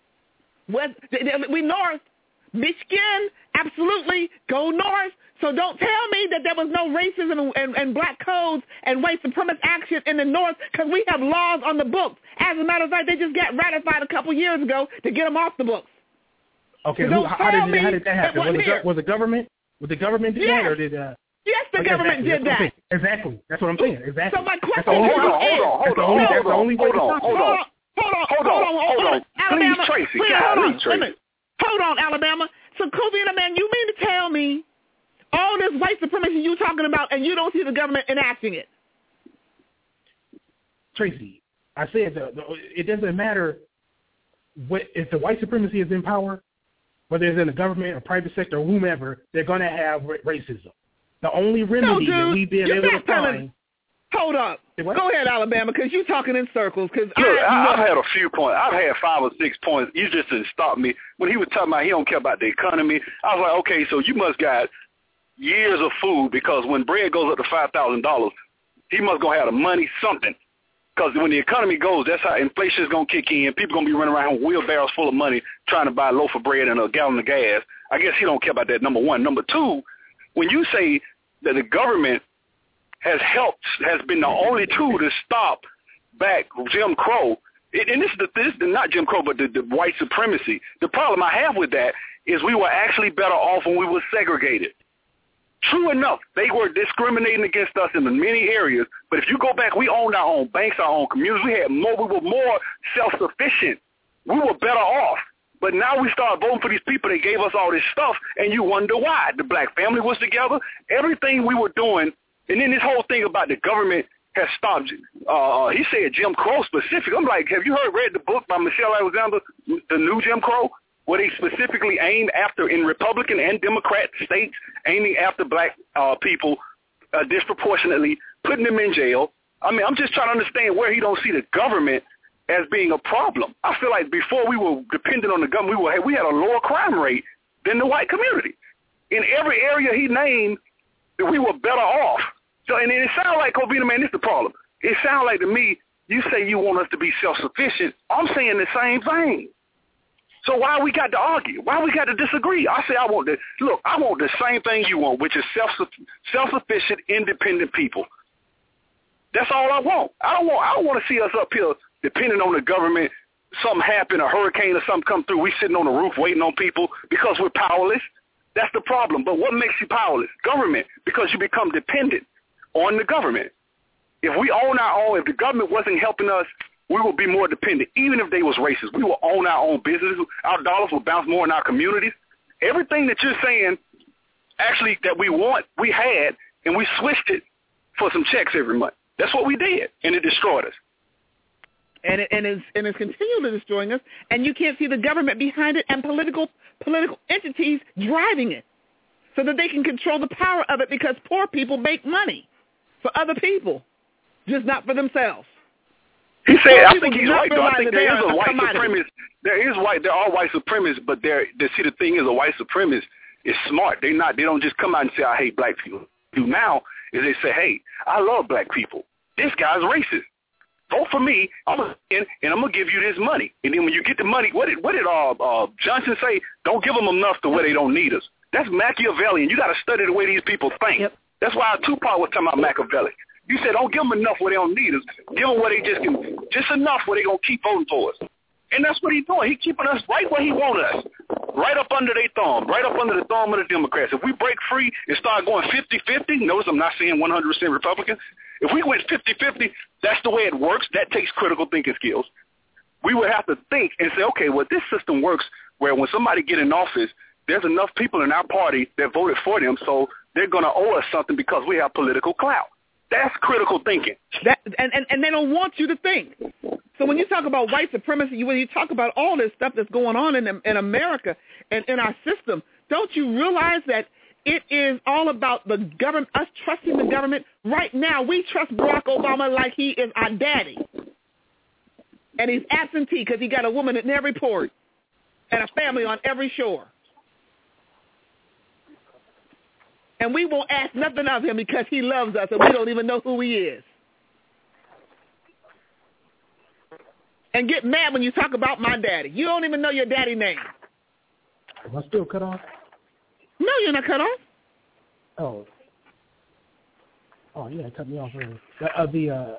West, we north. Michigan, absolutely, go north. So don't tell me that there was no racism and, and, and black codes and white supremacist action in the north, because we have laws on the books. As a matter of fact, they just got ratified a couple years ago to get them off the books. Okay, so who, how, did, how did that happen? Was, here. the, was the government? Was the government did yes. that, or did? Uh, yes, the okay, government exactly. did that. Exactly. That's what I'm saying. Exactly. So my question hold is, on, hold on, hold on, that's the only way to hold on, hold on, hold on, hold on, hold on, Alabama, please, Tracy, please, God, hold on, please, Tracy. Hold on, Alabama. So, Kobe and man, you mean to tell me all this white supremacy you talking about, and you don't see the government enacting it? Tracy, I said the, the, it doesn't matter what, if the white supremacy is in power, whether it's in the government or private sector or whomever, they're going to have ra- racism. The only remedy no, that we've been You're able to telling, find. Hold up. Go ahead, Alabama, because you're talking in circles. Cause Look, I, I, no. I've had a few points. I've had five or six points. You just didn't stop me. When he was talking about he don't care about the economy, I was like, okay, so you must got years of food, because when bread goes up to five thousand dollars, he must go have the money something. Because when the economy goes, that's how inflation is going to kick in. People going to be running around with wheelbarrows full of money trying to buy a loaf of bread and a gallon of gas. I guess he don't care about that, number one. Number two, when you say that the government has helped, has been the only tool to stop back Jim Crow, it, and this is, the, this is not Jim Crow, but the, the white supremacy. The problem I have with that is we were actually better off when we were segregated. True enough, they were discriminating against us in many areas, but if you go back, we owned our own banks, our own communities. We had more. We were more self-sufficient. We were better off. But now we start voting for these people. They gave us all this stuff, and you wonder why. The black family was together. Everything we were doing, and then this whole thing about the government has stopped. Uh, he said Jim Crow specific. I'm like, have you heard, read the book by Michelle Alexander, The New Jim Crow, where they specifically aimed after, in Republican and Democrat states, aiming after black uh, people uh, disproportionately, putting them in jail. I mean, I'm just trying to understand where he don't see the government as being a problem. I feel like before we were dependent on the government, we were we had a lower crime rate than the white community. In every area he named, we were better off. So, and it sounds like, Covina, man, this is the problem. it sounds like to me, you say you want us to be self-sufficient. I'm saying the same thing. So why we got to argue? Why we got to disagree? I say I want the look. I want the same thing you want, which is self self-sufficient, independent people. That's all I want. I don't want. I don't want to see us up here depending on the government. Something happen, a hurricane or something come through. We sitting on the roof waiting on people because we're powerless. That's the problem. But what makes you powerless? Government, because you become dependent on the government. If we own our own, if the government wasn't helping us, we would be more dependent. Even if they was racist, we will own our own business. Our dollars will bounce more in our communities. Everything that you're saying, actually, that we want, we had, and we switched it for some checks every month. That's what we did, and it destroyed us. And it, and it's and it's continually destroying us. And you can't see the government behind it and political political entities driving it, so that they can control the power of it. Because poor people make money for other people, just not for themselves. He said, I think he's right, though. I think there is a white supremacist. There is white. There are white supremacists, but they're, they see the thing is a white supremacist is smart. They not. They don't just come out and say I hate black people. Do now is they say, hey, I love black people. This guy's racist. Vote for me. I'm gonna and I'm gonna give you this money. And then when you get the money, what did what did uh, uh, Johnson say? Don't give them enough to where they don't need us. That's Machiavellian. You got to study the way these people think. Yep. That's why Tupac was talking about Machiavelli. You said don't give them enough where they don't need us. Give them where they just can, just enough where they gonna keep voting for us. And that's what he's doing. He's keeping us right where he wants us, right up under their thumb, right up under the thumb of the Democrats. If we break free and start going fifty-fifty, notice I'm not saying one hundred percent Republican. If we went fifty-fifty, that's the way it works. That takes critical thinking skills. We would have to think and say, okay, well, this system works where when somebody get in office, there's enough people in our party that voted for them, so they're going to owe us something because we have political clout. That's critical thinking. That and, and, and they don't want you to think. So when you talk about white supremacy, when you talk about all this stuff that's going on in in America and in our system, don't you realize that it is all about the government, us trusting the government? Right now, we trust Barack Obama like he is our daddy. And he's absentee because he got a woman in every port and a family on every shore. And we won't ask nothing of him because he loves us and we don't even know who he is. And get mad when you talk about my daddy. You don't even know your daddy's name. Am I still cut off? No, you're not cut off. Oh. Oh, yeah, it cut me off earlier. Uh, the, uh,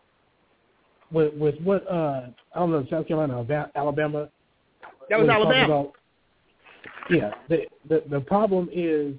with, with what, uh, I don't know, South Carolina, Alabama. That was Alabama. About, yeah, the, the the problem is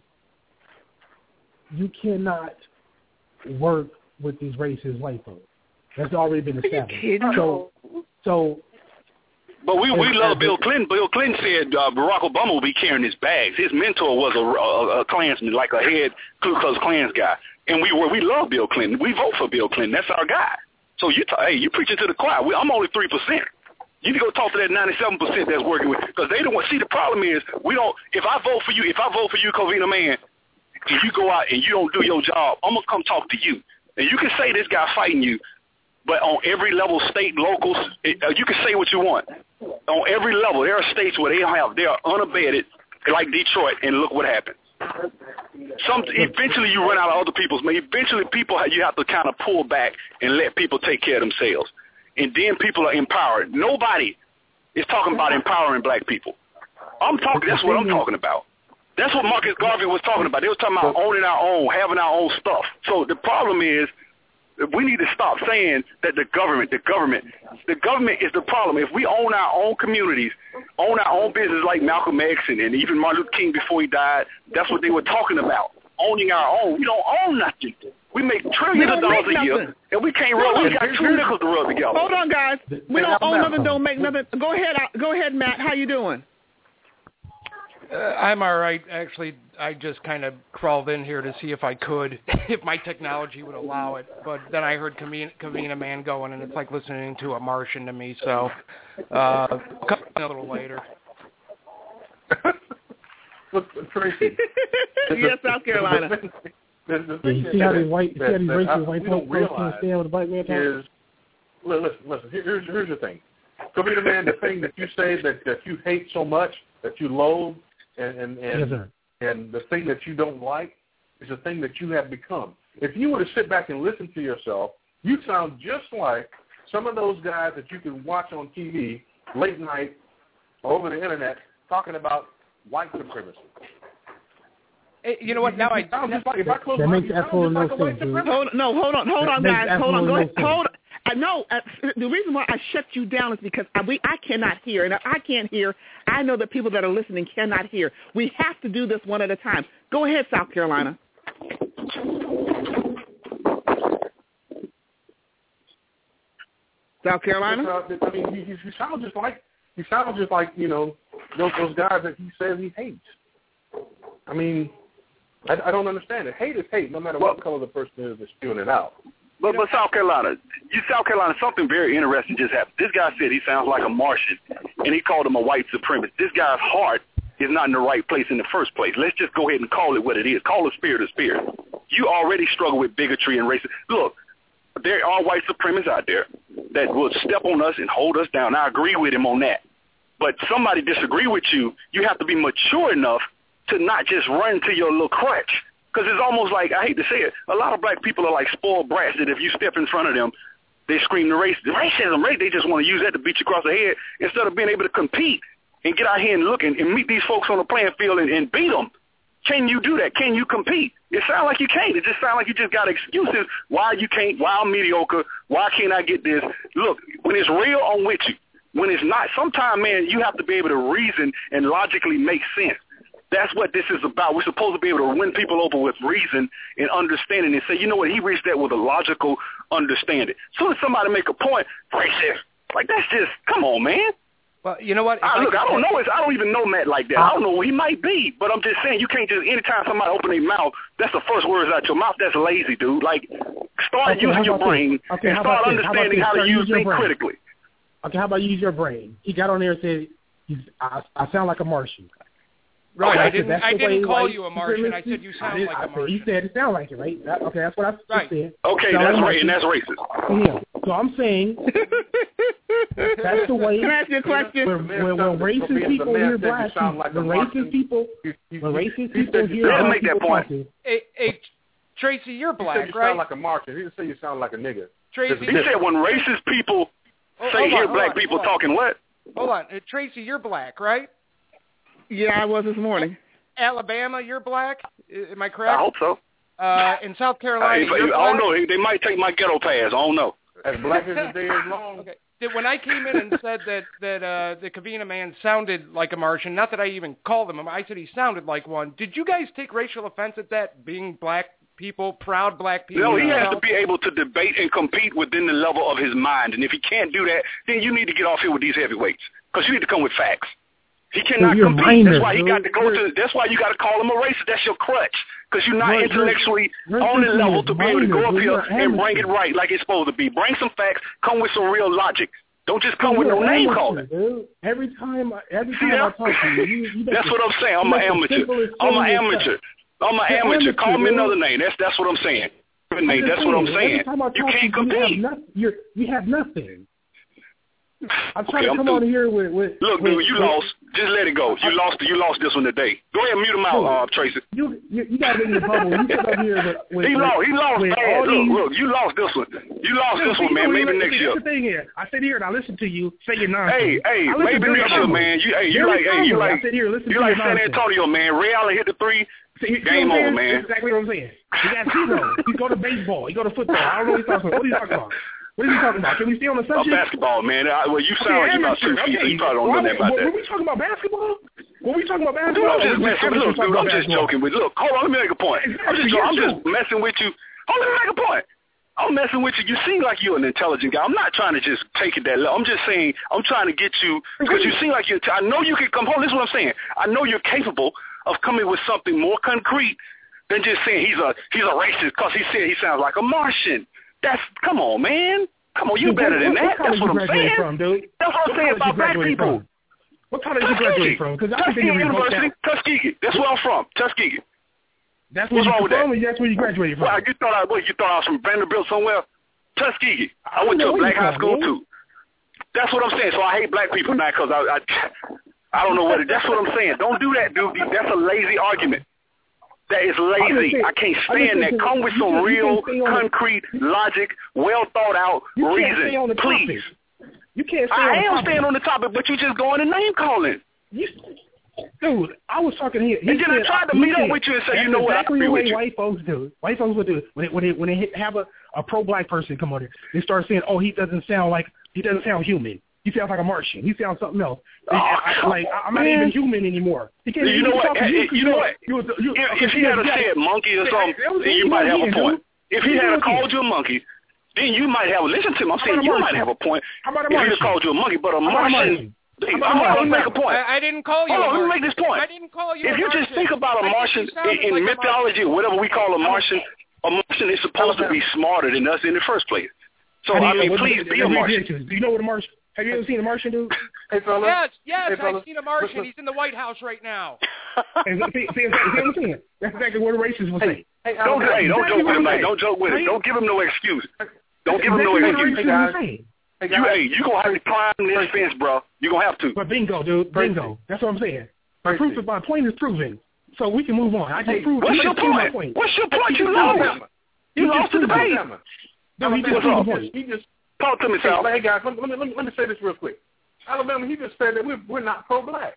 you cannot work with these racist white folks. That's already been established. So, so. But we we love Bill Clinton. Bill Clinton said uh, Barack Obama will be carrying his bags. His mentor was a, a, a Klansman, like a head Ku Klux Klans guy, and we were we love Bill Clinton. We vote for Bill Clinton. That's our guy. So you t- hey, you preaching to the choir. We, I'm only three percent. You need to go talk to that ninety-seven percent that's working with, because they don't want. See, the problem is we don't. If I vote for you, if I vote for you, Covina Man, and you go out and you don't do your job, I'm gonna come talk to you, and you can say this guy fighting you. But on every level, state, locals, it, uh, you can say what you want. On every level, there are states where they have they are unabated, like Detroit, and look what happened. Some eventually you run out of other people's. Eventually, people you have to kind of pull back and let people take care of themselves, and then people are empowered. Nobody is talking about empowering black people. I'm talking. That's what I'm talking about. That's what Marcus Garvey was talking about. They were talking about owning our own, having our own stuff. So the problem is, we need to stop saying that the government, the government, the government is the problem. If we own our own communities, own our own business like Malcolm X and, and even Martin Luther King before he died, that's what they were talking about, owning our own. We don't own nothing. We make trillions of dollars a year, and we can't rub. We got two nickels to rub together. Hold on, guys. We don't own nothing, don't make nothing. Go ahead, go ahead, Matt. How you doing? Uh, I'm all right. Actually, I just kind of crawled in here to see if I could, if my technology would allow it. But then I heard Covina Man going, and it's like listening to a Martian to me. So, uh, come a little later. Look, Tracy. Yes, South Carolina. The, the yeah, you see how these white, see how these racist white folks can't stand with the black man is, listen, listen. Here's here's the thing. Covina Man, the thing that you say that that you hate so much, that you loathe. And and and, yes, sir. and the thing that you don't like is the thing that you have become. If you were to sit back and listen to yourself You sound just like some of those guys that you can watch on T V late night over the internet talking about white supremacy. Hey, you know what? Now I sound just like, if I close that my makes eyes, absolutely no like a white sense, dude. supremacist. Hold, no, hold on, hold on, That guys. makes Hold on, go absolutely ahead. no sense. Hold on. I know uh, the reason why I shut you down is because I, we, I cannot hear, and if I can't hear, I know that people that are listening cannot hear. We have to do this one at a time. Go ahead, South Carolina. South Carolina. Uh, I mean, you, you sound just like you sound just like you know those those guys that he says he hates. I mean, I, I don't understand it. Hate is hate, no matter what color the person is that's spewing it out. But but South Carolina, you South Carolina, something very interesting just happened. This guy said he sounds like a Martian, and he called him a white supremacist. This guy's heart is not in the right place in the first place. Let's just go ahead and call it what it is. Call a spirit a spirit. You already struggle with bigotry and racism. Look, there are white supremacists out there that will step on us and hold us down. I agree with him on that. But somebody disagree with you, you have to be mature enough to not just run to your little crutch. Because it's almost like, I hate to say it, a lot of black people are like spoiled brats that if you step in front of them, they scream the race, racism, right? They just want to use that to beat you across the head instead of being able to compete and get out here and look and, and meet these folks on the playing field and, and beat them. Can you do that? Can you compete? It sounds like you can't. It just sounds like you just got excuses why you can't, why I'm mediocre, why can't I get this. Look, when it's real, I'm with you. When it's not, sometimes, man, you have to be able to reason and logically make sense. That's what this is about. We're supposed to be able to win people over with reason and understanding and say, you know what, he reached that with a logical understanding. As soon as somebody make a point, racist, like that's just, come on, man. Well, you know what? I, I look, I don't say, know. It's, I don't even know Matt like that. I don't know who he might be, but I'm just saying you can't just, anytime somebody open their mouth, that's the first words out your mouth. That's lazy, dude. Like, start Okay, using your brain okay, and how start about this? understanding how, how, how to use use things brain. critically. Okay, how about use your brain? He got on there and said, He's, I, I sound like a Martian. Right, Okay, I didn't. that's I the didn't way call white you a Martian. I said you sound did, like I a said, Martian. You said it sound like it, right? That, okay, that's what I right. said. Okay, sound that's like right, and that's racist. Yeah. So I'm saying that's the way. Can I ask you a question? When, when, when racist people hear black people, like when racist people, when racist people hear Let's black make that people point. talking, Hey, hey, Tracy, you're He black, said you right? sound like a Martian. He didn't say you sound like a nigga. Tracy, He said when racist people Oh, say hold hear on, black hold on, people hold on. talking what? Hold on, uh, Tracy, you're black, right? Yeah, I was this morning. Alabama, you're black. I- Am I correct? I hope so. Uh, in South Carolina, I, you're I don't black? know. They might take my ghetto pass. I don't know. As black as the day is long. Okay. Did, when I came in and said that that uh, the Kavina man sounded like a Martian, not that I even called him, I said he sounded like one. Did you guys take racial offense at that, being black people, proud black people? No, he has yourself? to be able to debate and compete within the level of his mind. And if he can't do that, then you need to get off here with these heavyweights because you need to come with facts. He cannot You're compete. minor, that's why he dude. got to go to. That's why you got to call him a racist. That's your crutch because you're not You're- intellectually you're- on the you're level to be able to minor, go up dude. here You're and bring it amateur. right like it's supposed to be. Bring some facts. Come with some real logic. Don't just come with You're no name amateur, calling. dude. Every time, every See time I that? talk to you, you, you That's make what the- I'm saying. I'm you an make the amateur. simplest I'm an thing amateur. yourself. I'm an You're amateur. amateur, Call me dude. another name. That's that's what I'm saying. I'm Name. just That's what I'm saying, saying. Every time I You talk can't to you, you have compete. nothing. You're, you have nothing. I'm trying Okay, to I'm come through. on here with, with Look, with, dude, you with, lost. Just let it go. You lost. You lost this one today. Go ahead and mute him out, uh, Tracy. You, you, you got to be in your bubble. You sit up here with, with He lost. He lost with bad. all Look, these- look. You lost this one. You lost No, this see, one, man. no, Maybe see, next see, year. That's the thing here. I sit here and I listen to you say your nonsense. Hey, hey, I listen maybe very next year, calmly. man. You, hey, you Very like, hey, you calmly. like, I sit here and listen you to like your San nonsense. Antonio, man. Ray Allen hit the three. See, you see Game what I'm over, saying? man. That's exactly what I'm saying. He got zero. He go to baseball. He go to football. I don't know what he's talking about. What are you talking about? What are you talking about? Can we stay on the Uh, subject? basketball, man. I, well, you Okay, sound like you about amateur. two feet. Okay. You probably don't know Why- nothing about were, that. Were we talking about basketball? Were we talking about Dude, basketball? I'm just Or was messing amateur with look, talking dude. about I'm just basketball? joking with. Look, hold on. Let me make a point. I'm just, You're I'm just too. messing with you. Hold on, let me make a point. I'm messing with you. You seem like you're an intelligent guy. I'm not trying to just take it that low. I'm just saying I'm trying to get you because you seem like you're. I know you can come home. This is what I'm saying. I know you're capable of coming with something more concrete than just saying he's a he's a racist because he said he sounds like a Martian. That's come on, man. Come on, you Dude, better than what, that. what That's what I'm saying. From, dude? That's what I'm saying What about black college you people. graduated from? What college you graduated from? Because I think Tuskegee you University, Tuskegee. That's where I'm from. Tuskegee. That's where What's wrong you with that? from, or that's where you graduated from. Well, you thought I what? You thought I was from Vanderbilt somewhere? Tuskegee. I, I went to know a where black you high from, school man. too. That's what I'm saying. So I hate black people now because I, I I don't know what it. That's what I'm saying. Don't do that, dude. That's a lazy argument. That is lazy. Saying, I can't stand that. Come with some real, concrete, logic, well thought out reason, please. You can't stay I on the am topic. staying on the topic, but you just going and name calling. You, dude, I was talking here. And then I tried to meet up with you and say, you know what, I exactly agree the with way you. white folks do. White folks would do when they when they, when they have a, a pro-black person come on there. They start saying, oh, he doesn't sound like he doesn't sound human. He sounds like a Martian. He sounds something else. Oh, I, I, like I'm not even human anymore. He can't, you know what? To you, you know what? You, you, if okay, if he had a said monkey or something, then you might have a point. If he had called you a monkey, then you might have. Listen to him. I'm saying you might have a point. How about a If he Martian? had called you a monkey, but a How about a Martian. Martian? Hold on, let me make a point. I, I didn't call you Hold a on, let me Martian. make this point. I didn't call you If a you Martian. just think about a I Martian think you in, in sounded like a mythology, Martian. whatever we call a Martian, a Martian is supposed to be smarter than us in the first place. So, How do I you- mean, what- please what- be a what- Martian. Do you know what a Martian? Have you ever seen a Martian, dude? Hey, fellas. Yes, yes, Hey, fellas. I've seen a Martian. Listen. He's in the White House right now. And see, see, see, see what I'm saying? That's exactly what a racist will say. Hey, Don't, Alabama, hey, don't exactly joke with what him, I'm man. saying. Don't joke with him. Don't give him no excuse. Don't give him Exactly no what a excuse. racist Hey, guys. will say. Hey, You, hey, you gonna have to climb this fence, bro. You gonna have to. But bingo, dude. Bingo. That's what I'm saying. My Tracy. proof, my point is proven. So we can move on. I just Hey, proved. What's I your just proved my point? point. What's your point? You Alabama. lost. You You lost just the proved debate. Alabama. No, he just Alabama, proved the he point. just, he just Talk to me, hey, Sal. hey guys, let me, let me let me say this real quick. Alabama, he just said that we're we're not pro-black.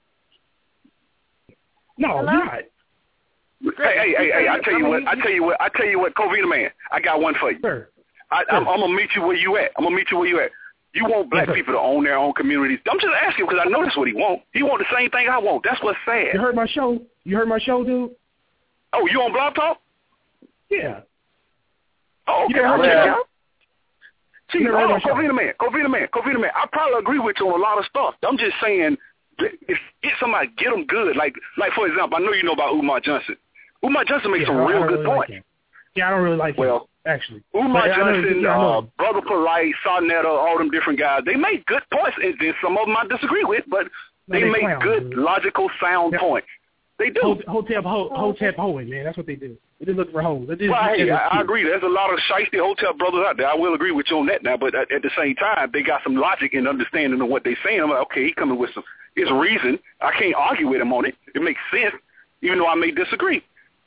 No, Hello? you're not. Hey, hey, hey, hey! I tell you what. I tell you what. I tell you what, Covina man. I got one for you. Sir. I, I'm, I'm gonna meet you where you at. I'm gonna meet you where you at. You want black Yes, sir. people to own their own communities. I'm just asking because I know that's what he want. He want the same thing I want. That's what's sad. You heard my show? You heard my show, dude? Oh, you on Blog Talk? Yeah. Oh, You okay. never I'll heard check my it show? out. See, You never hold heard on, my show? Covina man, Covina man, Covina man. I probably agree with you on a lot of stuff. I'm just saying, if get somebody, get them good. Like, like for example, I know you know about Umar Johnson. Umar Johnson makes Yeah, some I real don't good really like points. him. Yeah, I don't really like him, Well, actually. Umar But I know- Johnson, yeah, I know. uh, Brother Polite, Sarnetta, all them different guys, they make good points, and then some of them I disagree with, but No, they, they make clowns, good, dude. logical, sound Yeah. points. They do. Hotep, Hotep, Ho- Hotep hoeing, man. That's what they do. They just look for hoes. They just, Well, hey, they just I, I cute. agree. There's a lot of shiesty hotel brothers out there. I will agree with you on that now, but at, at the same time, they got some logic and understanding of what they're saying. I'm like, okay, he coming with some his reason. I can't argue with him on it. It makes sense, even though I may disagree.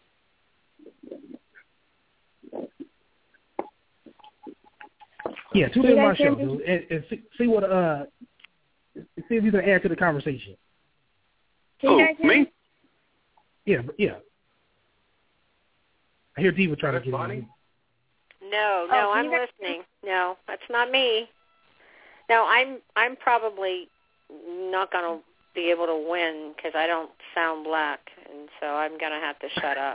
Yeah, tune Can in you my guys hear show, me? dude, and, and see, see what uh, see if you can add to the conversation. Can you guys hear me? Yeah, yeah. I hear Diva trying to That's get funny. in. No, Oh, no, can I'm you guys- listening. No, that's not me. No, I'm I'm probably not going to be able to win because I don't sound black, and so I'm going to have to shut up.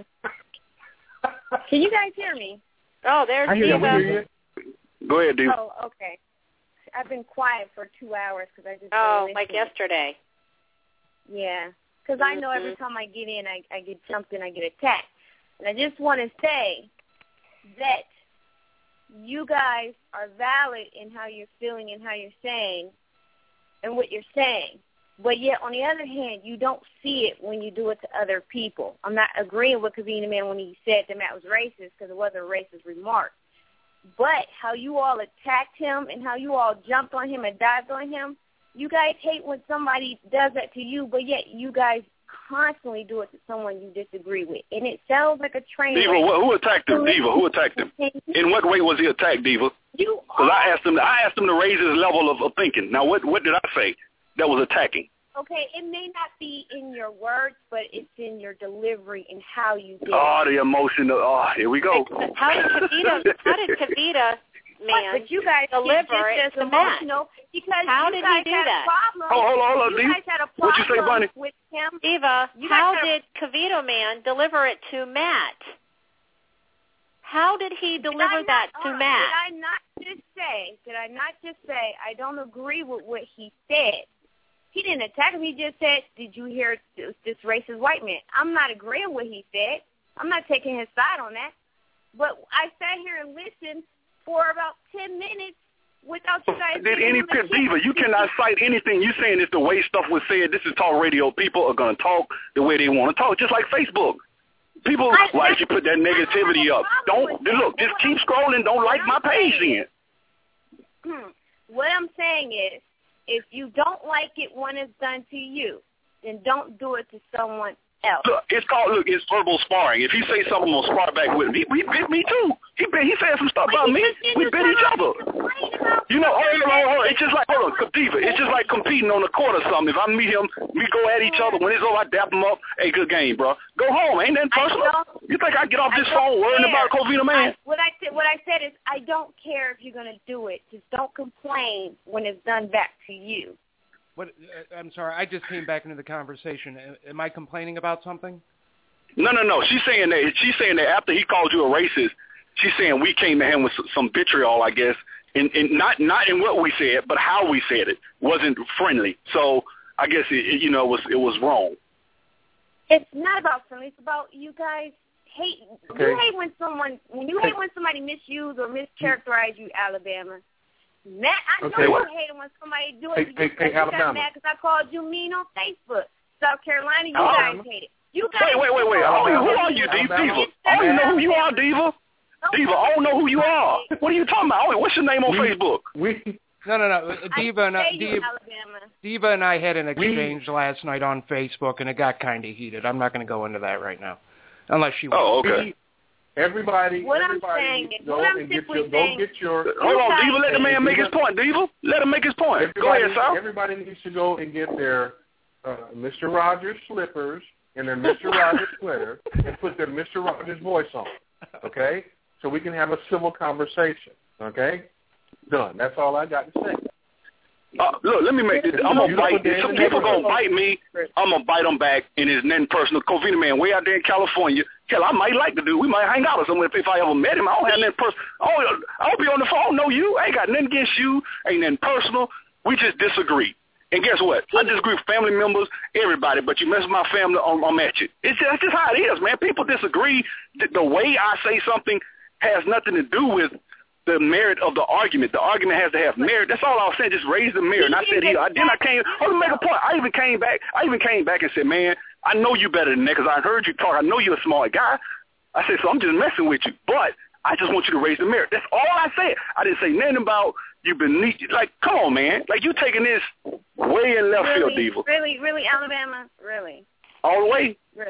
Can you guys hear me? Oh, there's I hear you. Diva. We hear you. Go ahead, dude. Oh, okay. I've been quiet for two hours because I just Oh, been like listening. yesterday. Yeah, because I know every time I get in, I, I get something, I get attacked. And I just want to say that you guys are valid in how you're feeling and how you're saying and what you're saying. But yet, on the other hand, you don't see it when you do it to other people. I'm not agreeing with Kavina Man when he said that Matt was racist because it wasn't a racist remark. But how you all attacked him and how you all jumped on him and dived on him, you guys hate when somebody does that to you, but yet you guys constantly do it to someone you disagree with. And it sounds like a train Diva, wreck. wh- who attacked him? Diva, who attacked him? In what way was he attacked, Diva? You Because I asked him, I asked him to raise his level of, of thinking. Now, what what did I say that was attacking? Okay, it may not be in your words, but it's in your delivery and how you did Oh, it. the emotion. Of, oh, here we go. How did Kavita? How did Kavita, man, But you guys deliver get it just as to Matt? emotional because How you did guys he do had that? a problem. Oh, hold on, hold on, you Diva. guys had a problem What'd you say, Bunny? with him. Diva, You guys how had a- did Kavito man deliver it to Matt? How did he Did deliver I not- that hold to on, Matt? Did I not just say? Did I not just say I don't agree with what he said? He didn't attack him. He just said, "Did you hear this, this racist white man?" I'm not agreeing with what he said. I'm not taking his side on that. But I sat here and listened for about ten minutes without you guys. Did giving any him a pit chance. Diva? You cannot cite anything. You saying it's the way stuff was said. This is talk radio. People are going to talk the way they want to talk, just like Facebook. People, I- why did you put that negativity up? Don't look. Just keep scrolling. Don't like my page then. Hmm. What I'm saying is, if you don't like it when it's done to you, then don't do it to someone else. Look, it's called, look, it's verbal sparring. If he say something, I'm going to spar back with him. He, he bit me, too. He bit, he said some stuff about me. We bit each other. You know, hold on, hold on. It's just like, hold on, Diva, it's just like competing on the court or something. If I meet him, we go at each other. When it's over, I dap him up. Hey, good game, bro. Go home. Ain't that personal? You think I get off this phone worrying about Covina Man? I, what, I, what I said is I don't care if you're going to do it. Just don't complain when it's done back to you. What? Uh, I'm sorry, I just came back into the conversation. Am I complaining about something? No, no, no. She's saying that she's saying that after he called you a racist, she's saying we came to him with some vitriol, I guess, and, and not not in what we said, but how we said it wasn't friendly. So I guess it, it you know it was it was wrong. It's not about friendly. It's about you guys hate. Okay. You hate when someone when you hate when somebody misuse or mischaracterize you, Alabama. Matt, I Okay. know you hate it when somebody do it. Hey, hey, hey, you got Alabama. mad because I called you mean on Facebook. South Carolina, you Alabama. guys hate it. You guys Wait, wait, wait, wait. Oh, who are you, Diva? Diva? I don't even know who you are, Diva. Diva, I don't know who you are. What are you talking about? What's your name on we, Facebook? We No, no, no. Diva and I, you, Diva, Alabama. Diva and I had an exchange last night on Facebook, and it got kind of heated. I'm not going to go into that right now, unless she wants. Oh, okay. Everybody, What I'm everybody saying is- go what I'm and get simply your, go saying- get your. Hold on, Diva. Let the man make his point, Diva. Let him make his point. Go Everybody, ahead, Sal. everybody needs to go and get their uh, Mister Rogers slippers and their Mister Rogers sweater and put their Mister Rogers voice on. Okay, so we can have a civil conversation. Okay, done. That's all I got to say. Uh, look, let me make this. I'm gonna bite. If some people gonna bite me, I'm gonna bite them back, and it's nothing personal. Covina Man, way out there in California. Hell, I might like the dude. We might hang out or somewhere if I ever met him. I don't have nothing personal. I'll, I'll be on the phone. I don't know you. I ain't got nothing against you. Ain't nothing personal. We just disagree. And guess what? I disagree with family members, everybody. But you mess with my family, I'm, I'm at you. It's just, that's just how it is, man. People disagree. The, the way I say something has nothing to do with the merit of the argument. The argument has to have merit. That's all I was saying. Just raise the merit. And I said, here, I, then I came, oh, to make a point. I even came back. I even came back and said, man, I know you better than that because I heard you talk. I know you're a smart guy. I said, so I'm just messing with you. But I just want you to raise the merit. That's all I said. I didn't say nothing about you beneath. Like, come on, man. Like, you taking this way in left really, field, Diva. Really, really, Alabama? Really? All the way? Really?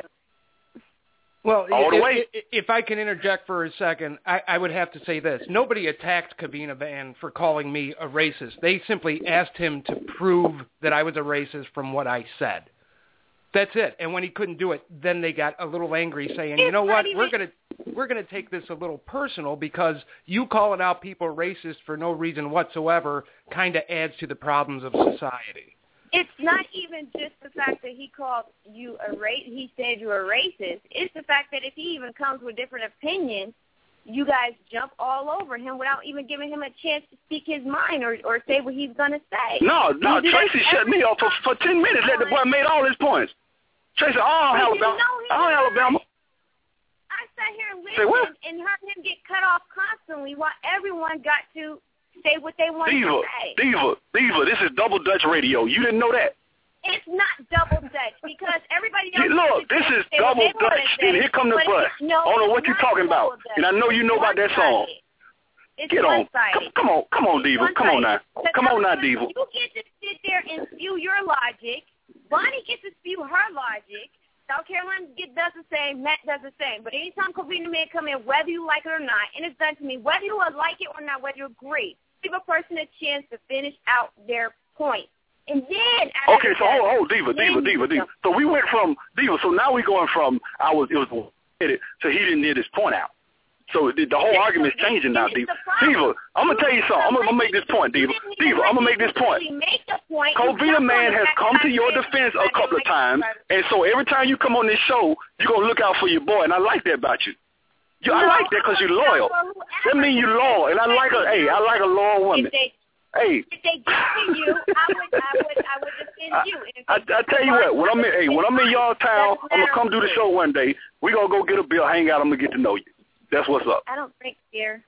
Well, All the if, way. if, if I can interject for a second, I, I would have to say this. Nobody attacked Covina Van for calling me a racist. They simply asked him to prove that I was a racist from what I said. That's it. And when he couldn't do it, then they got a little angry saying, you know what, we're going to we're going to take this a little personal because you calling out people racist for no reason whatsoever kind of adds to the problems of society. It's not even just the fact that he called you a race. He said you were racist. It's the fact that if he even comes with different opinions, you guys jump all over him without even giving him a chance to speak his mind or, or say what he's going to say. No, no, You do Tracy that shut me up for, for ten minutes. Let the boy made all his points. Tracy, oh, Alabama. Oh, Alabama. I sat here and Say what? listened and heard him get cut off constantly while everyone got to say what they wanted Diva, to say. Diva, Diva, this is Double Dutch Radio. You didn't know that? It's not double Dutch because everybody else. Hey, look, this is Double Dutch, and here come the bus. No, I don't know what it's you're not talking about, double Dutch. and I know you know about that song. It's Get on. one-sided. Come, come on, come on, Diva. Come on now. Come on now, Diva. You get to sit there and spew your logic. Bonnie gets to spew her logic. South Carolina get, does the same. Matt does the same. But anytime Covina Man come in, whether you like it or not, and it's done to me, whether you like it or not, whether you agree, give a person a chance to finish out their point. And then okay, so hold, hold, Diva, Diva, Diva, Diva. So we went from Diva. So now we're going from I was it was so he didn't get his point out. So the, the whole argument is changing now, Diva. Diva, I'm gonna tell you something. I'm gonna, I'm gonna make this point, Diva. Diva, I'm gonna make this point. Covina Man has come to your defense a couple of times, and so every time you come on this show, you're gonna look out for your boy, and I like that about you. You, I like that because you're loyal. That means you're loyal, and I like a hey, I like a loyal woman. Hey. If they get to you, I would, I would, I would defend you. I, I tell you what, when I'm in, hey, when I'm in y'all town, I'm gonna come do the show one day. We gonna go get a beer, hang out. I'm gonna get to know you. That's what's up. I don't drink beer.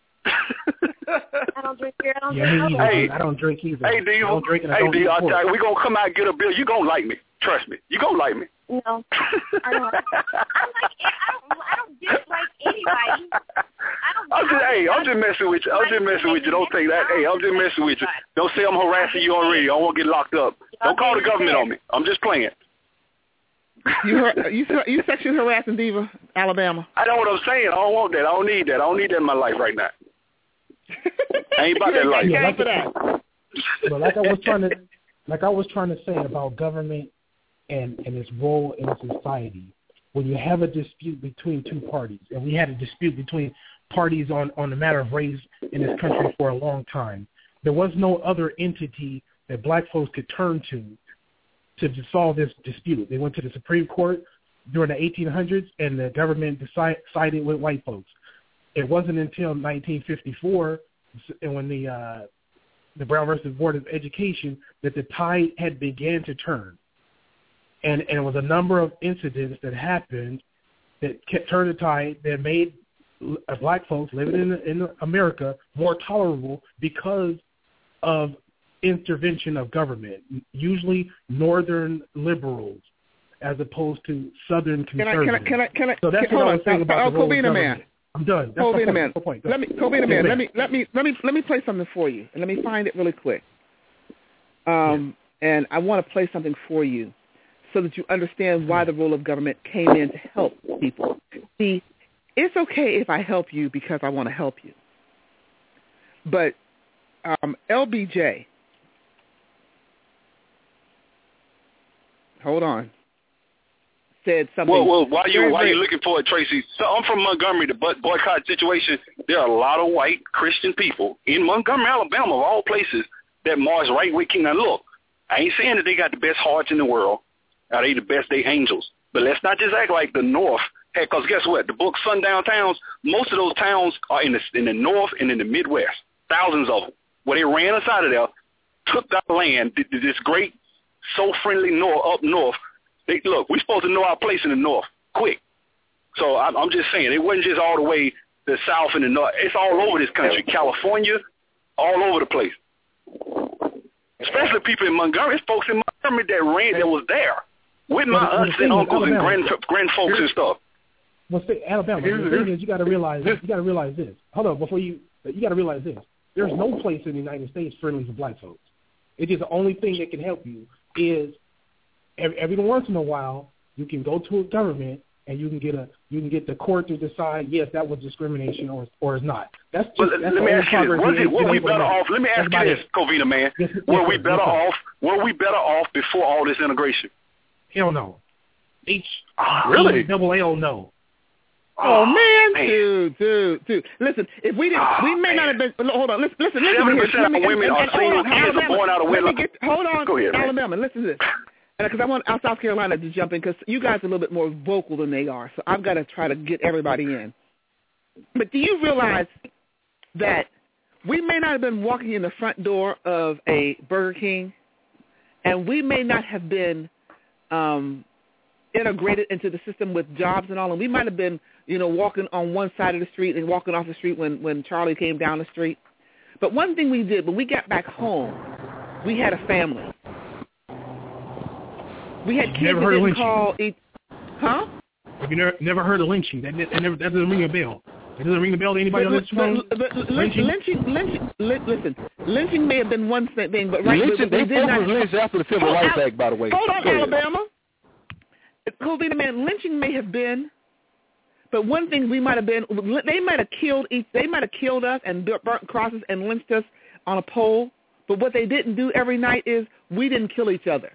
I don't drink beer. I don't yeah, drink. Me hey, I don't drink either. Hey, Diva. I don't drink and I hey, don't Diva. I drink tell you, we gonna come out and get a beer. You gonna like me? Trust me. You gonna like me? No, I don't. I like. I don't. I don't dislike anybody. I don't. I'm just, hey, I'm just messing with you. I'm just messing with you. Don't take that. Hey, I'm just messing with you. Don't say I'm harassing you on radio. I won't get locked up. Don't call the government on me. I'm just playing. You her, you you sexually harassing Diva, Alabama? I know what I'm saying. I don't want that. I don't need that. I don't need that in my life right now. I ain't about that life. Yeah, like, that. But like I was trying to, like I was trying to say about government and and its role in society. When you have a dispute between two parties, and we had a dispute between parties on, on the matter of race in this country for a long time, there was no other entity that black folks could turn to to solve this dispute. They went to the Supreme Court during the eighteen hundreds, and the government decide, sided with white folks. It wasn't until nineteen fifty-four, and when the uh, the Brown versus Board of Education, that the tide had began to turn. And, and it was a number of incidents that happened that kept, turned the tide that made black folks living in, in America more tolerable because of intervention of government, usually northern liberals, as opposed to southern conservatives. Can I? Can I? Can I? So that's can, what hold I was saying on, about oh, the role Covina of government. Man. I'm done. That's Covina my Man. point. Let me, Covina Man. Let me, let me, let me, let me, let me play something for you, and let me find it really quick. Um, yeah. And I want to play something for you, so that you understand why the role of government came in to help people. See, it's okay if I help you because I want to help you. But um, L B J, hold on, said something. Well, well, while you very, while very, you're looking for it, Tracy, so I'm from Montgomery, the boycott situation. There are a lot of white Christian people in Montgomery, Alabama, of all places, that march right with King. Now, look, I ain't saying that they got the best hearts in the world. Are they the best? They angels. But let's not just act like the North. Because guess what? The book Sundown Towns, most of those towns are in the in the North and in the Midwest. Thousands of them. Where they ran us out of there, took that land, did, did this great, so friendly north up north. They, look, we're supposed to know our place in the North quick. So I'm, I'm just saying, it wasn't just all the way the South and the North. It's all over this country. California, all over the place. Especially people in Montgomery. It's folks in Montgomery that ran, that was there. With my well, aunts and uncles and grand grand folks and stuff. Well, say, Alabama. The thing is, you got to realize you got to realize this. Hold on, before you, you got to realize this. There's no place in the United States friendly to black folks. It's just the only thing that can help you is every, every once in a while you can go to a government and you can get a you can get the court to decide yes that was discrimination or or is not. That's just well, that's let me ask you this: was it, were we better off? Let me ask that's you this, Covina Man. Yes, were yes, we better yes, off? Were we better off before all this integration? Hell no. H oh, really? Double L no. Oh, man, man, dude, dude, dude. Listen, if we didn't, oh, we may man. not have been. Hold on, listen, listen, listen. Seventy percent of women and, and, are single. Kids are born out of wedlock. Hold on, Go ahead, Alabama. Man. Listen to this, because I want South Carolina to jump in because you guys are a little bit more vocal than they are. So I've got to try to get everybody in. But do you realize that we may not have been walking in the front door of a Burger King, and we may not have been um, integrated into the system with jobs and all, and we might have been, you know, walking on one side of the street and walking off the street when, when Charlie came down the street. But one thing we did, when we got back home, we had a family. We had kids that didn't call each, huh? Have you never, never heard of lynching? That, that, never, that doesn't ring a bell. It doesn't ring a bell to anybody but, on this phone? But, but, lynching, lynching, lynching, listen, lynching may have been one thing, but right, lynching, but, but they did not. lynched after the Civil Rights Act, by the way. Hold on, Alabama. Covina Man, lynching may have been, but one thing we might have been, they might have killed each, they might have killed us and burnt crosses and lynched us on a pole. But what they didn't do every night is we didn't kill each other.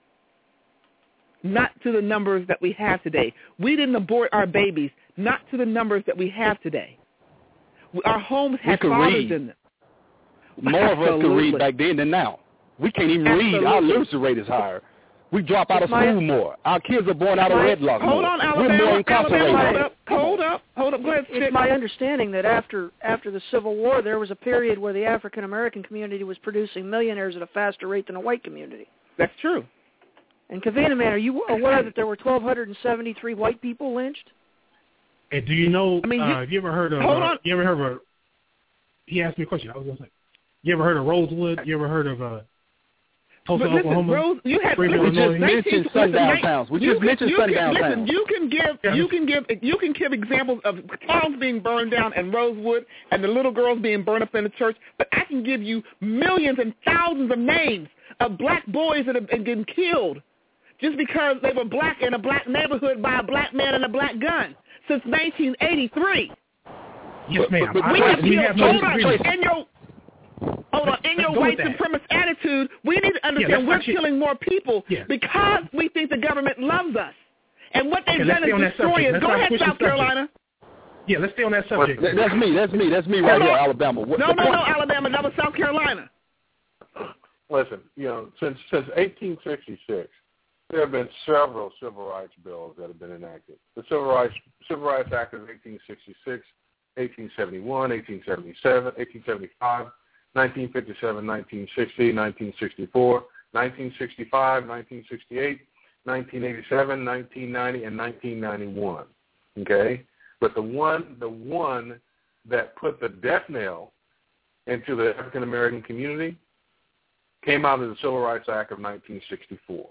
Not to the numbers that we have today. We didn't abort our babies. Not to the numbers that we have today. Our homes had fathers read. in them. More of us could read back then than now. We can't even Absolutely. read. Our literacy rate is higher. We drop out of my, school more. Our kids are born out of wedlock Hold more. on, Alabama. We're more incarcerated. Hold up, hold up, hold up. Go ahead, it's my understanding that after after the Civil War, there was a period where the African American community was producing millionaires at a faster rate than the white community. That's true. And Covina Man, are you aware that there were one thousand two hundred seventy-three white people lynched? And do you know? I mean, uh, you, have you ever heard of? Hold uh, on. You ever heard of? A, he asked me a question. I was going to say. You ever heard of Rosewood? You ever heard of uh, Tulsa, listen, Oklahoma? Rose, you had we listen, just mentioned sundown towns. We just mentioned sundown towns. Listen, you can give yeah. you can give you can give examples of towns being burned down and Rosewood and the little girls being burned up in the church, but I can give you millions and thousands of names of black boys that have been killed just because they were black in a black neighborhood by a black man and a black gun since nineteen eighty-three. Yes, ma'am. We I, have we killed, have no hold on, disagreement. in your, hold on, in your Go white with that. supremacist attitude, we need to Yeah, understand that's we're not shit. killing more people Yeah. because we think the government loves us. And what they've Okay, let's done stay on is that destroy subject. us. Let's Go not ahead, switch the South subject. Carolina. Yeah, let's stay on that subject. That- That's me. That's me. That's me right here, Alabama. What, No, the no, point- no, Alabama. That was South Carolina. Listen, you know, since since eighteen sixty-six, there have been several civil rights bills that have been enacted. The Civil Rights Civil Rights Act of eighteen sixty-six, eighteen seventy-one, eighteen seventy-seven, eighteen seventy-five, nineteen fifty-seven, nineteen sixty, nineteen sixty-four, nineteen sixty-five, nineteen sixty-eight, nineteen eighty-seven, nineteen ninety, and nineteen ninety-one. Okay, but the one the one that put the death knell into the African American community came out of the Civil Rights Act of nineteen sixty-four.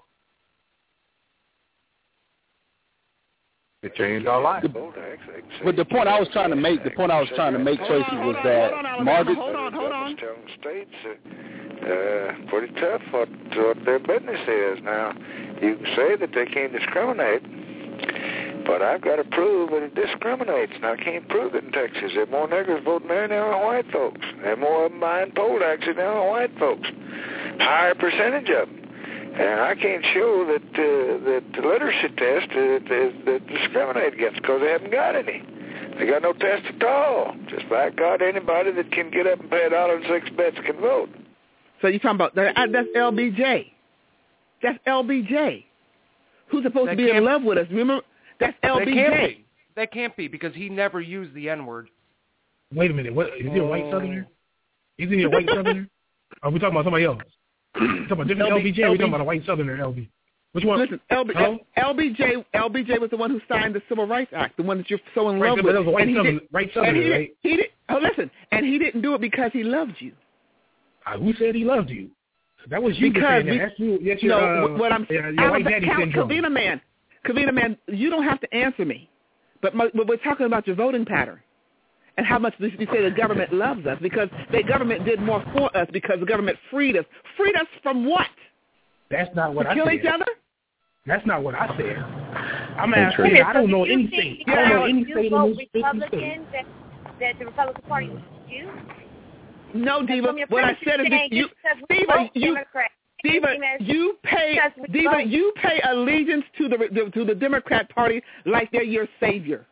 It changed our lives. But the point I was trying to make, the point I was trying to make, Tracy, was that Margaret. Hold on, hold on. Telling the states uh, uh, pretty tough what, what their business is. Now, you can say that they can't discriminate, but I've got to prove that it discriminates, and I can't prove it in Texas. There are more niggers voting there now than white folks. There are more of them buying poll taxes now than white folks. Higher percentage of them. And I can't show that uh, that the literacy test uh, that, that discriminate against because they haven't got any. They got no test at all. Just by God, anybody that can get up and pay a dollar and six bets can vote. So you're talking about that, that's L B J. That's L B J. Who's supposed That to be in can't- love with us? Remember, that's L B J. That can't be. That can't be because he never used the N-word. Wait a minute. What is he a white Southerner? Is he a white Southerner? Are we talking about somebody else? We talking about different L B L B J. Or we L B talking about a white Southerner L B? Which one? Listen, L B, Hello? L B J L B J was the one who signed the Civil Rights Act, the one that you're so in Right, love but with. that was a white And he Southerner, did- white and Southerner, he did- right? He did. Oh, listen, and he didn't do it because he loved you. Uh, who said he loved you? That was you Because saying that. we- That's you. That's your, no, uh, what I'm yeah, your white daddy Cal- syndrome. Kavina man, Kavina man, you don't have to answer me, but, my, but we're talking about your voting pattern and how much you say the government loves us because the government did more for us because the government freed us. Freed us from what? That's not what to I kill said. each other? That's not what I said. I'm Hey, asking. Trey. I don't know So any you state. think I don't know because any you state in vote this fifty state. Republican that, that the Republican Party was you? No, Diva. From your What I premise, said is you're saying that you, just because we Diva, vote you, Democrat. Diva, you pay, Because we Diva, vote- you pay allegiance to the, the to the Democrat Party like they're your savior.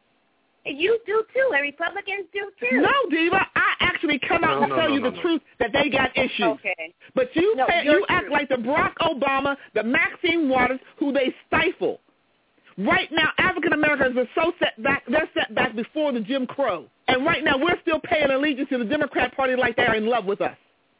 You do too, and Republicans do too. No, Diva, I actually come out No, and no, tell no, you no, the no. truth that they got issues. Okay. But you No, pay, you're you act true. like the Barack Obama, the Maxine Waters, who they stifle. Right now, African Americans are so set back; they're set back before the Jim Crow, and right now we're still paying allegiance to the Democrat Party like they're in love with us.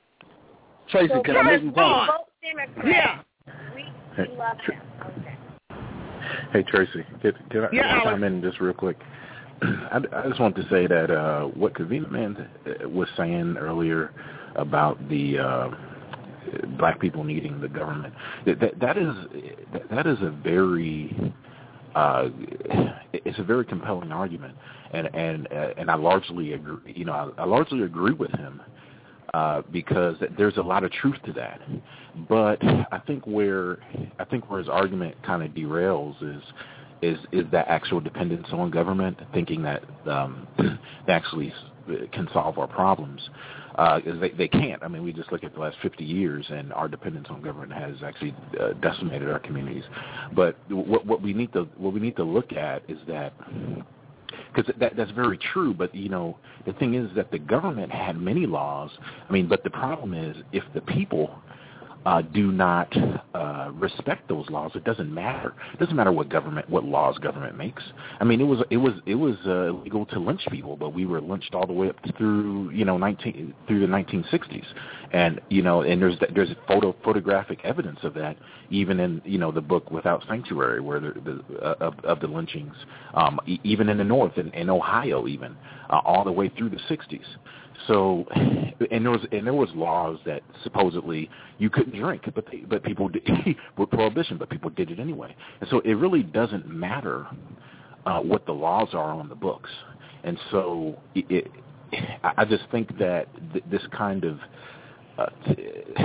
Tracy, So can I make we a point? vote Democrat. Yeah. We, Hey, we love them. Okay. Hey, Tracy, can, can I Yeah, can I Alex. chime in just real quick? I, I just want to say that uh, what Kavina Man was saying earlier about the uh, black people needing the government, that, that, that is that, that is a very uh, it's a very compelling argument, and and uh, and I largely agree. You know, I, I largely agree with him. Uh, because there's a lot of truth to that, but I think where I think where his argument kind of derails is is is that actual dependence on government, thinking that um, they actually can solve our problems. Uh, is they they can't. I mean, we just look at the last fifty years, and our dependence on government has actually uh, decimated our communities. But what what we need to what we need to look at is that. Because that, that's very true, but, you know, the thing is that the government had many laws. I mean, but the problem is if the people uh, do not uh, respect those laws, it doesn't matter. It doesn't matter what government, what laws government makes. I mean, it was it was it was uh, illegal to lynch people, but we were lynched all the way up through you know nineteen through the nineteen sixties, and you know, and there's there's photo photographic evidence of that, even in you know the book Without Sanctuary, where the, the uh, of, of the lynchings, um, e- even in the North, in, in Ohio, even uh, all the way through the sixties. So, and there was and there was laws that supposedly you couldn't drink, but they, but people did, were prohibition, but people did it anyway. And so it really doesn't matter uh, what the laws are on the books. And so it, it, I just think that th- this kind of uh, it,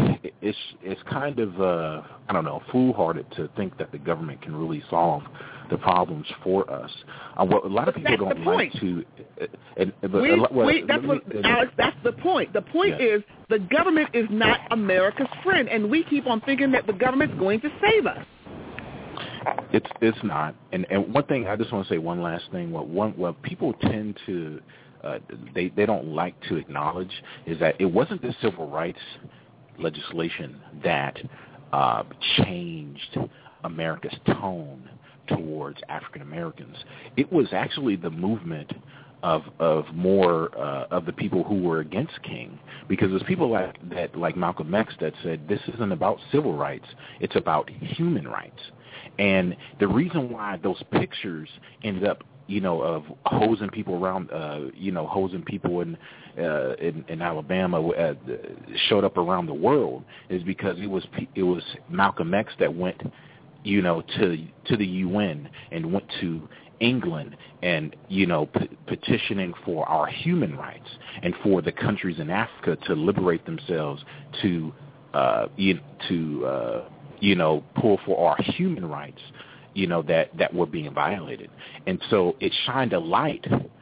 it's it's kind of uh, I don't know, foolhardy to think that the government can really solve the problems for us. Uh, what a lot of but people don't like to. Uh, and, but we, a lot, well, we, that's what, me, Alex. That's the point. The point yeah. is the government is not America's friend, and we keep on thinking that the government's going to save us. It's it's not. And and one thing I just want to say one last thing. What one what people tend to uh, they they don't like to acknowledge is that it wasn't the civil rights legislation that uh, changed America's tone towards African Americans. It was actually the movement of of more uh, of the people who were against King, because there's people like that like Malcolm X that said this isn't about civil rights, it's about human rights. And the reason why those pictures ended up, you know, of hosing people around, uh, you know, hosing people in uh, in, in Alabama uh, showed up around the world is because it was it was Malcolm X that went, you know, to to the U N and went to England and, you know, p- petitioning for our human rights and for the countries in Africa to liberate themselves to uh, you, to uh, you know, pull for our human rights, you know, that, that were being violated. And so it shined a light,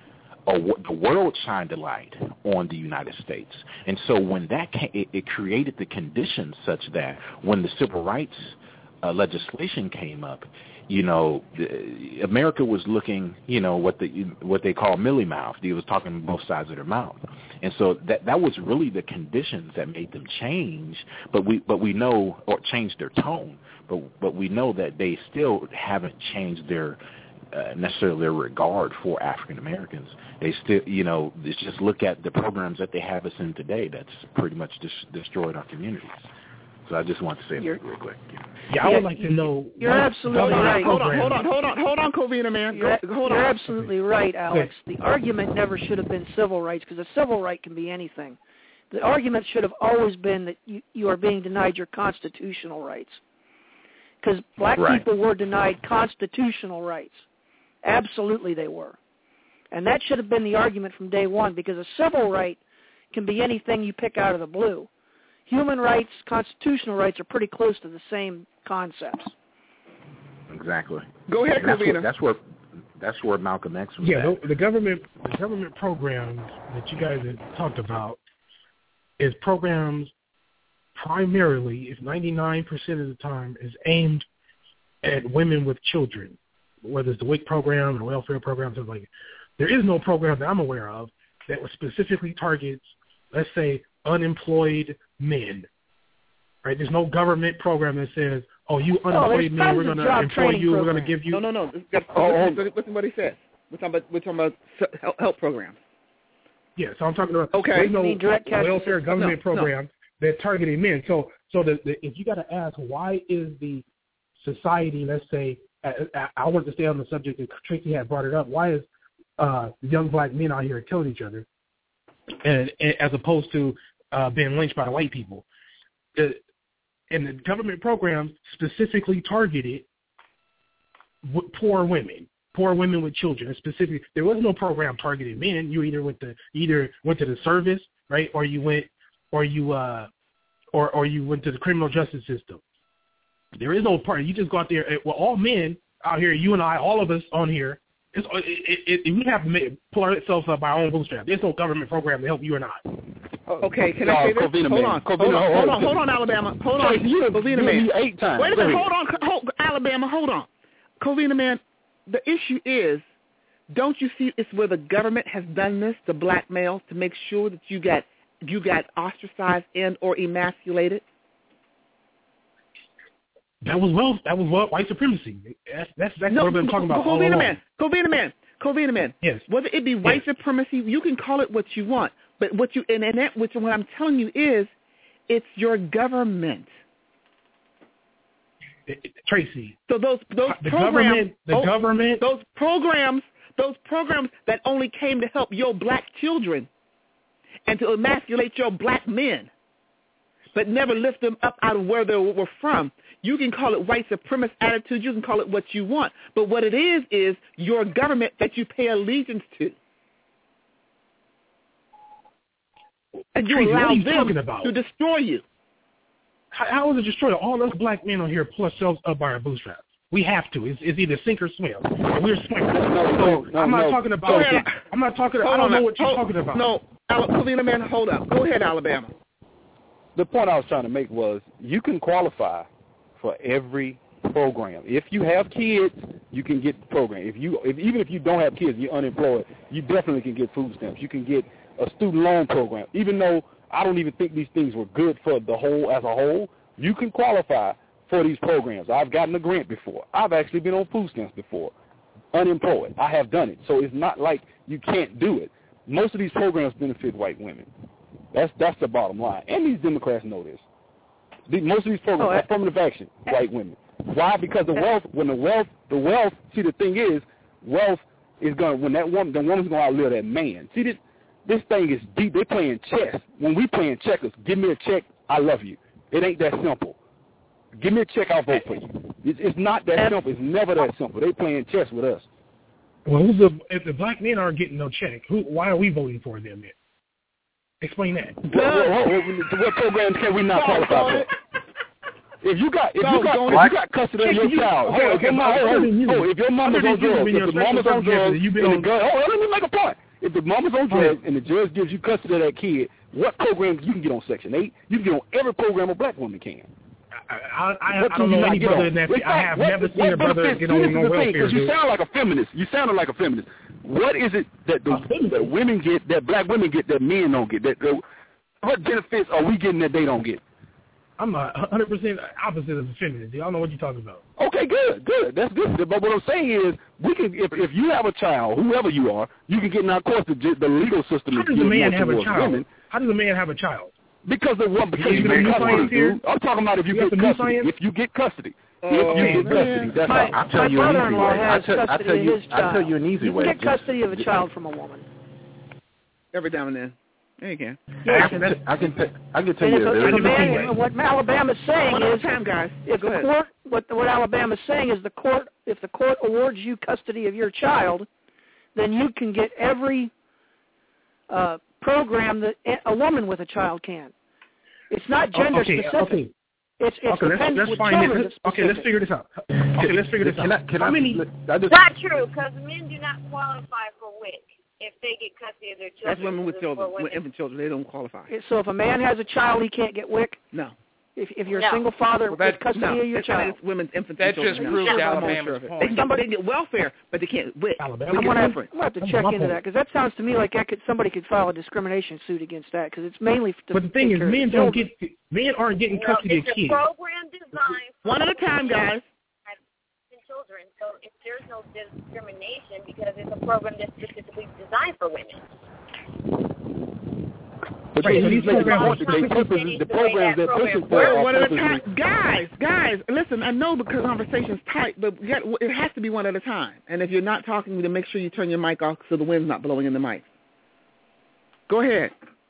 or the world shined a light on the United States. And so when that came, it, it created the conditions such that when the civil rights uh, legislation came up, you know, the, America was looking, you know, what the what they call mealy mouthed. He was talking both sides of their mouth, and so that that was really the conditions that made them change. But we but we know, or changed their tone. But but we know that they still haven't changed their uh, necessarily their regard for African Americans. They still, you know, just look at the programs that they have us in today. That's pretty much dis- destroyed our communities. So I just want to say that real quick. Yeah, I would like to know. You're absolutely right. Hold on, hold on, hold on, hold on, Covina, man. You're, Go, hold you're on. absolutely right, Alex. The argument never should have been civil rights, because a civil right can be anything. The argument should have always been that you, you are being denied your constitutional rights, because black right. people were denied constitutional rights. Absolutely they were. And that should have been the argument from day one, because a civil right can be anything you pick out of the blue. Human rights, constitutional rights are pretty close to the same concepts. Exactly. Go ahead, that's Covina. where, that's where that's where Malcolm X was. Yeah, at. the, the government the government programs that you guys have talked about is programs primarily, if ninety-nine percent of the time, is aimed at women with children, whether it's the W I C program or welfare program, something like that. There is no program that I'm aware of that specifically targets, let's say, unemployed men, right? There's no government program that says, "Oh, you unemployed oh, men, we're going to employ you. We're going to give you." No, no, no. That's, oh, listen, listen what he said. We're talking about we're talking about help, help programs. Yeah, so I'm talking about. Okay. There's no direct welfare government no, program no. that targeting men. So, so the, the, if you got to ask, why is the society, let's say, I, I want to stay on the subject that Tracy had brought it up. Why is uh, young black men out here killing each other, and, and as opposed to Uh, being lynched by the white people? The, and the government programs specifically targeted w- poor women, poor women with children. Specifically, there was no program targeting men. You either went to either went to the service, right, or you went, or you, uh, or or you went to the criminal justice system. There is no part. You just go out there. Well, all men out here, you and I, all of us on here, it's, it, it, it, we have to make, pull ourselves up by our own bootstrap. There's no government program to help you or not. Okay, can I say this? Covina, hold, man. on, Covina, hold on, hold hold on, on. hold on, Alabama. Hold on, Tracy, you have Covina, given man. me eight times. Wait a minute, Go hold on, hold, Alabama, hold on. Covina, man, the issue is, don't you see it's where the government has done this to black males to make sure that you got you got ostracized and or emasculated? That was well. That was what white supremacy. That's that's exactly no, what I've been talking about all Covina, along. man, Covina, man, Covina, man. Yes. Whether it be white yes. supremacy, you can call it what you want, but what you and, and that which what I'm telling you is, it's your government. Tracy. So those those the programs, government, the oh, government, those programs, those programs that only came to help your black children and to emasculate your black men, but never lift them up out of where they were from. You can call it white supremacist attitude. You can call it what you want. But what it is is your government that you pay allegiance to. And you Tracy, allow what are you them talking about? to destroy you. how, how is it destroyed all us black men on here plus selves up by our bootstraps? We have to. It's, it's either sink or swim. We're swimming. No, no, no, I'm not no. talking about. Go ahead. I'm not talking. Hold I don't on know now. what you're hold, talking about. No, Alabama man, hold up. Go ahead, Alabama. The point I was trying to make was you can qualify for every program. If you have kids, you can get the program. If you, if, even if you don't have kids, you're unemployed, you definitely can get food stamps. You can get a student loan program. Even though I don't even think these things were good for the whole as a whole, you can qualify for these programs. I've gotten a grant before. I've actually been on food stamps before, unemployed. I have done it. So it's not like you can't do it. Most of these programs benefit white women. That's that's the bottom line. And these Democrats know this. The, most of these programs, oh, affirmative action, white women. Why? Because the wealth, when the wealth, the wealth, see the thing is, wealth is going to, when that woman, the woman's going to outlive that man. See, this this thing is deep. They're playing chess. When we playing checkers, give me a check, I love you. It ain't that simple. Give me a check, I'll vote for you. It's, it's not that simple. It's never that simple. They playing chess with us. Well, who's the, if the black men aren't getting no check, who? Why are we voting for them then? Explain that. What, what, what, what programs can we not qualify for? If you got if you got if you got custody of your child, hold on, if your mom, hold on, hold on, if your mama's on drugs, if the mama's on drugs, and the girl, hold on, let me make a point. If the mama's on drugs and the judge gives you custody of that kid, what programs you can get on Section eight? You can get on every program a black woman can. I, I, I, I don't know any brother in that. I have what, never seen a brother get on no welfare. Because you sound like a feminist. You sounded like a feminist. What is it that the that women get, that black women get, that men don't get? That, that what benefits are we getting that they don't get? I'm a one hundred percent opposite of a feminist. I don't know what you're talking about. Okay, good, good. That's good. But what I'm saying is, we can if if you have a child, whoever you are, you can get now. Of course, the, the legal system. How is does a man have a child? Women. How does a man have a child? Because the one because you, you get custody, dude. I'm talking about if you, you get custody. If you get custody. Oh, if you get custody, that's my, how. I'll tell you an easy way. I'll tell, I'll tell you. I'll tell you an easy you way. You can get custody of a child from a woman. Every now and then. Yeah, you can. Yes, I can. T- I can. T- I can tell and you. If, If if a man, what Alabama's saying One is, time, guys. if Go the ahead. court, what what Alabama's saying is, the court, if the court awards you custody of your child, then you can get every uh, program that a woman with a child can. It's not gender okay, specific. Okay. It's it's okay, depends let's, let's with find children. it. Let's, okay, let's figure this out. Okay, let's figure this can out. I, can How I, many? I just, Not true, because men do not qualify for W I C if they get custody of their children. That's women with This is children, for women. with infant children. They don't qualify. So if a man has a child, he can't get W I C. No. If if you're No. a single father Well, with custody no, of your it's, child, it's women's infant That children. just now. proves I'm Alabama's sure of it. point. They, somebody, they get welfare, but they can't W I C. Alabama. I'm It's gonna, different. I'm gonna have to That's check my into point. that because that sounds to me like that could somebody could file a discrimination suit against that because it's mainly. To But the thing take is, care of men the don't children. get men aren't getting No, custody it's of a kids. program designed for One at a time, guys. children. So if there's no discrimination because it's a program that's specifically designed for women. But Right, so these these programs- the purposes, the programs that push it for We're are one at a purposely- time. Guys, guys, listen, I know the conversation's tight, but we got, it has to be one at a time. And if you're not talking, then make sure you turn your mic off so the wind's not blowing in the mic. Go ahead.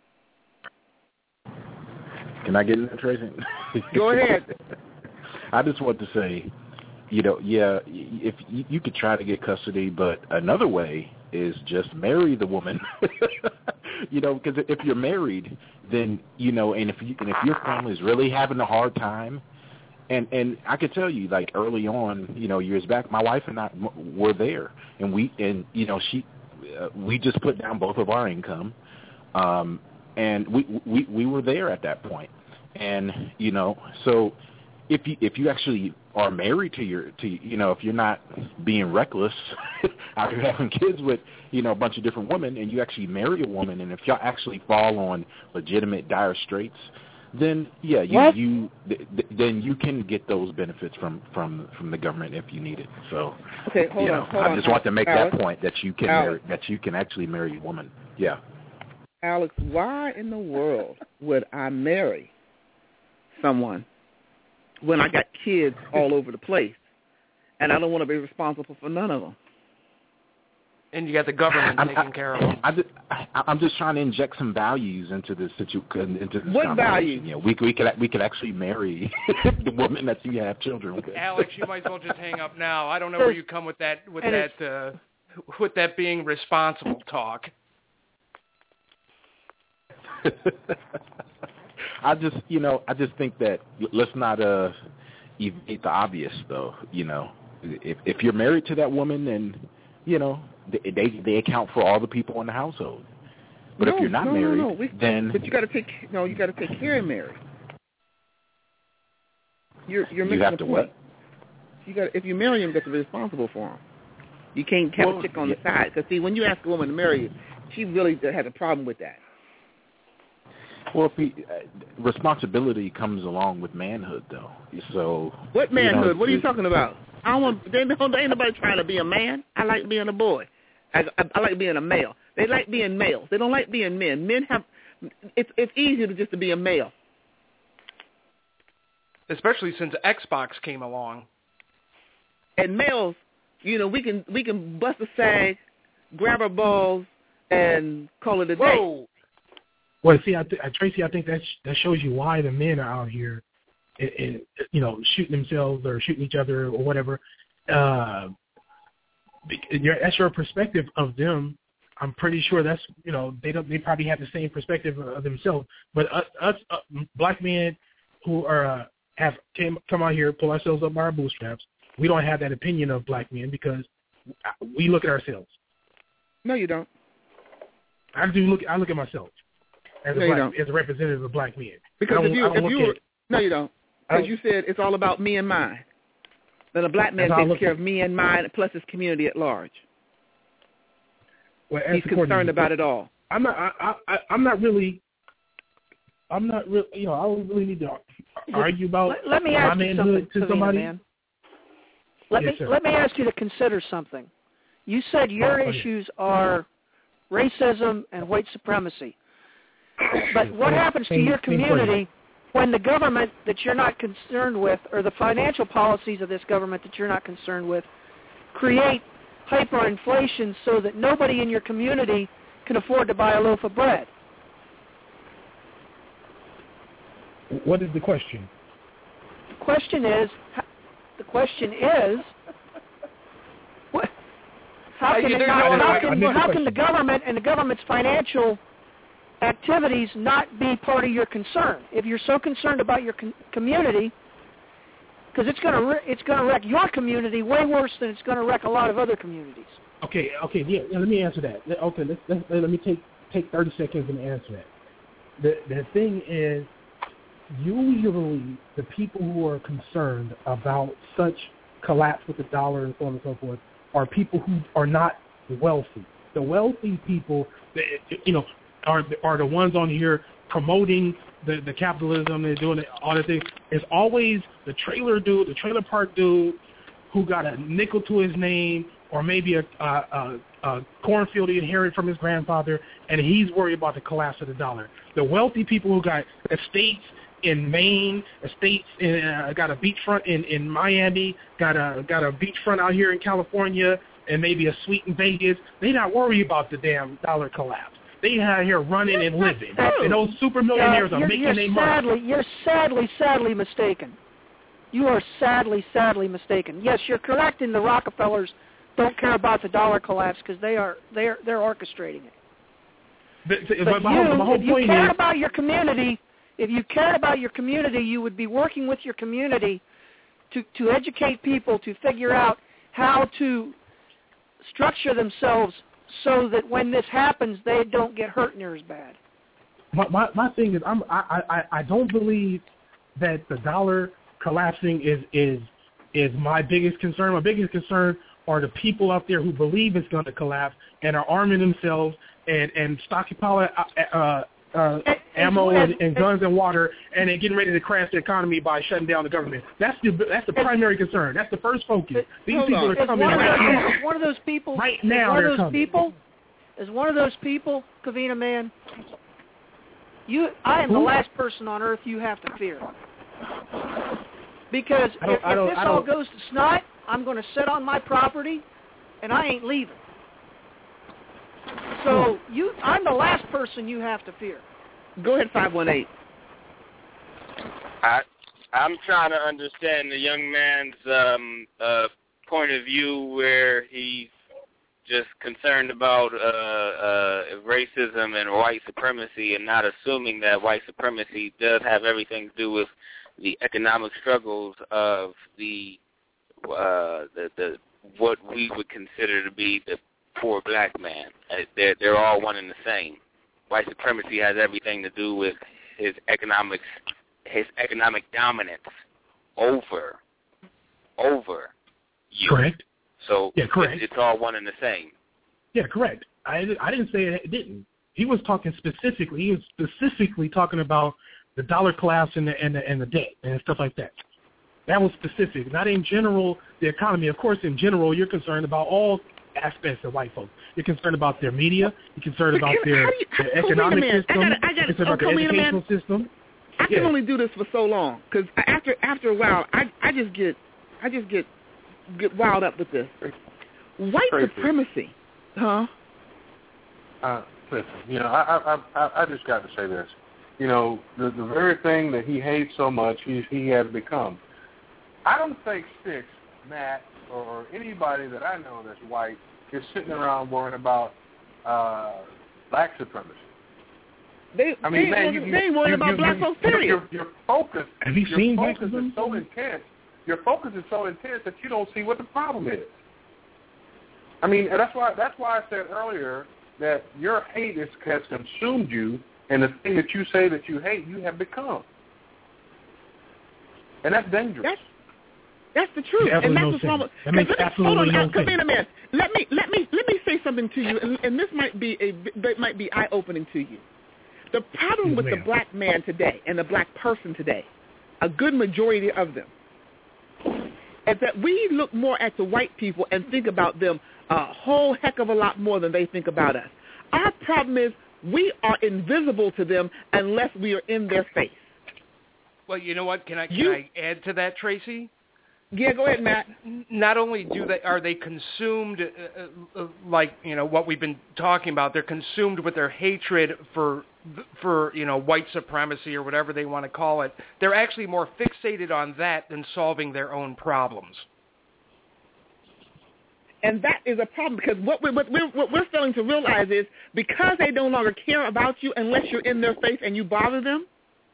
Can I get in there, Tracy? Go ahead. I just want to say, you know, yeah, if you, you could try to get custody, but another way is just marry the woman. You know, because if you're married, then, you know, and if you, and if your family is really having a hard time, and and I could tell you, like early on, you know, years back, my wife and I were there, and we and you know she, uh, we just put down both of our income, um, and we we we were there at that point, and you know, so if you if you actually are married to your to you know if you're not being reckless out here having kids with you know a bunch of different women, and you actually marry a woman, and if y'all actually fall on legitimate dire straits, then yeah you What? you th- th- then you can get those benefits from from from the government if you need it. So Okay, hold you on. know, Hold I on. just want to make Alex, that point that you can Alex. marry, that you can actually marry a woman. Yeah. Alex, why in the world would I marry someone when I got kids all over the place and I don't want to be responsible for none of them? And you got the government I'm, taking I, care of them. I, I, I'm just trying to inject some values into this situation. Into this What conversation. value? You know, we we could we could actually marry the woman that you have children with. Alex, you might as well just hang up now. I don't know where you come with that with And that uh, with that being responsible talk. I just, you know, I just think that let's not uh, evade the obvious, though. You know, if if you're married to that woman, then you know they they, they account for all the people in the household. But no, if you're not no, married, no, no. We, then but you got to take no, you got to take care of Mary. You're you're making you have a to point. what? You got if you marry him, you got to be responsible for him. You can't have Well, a chick on yeah. the side. Because, see, when you ask a woman to marry you, she really has a problem with that. Well, if he, uh, responsibility comes along with manhood, though. So What manhood? You know, what are you talking about? I don't want. They, there ain't nobody trying to be a man. I like being a boy. I, I, I like being a male. They like being males. They don't like being men. Men have. It's it's easier to just to be a male. Especially since Xbox came along. And males, you know, we can we can bust a sag, grab our balls, and call it a day. Whoa. Well, see, I th- Tracy, I think that sh- that shows you why the men are out here, and, and you know, shooting themselves or shooting each other or whatever. Uh, your, that's your perspective of them. I'm pretty sure that's you know they don't they probably have the same perspective of themselves. But us, us uh, black men who are uh, have came come out here, pull ourselves up by our bootstraps. We don't have that opinion of black men because we look at ourselves. No, you don't. I do look. I look at myself as No, a you black, don't. as a representative of black men. Because I don't- if you I don't if look you at- were, no, you don't. I Because don't- you said it's all about me and mine. Then a black man That's how I takes look care at of me and mine plus his community at large. Well, He's concerned about it all. I'm not. I, I, I'm not really. I'm not really. You know, I don't really need to argue about Let, let me my ask you manhood something, to somebody. man. Let Yes, me sir. let me ask you to consider something. You said your Go ahead. issues are racism and white supremacy. But what Same- happens to same- your same question. community when the government that you're not concerned with, or the financial policies of this government that you're not concerned with, create hyperinflation so that nobody in your community can afford to buy a loaf of bread? What is the question? The question is, the question is, what, how Uh, can, you- it there's not, no- how I can, missed the how can the question. government and the government's financial activities not be part of your concern? If you're so concerned about your con- community, because it's going to re- it's going to wreck your community way worse than it's going to wreck a lot of other communities. Okay. Okay. Yeah. yeah let me answer that. Let- Okay. Let's, let's, let me take take thirty seconds and answer that. The the thing is, usually the people who are concerned about such collapse with the dollar and so on and so forth are people who are not wealthy. The wealthy people, you know, are are the ones on here promoting the, the capitalism. They're doing it, all the things. It's always the trailer dude, the trailer park dude, who got a nickel to his name, or maybe a, a, a, a cornfield he inherited from his grandfather, and he's worried about the collapse of the dollar. The wealthy people who got estates in Maine, estates in, uh, got a beachfront in, in Miami, got a got a beachfront out here in California, and maybe a suite in Vegas. They not worried about the damn dollar collapse. They out here running and living, and those super millionaires Uh, are you're, making you're their money. sadly, you're sadly, sadly mistaken. You are sadly, sadly mistaken. Yes, you're correct in the Rockefellers don't care about the dollar collapse because they are they're they're orchestrating it. But, But but my, you, whole, my whole if you point cared is, about your community, if you cared about your community, you would be working with your community to to educate people to figure out how to structure themselves so that when this happens, they don't get hurt near as bad. my, my my thing is, I'm I, I I don't believe that the dollar collapsing is is is my biggest concern. My biggest concern are the people out there who believe it's going to collapse and are arming themselves and and stockpiling uh, uh, uh, ammo and, and guns and water, and then getting ready to crash the economy by shutting down the government. That's the that's the primary concern. That's the first focus. These Hold people on. are As coming one of right those, now. as one of those people. Right as now one they're of those coming. people. As one of those people, Kavina man. You, I am the Who? last person on earth you have to fear. Because I don't- if, I if don't- this I all don't- goes to snot, I'm going to sit on my property, and I ain't leaving. So you, I'm the last person you have to fear. Go ahead, five one eight. I, I'm trying to understand the young man's um, uh, point of view where he's just concerned about uh, uh, racism and white supremacy, and not assuming that white supremacy does have everything to do with the economic struggles of the uh, the, the what we would consider to be the poor black man. Uh, they're they're all one and the same. White supremacy has everything to do with his economics, his economic dominance over over you. Correct. So yeah, correct. It's, it's all one and the same. Yeah, correct. I I didn't say it didn't. He was talking specifically. He was specifically talking about the dollar collapse and the and the, and the debt and stuff like that. That was specific, not in general the economy. Of course, in general, you're concerned about all aspects of white folks. You're concerned about their media. You're concerned about their, you, their economic system. I gotta, I gotta, you're concerned oh, about their educational man. system. I yeah. can only do this for so long because after after a while, I I just get I just get get wild up with this white Crazy. supremacy, huh? Uh, listen, you know, I, I I I just got to say this. You know, the the very thing that he hates so much, he he has become. I don't think Sticks, Matt, or anybody that I know that's white is sitting around worrying about uh, black supremacy. They, I mean, they, man, they, you, they ain't worried you, about you, black you, folks, period. Your, your focus, Have you your seen focus racism? is so intense. Your focus is so intense that you don't see what the problem is. I mean, and that's why that's why I said earlier that your hate is, has consumed you, and the thing that you say that you hate, you have become, and that's dangerous. That's, that's the truth, yeah, and that's no what's wrong with. That makes let me, absolutely hold on, no uh, come sense. in a minute. Let me let me let me say something to you, and, and this might be a that might be eye opening to you. The problem yes, with ma'am. the black man today and the black person today, a good majority of them, is that we look more at the white people and think about them a whole heck of a lot more than they think about us. Our problem is we are invisible to them unless we are in their face. Well, you know what? Can I can You- I add to that, Tracy? Yeah, go ahead, Matt. Not only do they are they consumed uh, uh, like you know what we've been talking about, they're consumed with their hatred for for you know white supremacy or whatever they want to call it. They're actually more fixated on that than solving their own problems. And that is a problem because what we're, what we're, what we're failing to realize is because they no longer care about you unless you're in their face and you bother them,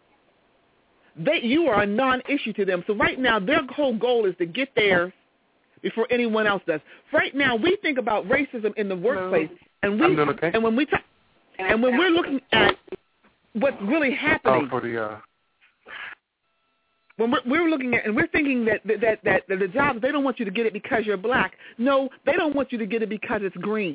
they you are a non-issue to them. So right now their whole goal is to get theirs before anyone else does. Right now we think about racism in the workplace, and we okay. and when we talk, and when we're looking at what's really happening. Oh, for the. Uh... When we're, we're looking at and we're thinking that that, that that that the jobs, they don't want you to get it because you're black. No, they don't want you to get it because it's green.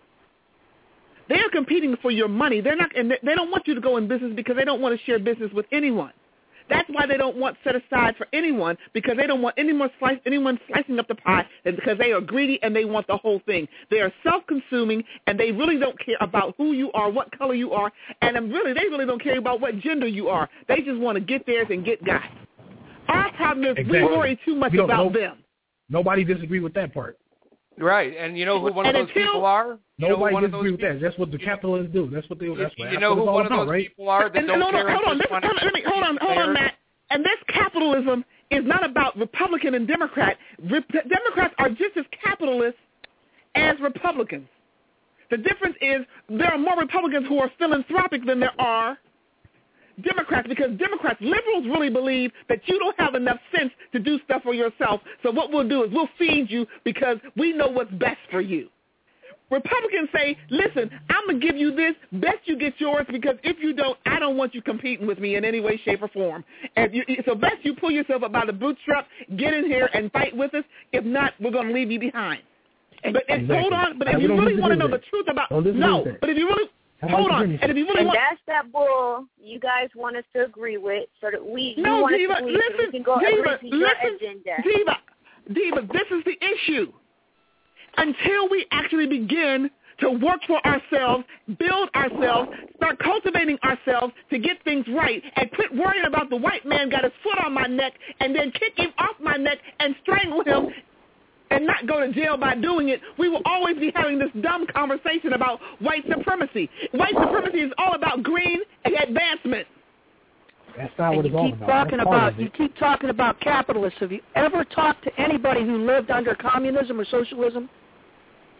They are competing for your money. They're not, and they don't want you to go in business because they don't want to share business with anyone. That's why they don't want set aside for anyone, because they don't want anyone slice, anyone slicing up the pie, and because they are greedy and they want the whole thing. They are self-consuming, and they really don't care about who you are, what color you are, and really they really don't care about what gender you are. They just want to get theirs and get got. Our problem is Exactly. we worry too much We don't- about no- them. Nobody disagree with that part. Right, and you know who one And of those until- people are? You know who Nobody one of disagree those with that. That's what the capitalists do. That's what they. That's what, You that's know what who it's all one of about, those right? people are that And, don't hold care on, hold and on, just this, want hold on, let me, hold on, hold on, Matt. And this capitalism is not about Republican and Democrat. Re- Democrats are just as capitalist as Republicans. The difference is there are more Republicans who are philanthropic than there are Democrats, because Democrats, liberals really believe that you don't have enough sense to do stuff for yourself. So what we'll do is we'll feed you because we know what's best for you. Republicans say, listen, I'm going to give you this, best you get yours, because if you don't, I don't want you competing with me in any way, shape, or form. And you, so best you pull yourself up by the bootstrap, get in here and fight with us. If not, we're going to leave you behind. But and Exactly. hold on, but And if we you don't really disagree want to know with the that. truth about, Don't disagree no, with that. but if you really, How hold about on, you, and if you really And want, that's that bull you guys want us to agree with, so that we no, you want Diva, us to agree so listen, we can go Diva, agree to your listen, agenda. Diva, Diva, this is the issue. Until we actually begin to work for ourselves, build ourselves, start cultivating ourselves to get things right, and quit worrying about the white man got his foot on my neck and then kick him off my neck and strangle him and not go to jail by doing it, we will always be having this dumb conversation about white supremacy. White supremacy is all about green advancement. That's not And what you it's all keep about. talking That's part about of you it. keep talking about capitalists. Have you ever talked to anybody who lived under communism or socialism?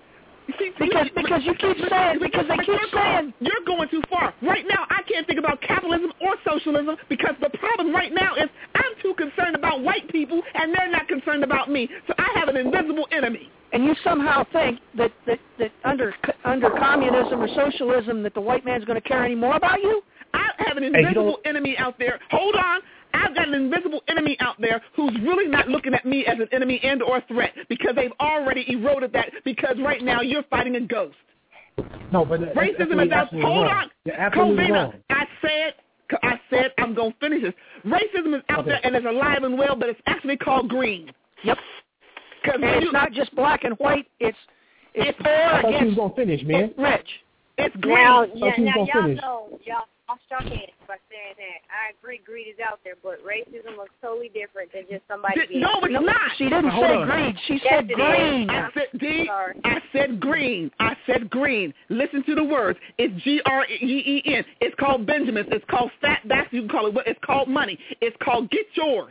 See, because because you keep saying because they keep saying you're going too far. Right now, I can't think about capitalism or socialism because the problem right now is I'm too concerned about white people and they're not concerned about me. So I have an invisible enemy. And you somehow think that that, that under under communism or socialism that the white man's going to care any more about you? I have an invisible hey, enemy out there. Hold on. I've got an invisible enemy out there who's really not looking at me as an enemy and or a threat because they've already eroded that because right now you're fighting a ghost. No, but that's, racism that's is out. Hold wrong. on. You're absolutely Covina, wrong. I said, I said I'm going to finish this. Racism is out okay. there and it's alive and well, but it's actually called green. Yep. And it's you, not just black and white. It's it's poor I thought against you was gonna finish, man. rich. It's green. Now, yeah, now y'all finish. know, y'all off your hands by saying that. I agree, greed is out there, but racism looks totally different than just somebody Did, being. No, it's not. She didn't now, say on. greed. She Yes, said it green. is. I said, D, Sorry. I said green. I said green. Listen to the words. It's G R E E N. It's called Benjamins. It's called fat backs. You can call it what? It's called money. It's called get yours.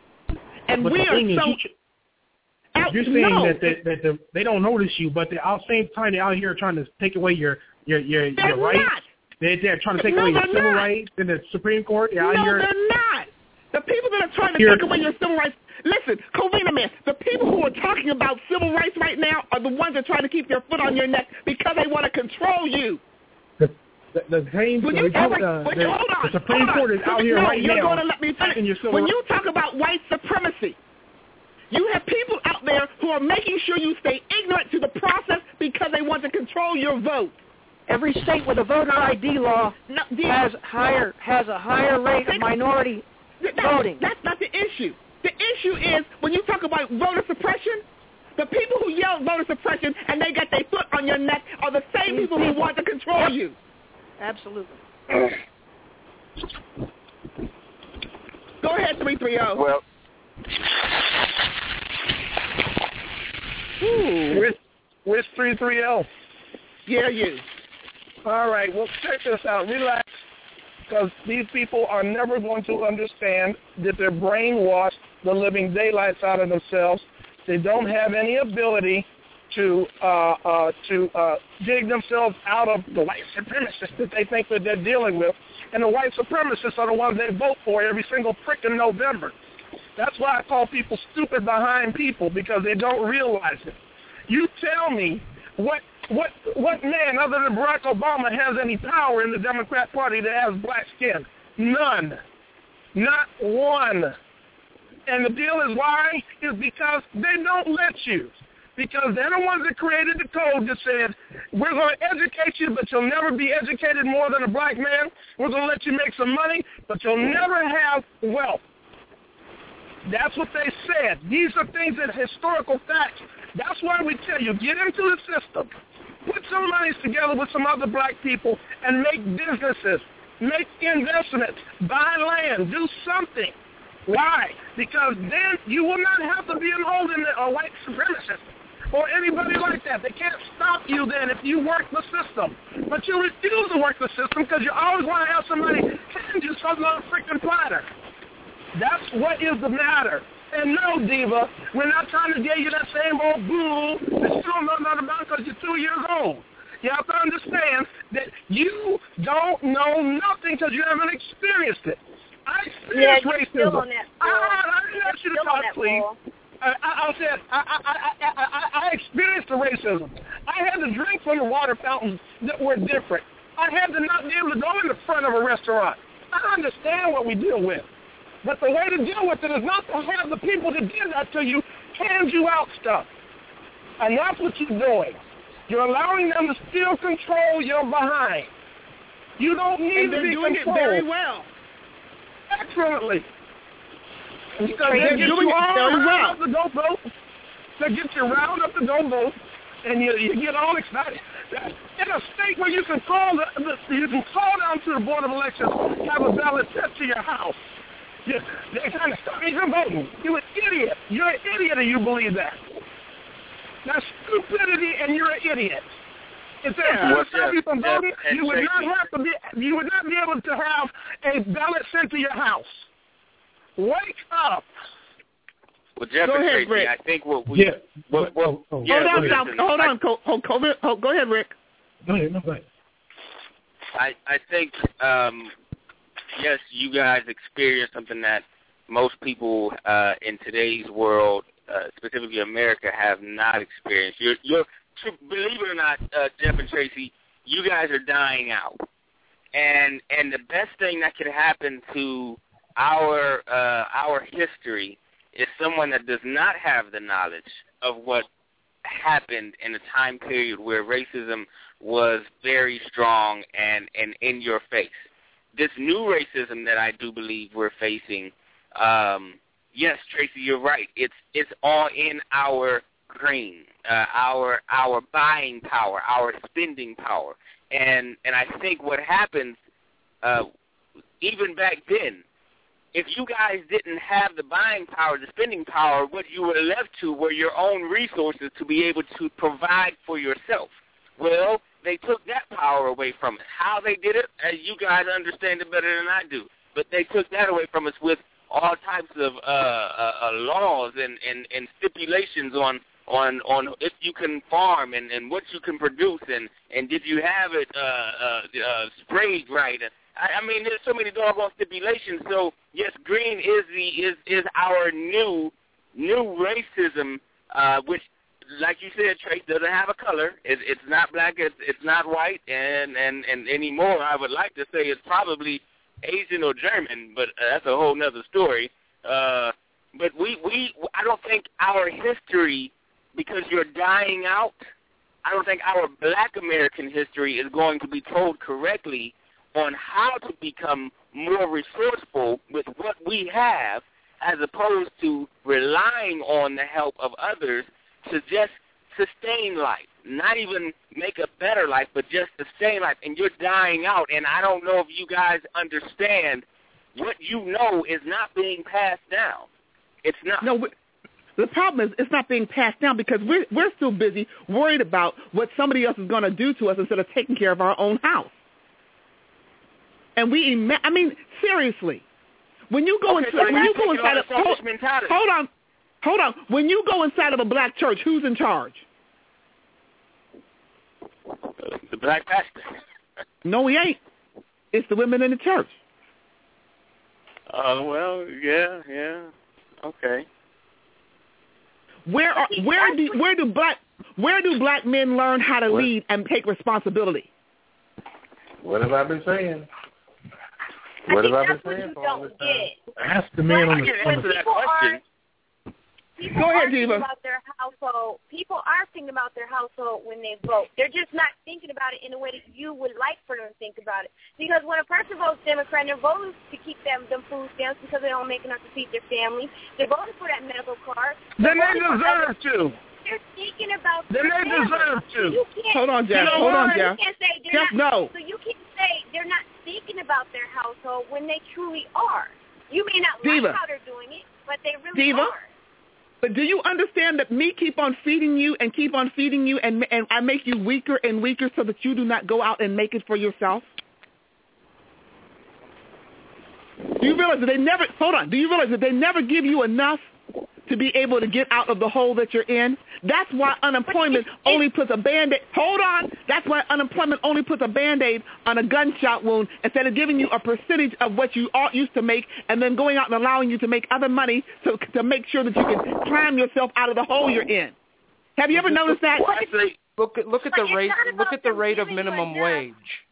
And but we the are thing so. Is, you, out, you're saying no. that they, that the, they don't notice you, but they're at the same time they're out here trying to take away your your your, They're your rights. not. They're, they're trying to take No, away your they're civil not. rights in the Supreme Court. They're No, out here. they're not. The people that are trying to Here. take away your civil rights. Listen, Covina man, the people who are talking about civil rights right now are the ones that try to keep their foot on your neck because they want to control you. The, the, the, same, When the, you, the, every, the, when the, you, hold on, the Supreme hold on. Court is out here no, right you're now. going to let me finish. Your civil When rights. you talk about white supremacy, you have people out there who are making sure you stay ignorant to the process because they want to control your vote. Every state with a voter I D law no, has higher has a higher rate of minority that, voting. That's not the issue. The issue is when you talk about voter suppression, the people who yell voter suppression and they got their foot on your neck are the same people who want to control yep. you. Absolutely. Go ahead, three three zero. Well, Ooh. where's three three zero? Yeah, you. All right, well, check this out. Relax, because these people are never going to understand that they're brainwashed, the living daylights out of themselves. They don't have any ability to uh, uh, to uh, dig themselves out of the white supremacists that they think that they're dealing with. And the white supremacists are the ones they vote for every single frickin' November. That's why I call people stupid behind people, because they don't realize it. You tell me what what what man other than Barack Obama has any power in the Democrat Party that has black skin? None. Not one. And the deal is why? Is because they don't let you. Because they're the ones that created the code that said, we're going to educate you, but you'll never be educated more than a black man. We're going to let you make some money, but you'll never have wealth. That's what they said. These are things that historical facts. That's why we tell you, get into the system. Put some money together with some other black people and make businesses. Make investments. Buy land. Do something. Why? Because then you will not have to be enrolled in a white supremacist or anybody like that. They can't stop you then if you work the system. But you refuse to work the system because you always want to have somebody hand you something on a freaking platter. That's what is the matter. And no, Diva, we're not trying to get you that same old bull that you don't know nothing about because you're two years old. You have to understand that you don't know nothing because you haven't experienced it. I experienced yeah, racism. On that I, I didn't ask you to talk, please. I, I, I said I, I, I, I, I experienced the racism. I had to drink from the water fountains that were different. I had to not be able to go in the front of a restaurant. I understand what we deal with. But the way to deal with it is not to have the people that did that to you hand you out stuff. And that's what you're doing. You're allowing them to still control your behind. You don't need and to be doing controlled. it very well. Excellently. Because they're they get doing you it all very riled well. up to go vote. They get you riled up to go vote, and you you get all excited. In a state where you can call the, the you can call down to the Board of Elections, have a ballot sent to your house. You, they're trying to stop you from voting. You're an idiot. You're an idiot, and you believe that. That's stupidity, and you're an idiot. If they Yeah, were to stop you from voting, Jeff, you would not Tracy. have to be. You would not be able to have a ballot sent to your house. Wake up. Well, Jeff Go and ahead, Tracy, Rick. I think what we... Yeah. What, what, oh, oh. yeah, hold on, well, now, listen, hold I, on, Cole, hold, hold, hold, go ahead, Rick. Go ahead, no, go ahead. I, I think, um, yes, you guys experienced something that most people uh, in today's world, uh, specifically America, have not experienced. You're, you're, believe it or not, uh, Jeff and Tracy, you guys are dying out. And and the best thing that could happen to our uh, our history is someone that does not have the knowledge of what happened in a time period where racism was very strong and, and in your face. This new racism that I do believe we're facing, um, yes, Tracy, you're right. It's it's all in our green, uh, our our buying power, our spending power. And and I think what happens, uh, even back then, if you guys didn't have the buying power, the spending power, what you were left to were your own resources to be able to provide for yourself. Well, they took that power away from us. How they did it, as you guys understand it better than I do. But they took that away from us with all types of uh, uh, uh, laws and, and, and stipulations on on on if you can farm and, and what you can produce and, and did you have it uh, uh, uh, sprayed right. I, I mean, there's so many doggone stipulations. So yes, green is the is, is our new new racism, uh, which, like you said, Trace, doesn't have a color. It, it's not black. It's it's not white. And, and and anymore, I would like to say it's probably Asian or German, but uh, that's a whole nother story. Uh, but we we I don't think our history, because you're dying out, I don't think our black American history is going to be told correctly on how to become more resourceful with what we have as opposed to relying on the help of others to just sustain life, not even make a better life, but just sustain life. And you're dying out, and I don't know if you guys understand what you know is not being passed down. It's not. No, we- The problem is it's not being passed down because we're we're still busy worried about what somebody else is going to do to us instead of taking care of our own house. And we, ima- I mean, seriously, when you go Okay, into so when you you're go taking inside on of a selfish hold, mentality. hold on, hold on, when you go inside of a black church, who's in charge? The black pastor. No, he ain't. It's the women in the church. Oh, uh, well, yeah, yeah, okay. Where are, where do where do black where do black men learn how to What? lead and take responsibility? What have I been saying? I What think have I been that's what saying you for all don't this time? get. Ask the man on I the, can on answer the that People question. are, people Go ahead, are thinking Diva. about their household. People are thinking about their household when they vote. They're just not thinking about it in a way that you would like for them to think about it. Because when a person votes Democrat, they're voting to keep them them food stamps because they don't make enough to feed their family. They're voting for that medical card. Then They're they voting for deserve other- to. They're thinking about Then their they family. deserve to. You can't, Hold on, Jeff. you know Hold on, what? Jeff. You can't say they're Jeff, not, no. So you can't say they're not thinking about their household when they truly are. You may not Diva. like how they're doing it, but they really Diva. are. But do you understand that me keep on feeding you and keep on feeding you and and I make you weaker and weaker so that you do not go out and make it for yourself? Do you realize that they never, hold on, do you realize that they never give you enough to be able to get out of the hole that you're in? That's why unemployment only puts a Band-Aid, hold on, that's why unemployment only puts a Band-Aid on a gunshot wound instead of giving you a percentage of what you ought used to make and then going out and allowing you to make other money to, to make sure that you can climb yourself out of the hole you're in. Have you ever noticed that? Actually, Look at look at the But it's rate not look about at the them rate of giving you minimum enough. wage.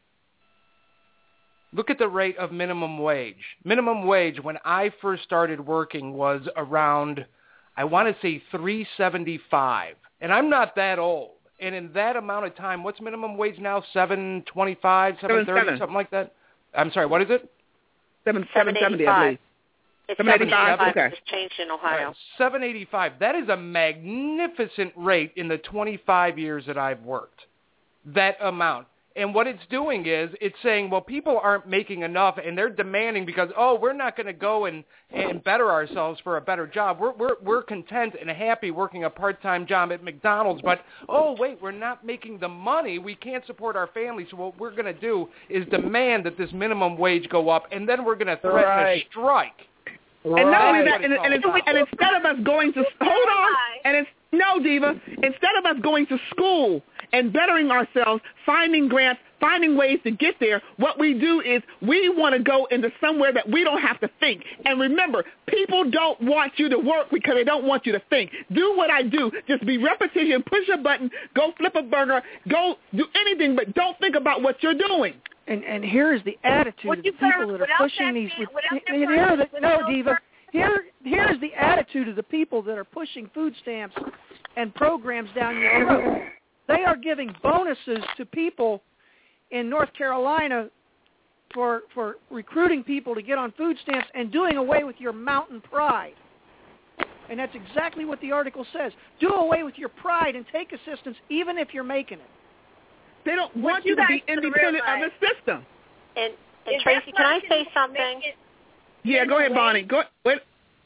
Look at the rate of minimum wage. Minimum wage when I first started working was around, I want to say three seventy-five, and I'm not that old. And in that amount of time, what's minimum wage now? seven twenty-five, seven thirty, seven. something like that. I'm sorry, what is it? Seven seven seventy, I believe. It's seven eighty-five, okay. It's changed in Ohio. seven eighty-five. That is a magnificent rate in the twenty-five years that I've worked. That amount. And what it's doing is it's saying, well, people aren't making enough, and they're demanding because, oh, we're not going to go and, and better ourselves for a better job. We're, we're, we're content and happy working a part-time job at McDonald's, but, oh, wait, we're not making the money. We can't support our family, so what we're going to do is demand that this minimum wage go up, and then we're going to threaten Right. a strike. And not only that, and, and, it's, and instead of us going to hold on, and it's no, Diva. Instead of us going to school and bettering ourselves, finding grants, finding ways to get there, what we do is we want to go into somewhere that we don't have to think. And remember, people don't want you to work because they don't want you to think. Do what I do. Just be repetition, push a button, go flip a burger, go do anything, but don't think about what you're doing. And and here is the attitude of the people that are pushing these. Here are the, no, Diva. Here here is the attitude of the people that are pushing food stamps and programs down your throat. They are giving bonuses to people in North Carolina for for recruiting people to get on food stamps and doing away with your mountain pride. And that's exactly what the article says. Do away with your pride and take assistance even if you're making it. They don't want you, you to be independent of the system. And, and Tracy, can I say something? Yeah, go ahead, Bonnie. Go wait.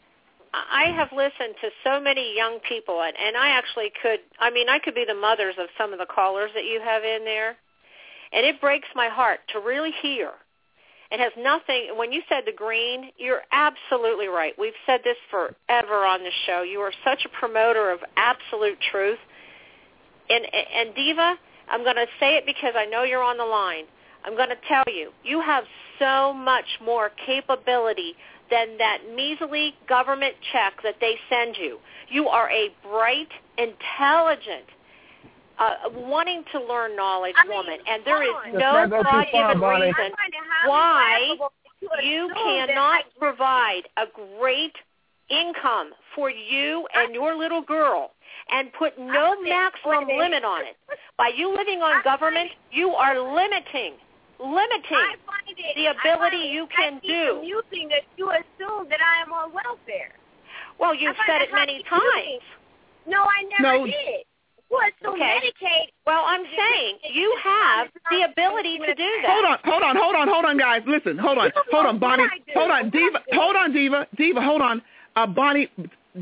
I have listened to so many young people, and, and I actually could, I mean, I could be the mothers of some of the callers that you have in there. And it breaks my heart to really hear. It has nothing, when you said the green, you're absolutely right. We've said this forever on the show. You are such a promoter of absolute truth. And, and Diva, I'm going to say it because I know you're on the line. I'm going to tell you, you have so much more capability than that measly government check that they send you. You are a bright, intelligent, uh, wanting to learn knowledge I mean, woman, and there is no God-given reason why you cannot provide a great income for you and your little girl and put no maximum limit on it. By you living on government, you are limiting, limiting the ability you can do. You think that you assume that I am on welfare. Well, you've said it many times. No, I never no. did. What, so okay. Medicaid? Well, I'm saying you have the ability to do that. Hold on, hold on, hold on, hold on, guys. Listen, hold on, hold on, Bonnie. Hold on, Diva. Hold on, Diva. Diva, hold on. Uh, Bonnie,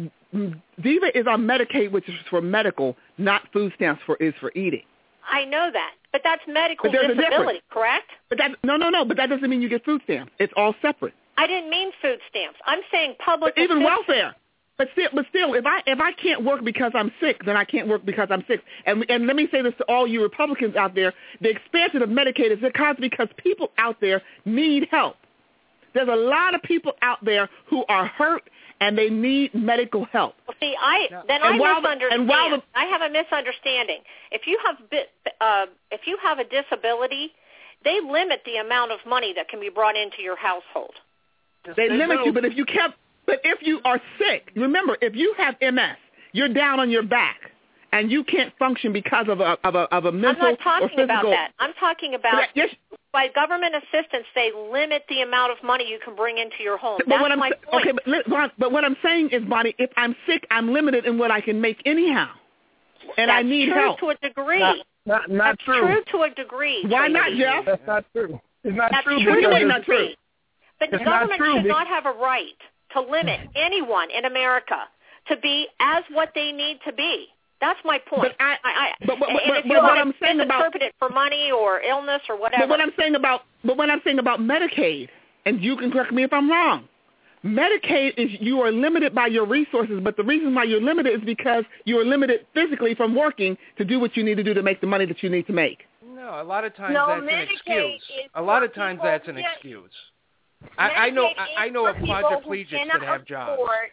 Diva is on Medicaid, which is for medical, not food stamps for is for eating. I know that, but that's medical but disability, correct? But that no, no, no. But that doesn't mean you get food stamps. It's all separate. I didn't mean food stamps. I'm saying public. But even assistance. welfare. But still, but still, if I if I can't work because I'm sick, then I can't work because I'm sick. And and let me say this to all you Republicans out there: the expansion of Medicaid is caused because people out there need help. There's a lot of people out there who are hurt and they need medical help. Well, see, I then and I while misunderstand. The, and while the, I have a misunderstanding. If you have uh, if you have a disability, they limit the amount of money that can be brought into your household. They, they limit you, but if you kept. But if you are sick, remember, if you have M S, you're down on your back, and you can't function because of a of a of a mental I'm not talking or physical. about that. I'm talking about yes. by government assistance, they limit the amount of money you can bring into your home. But That's what I'm, my point. Okay, but, but what I'm saying is, Bonnie, if I'm sick, I'm limited in what I can make anyhow, and That's I need true help. to a degree. Not, not, not That's true. true to a degree. Why not, Tracy. Jeff? That's not true. It's not That's true. true because to a not degree. true. But the It's not government true should because- not have a right to limit anyone in America to be as what they need to be. That's my point. But I, I, I but, but, and but, if but you what want I'm to saying about misinterpret it for money or illness or whatever. But what I'm saying about but what I'm saying about Medicaid, and you can correct me if I'm wrong. Medicaid is you are limited by your resources, but the reason why you're limited is because you are limited physically from working to do what you need to do to make the money that you need to make. No, a lot of times No, that's an Medicaid excuse. is A lot of for times people that's an who get- excuse. I, I know Medicaid I, I know is of for people who quadriplegics cannot that have jobs. afford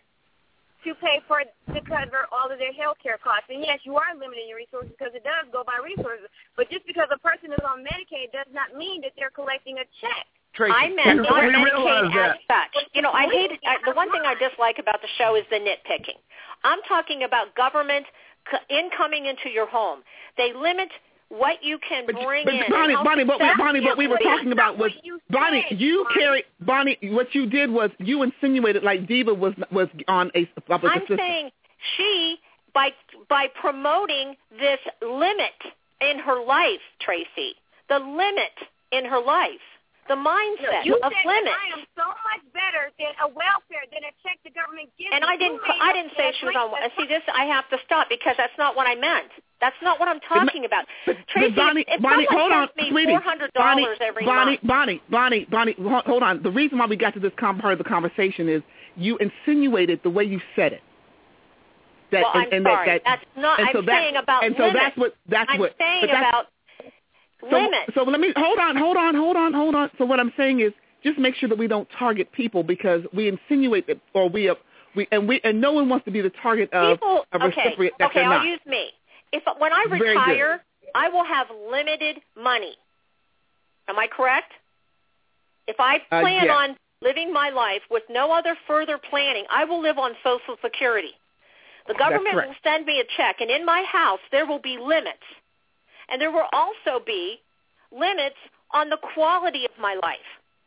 to pay for to cover all of their health care costs. And yes, you are limiting your resources because it does go by resources. But just because a person is on Medicaid does not mean that they're collecting a check. Tracy. I meant We not realize Medicaid as that. such. You know, I hate I, the one thing I dislike about the show is the nitpicking. I'm talking about government c- incoming into your home. They limit what you can But, bring but in. Bonnie, and how Bonnie, what we, successful Bonnie, what we were you talking about was you Bonnie. said, You Bonnie. carry Bonnie. What you did was you insinuated like Diva was was on a public I'm assistance. saying she by by promoting this limit in her life, Tracy, the limit in her life the mindset you of said limits. That I am so much better than a welfare, than a check the government gives. And I didn't, I didn't say she was on. See, this I have to stop because that's not what I meant. That's not what I'm talking about. But, Tracy, but Bonnie, if, if Bonnie, someone hold on, sends me sweetie. four hundred Bonnie, dollars every Bonnie, month, Bonnie, Bonnie, Bonnie, Bonnie, hold, hold on. The reason why we got to this com- part of the conversation is you insinuated the way you said it. That, well, and, I'm and sorry. That, that, that's not. and I'm so that, saying about and so limits. that's what that's I'm what. saying but that's, about so, limits. So let me hold on, hold on, hold on, hold on. So what I'm saying is, just make sure that we don't target people because we insinuate that, or we, uh, we and we, and no one wants to be the target of People, a okay, recipient that okay, they're I'll not. use me. If when I Very retire, I will have limited money. Am I correct? If I Uh, plan yes. on living my life with no other further planning, I will live on Social Security. The government correct. will send me a check, and in my house there will be limits. And there will also be limits on the quality of my life.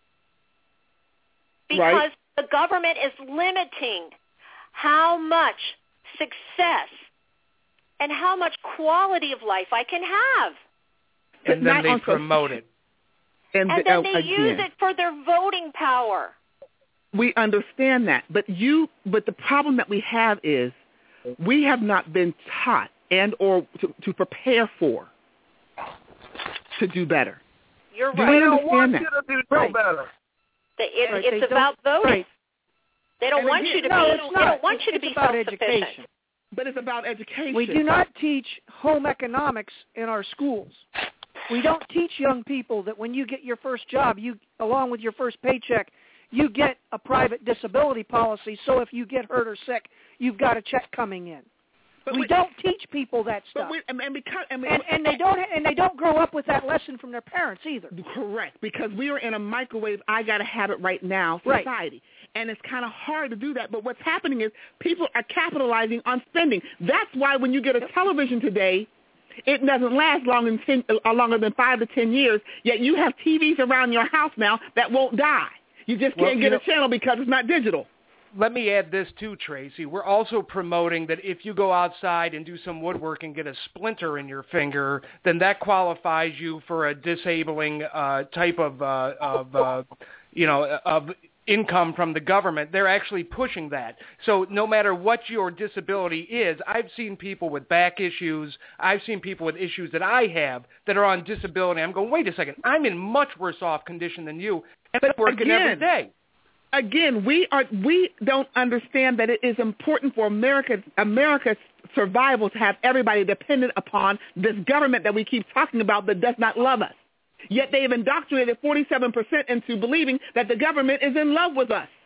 Because Right. the government is limiting how much success and how much quality of life I can have. And then they promote it. And, And the, then uh, they again, use it for their voting power. we understand that, but you, but the problem that we have is we have not been taught and or to, to prepare for to do better. You're Do right. we understand that? to do Right. better. They, it, Right, it's they about don't- voting. right. They don't And want again- you to no, be. it's They not. don't want you to It's be about self-sufficient. education. But it's about education. We do not teach home economics in our schools. We don't teach young people that when you get your first job, you, along with your first paycheck, you get a private disability policy. So if you get hurt or sick, you've got a check coming in. But we, we- don't teach people that But stuff, we, and, and because and, we, and, and they don't and they don't grow up with that lesson from their parents either. Correct, because we are in a microwave, I got to have it right now Right. society. And it's kind of hard to do that. But what's happening is people are capitalizing on spending. That's why when you get a television today, it doesn't last long than ten, uh, longer than five to ten years, yet you have T Vs around your house now that won't die. You just Well, can't you get a know- channel because it's not digital. Let me add this too, Tracy. We're also promoting that if you go outside and do some woodwork and get a splinter in your finger, then that qualifies you for a disabling uh, type of, uh, of uh, you know, of income from the government. They're actually pushing that. So no matter what your disability is, I've seen people with back issues. I've seen people with issues that I have that are on disability. I'm going, wait a second, I'm in much worse off condition than you, and I'm working again, every day. Again, we are we don't understand that it is important for America America's survival to have everybody dependent upon this government that we keep talking about that does not love us. Yet they have indoctrinated forty-seven percent into believing that the government is in love with us.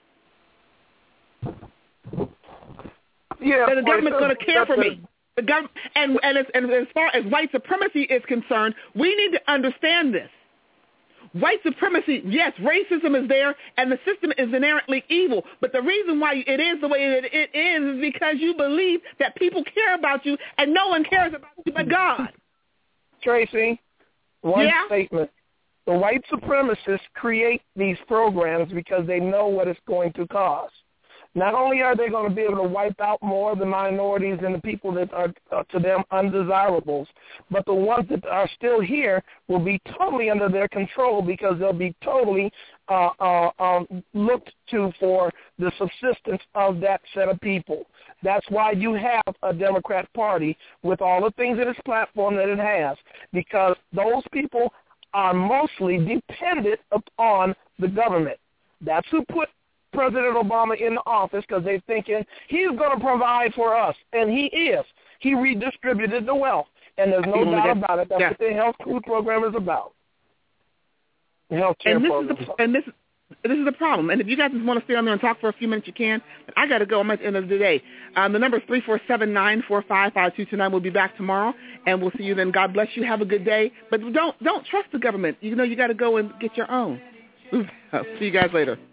Yeah, that the government's going to care for that's me. The gov- and, and, as, and as far as white supremacy is concerned, we need to understand this. White supremacy, yes, racism is there, and the system is inherently evil. But the reason why it is the way that it is is because you believe that people care about you, and no one cares about you but God. Tracy, one Yeah? statement. The white supremacists create these programs because they know what it's going to cost. Not only are they going to be able to wipe out more of the minorities and the people that are, uh, to them, undesirables, but the ones that are still here will be totally under their control because they'll be totally uh, uh, um, looked to for the subsistence of that set of people. That's why you have a Democrat Party with all the things in its platform that it has, because those people are mostly dependent upon the government. That's who put President Obama in the office, because they're thinking he's going to provide for us, and he is. He redistributed the wealth, and there's no doubt about it. That's yeah. what the health food program is about. The health care And this program. is the, and this this is the problem. And if you guys just want to stay on there and talk for a few minutes, you can. But I got to go. I'm at the end of the day. Um, the number is three four seven, nine four five, five two two nine. We'll be back tomorrow, and we'll see you then. God bless you. Have a good day. But don't don't trust the government. You know you got to go and get your own. I'll see you guys later.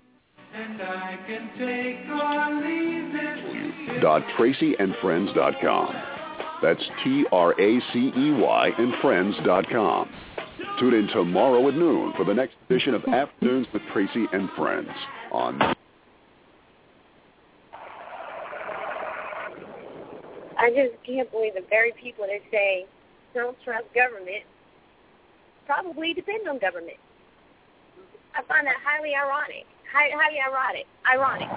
Dot Tracy and Friends dot com. That's T R A C E Y and Friends dot com. Tune in tomorrow at noon for the next edition of Afternoons with Tracy and Friends on. I just can't believe the very people that say don't trust government probably depend on government. I find that highly ironic. Highly, highly ironic. Ironic.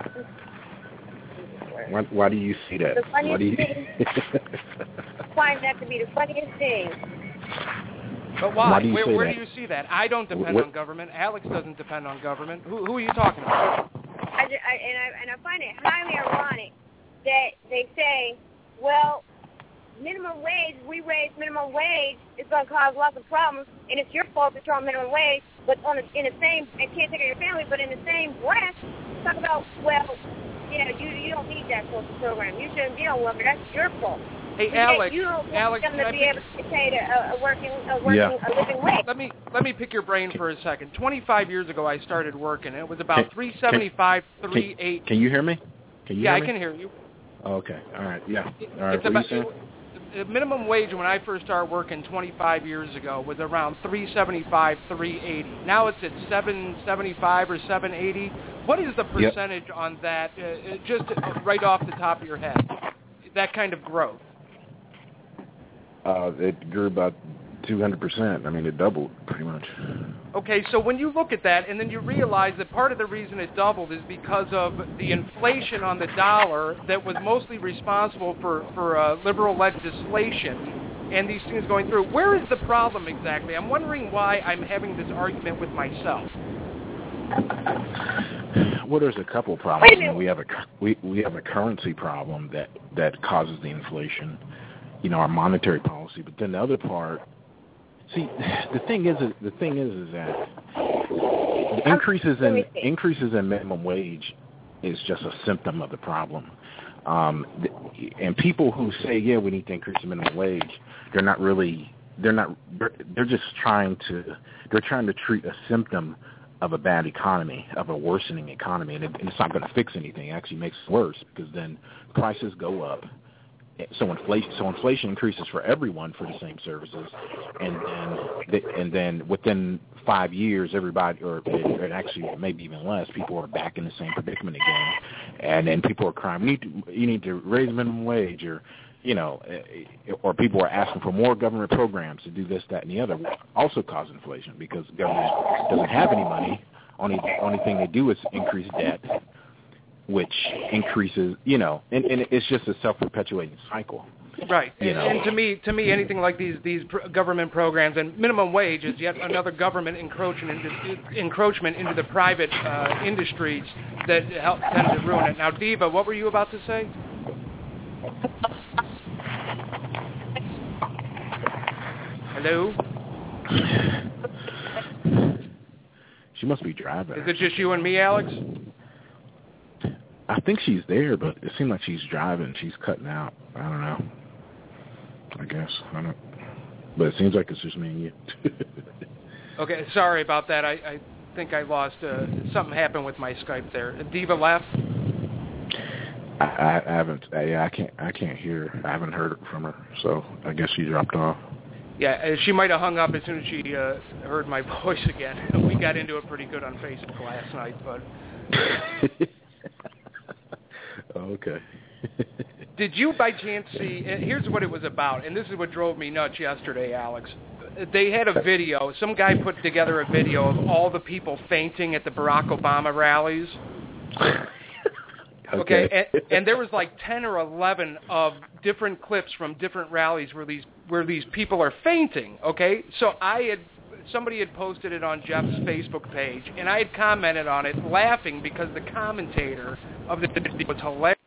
Why, why do you see that? The funniest why do you... thing. I find that to be the funniest thing. But why? Why do you where say where that? do you see that? I don't depend What? on government. Alex doesn't depend on government. Who, who are you talking about? I, just, I, and, I, and I find it highly ironic that they say, well, minimum wage, we raise minimum wage, it's going to cause lots of problems, and it's your fault that you're on minimum wage, but on the, in the same, and can't take care of your family, but in the same breath, talk about, well, you know, you, you don't need that social program. You shouldn't be on welfare. That's your fault. Hey, Because Alex, you don't want Alex, them can to I be pick- able to pay a, a working, a working, Yeah. a living wage. Let me let me pick your brain for a second. twenty-five years ago, I started working. It was about Can- three seventy-five, three eighty. Can you hear me? Can you Yeah, hear I me? can hear you. Oh, okay. All right. Yeah. All right. It's What about, are you saying? the minimum wage when I first started working twenty-five years ago was around three seventy-five, three eighty. Now it's at seven seventy-five or seven eighty. What is the Yep. percentage on that, uh, just right off the top of your head, that kind of growth? Uh, it grew about two hundred percent. I mean, it doubled pretty much. Okay, so when you look at that and then you realize that part of the reason it doubled is because of the inflation on the dollar that was mostly responsible for, for uh, liberal legislation and these things going through, where is the problem exactly? I'm wondering why I'm having this argument with myself. Well, there's a couple problems. I mean, we have a we we have a currency problem that that causes the inflation. You know, our monetary policy. But then the other part, see, the thing is, the thing is, is that the increases in increases in minimum wage is just a symptom of the problem. Um, and people who say, yeah, we need to increase the minimum wage, they're not really, they're not, they're just trying to, they're trying to treat a symptom of a bad economy, of a worsening economy, and, it, and it's not going to fix anything. It actually makes it worse because then prices go up. So inflation, so inflation increases for everyone for the same services, and then the, and then within five years, everybody, or, or actually maybe even less, people are back in the same predicament again, and then people are crying, "We need to, you need to raise minimum wage," or you know, or people are asking for more government programs to do this, that, and the other. Also cause inflation because the government doesn't have any money. Only only thing they do is increase debt, which increases, you know, and, and it's just a self-perpetuating cycle. Right, You and, know. and to me, to me, anything like these these pr- government programs and minimum wage is yet another government encroachment into, encroachment into the private uh, industries that help tend to ruin it. Now, Diva, what were you about to say? Hello? She must be driving. Is it just you and me, Alex? I think she's there, but it seems like she's driving. She's cutting out. I don't know. I guess. I don't. But it seems like it's just me and you. Okay, sorry about that. I, I think I lost, uh, something happened with my Skype there. Diva left? I, I, I haven't. I, yeah, I can't. I can't hear her. I haven't heard from her, so I guess she dropped off. Yeah, uh, she might have hung up as soon as she uh, heard my voice again. We got into it pretty good on Facebook last night, but... Oh, okay. Did you by chance see, uh, here's what it was about, and this is what drove me nuts yesterday, Alex. They had a video, some guy put together a video of all the people fainting at the Barack Obama rallies. Okay, Okay. and, and there was like ten or eleven of different clips from different rallies where these where these people are fainting. Okay, so I had somebody had posted it on Jeff's Facebook page, and I had commented on it, laughing because the commentator of the video was hilarious.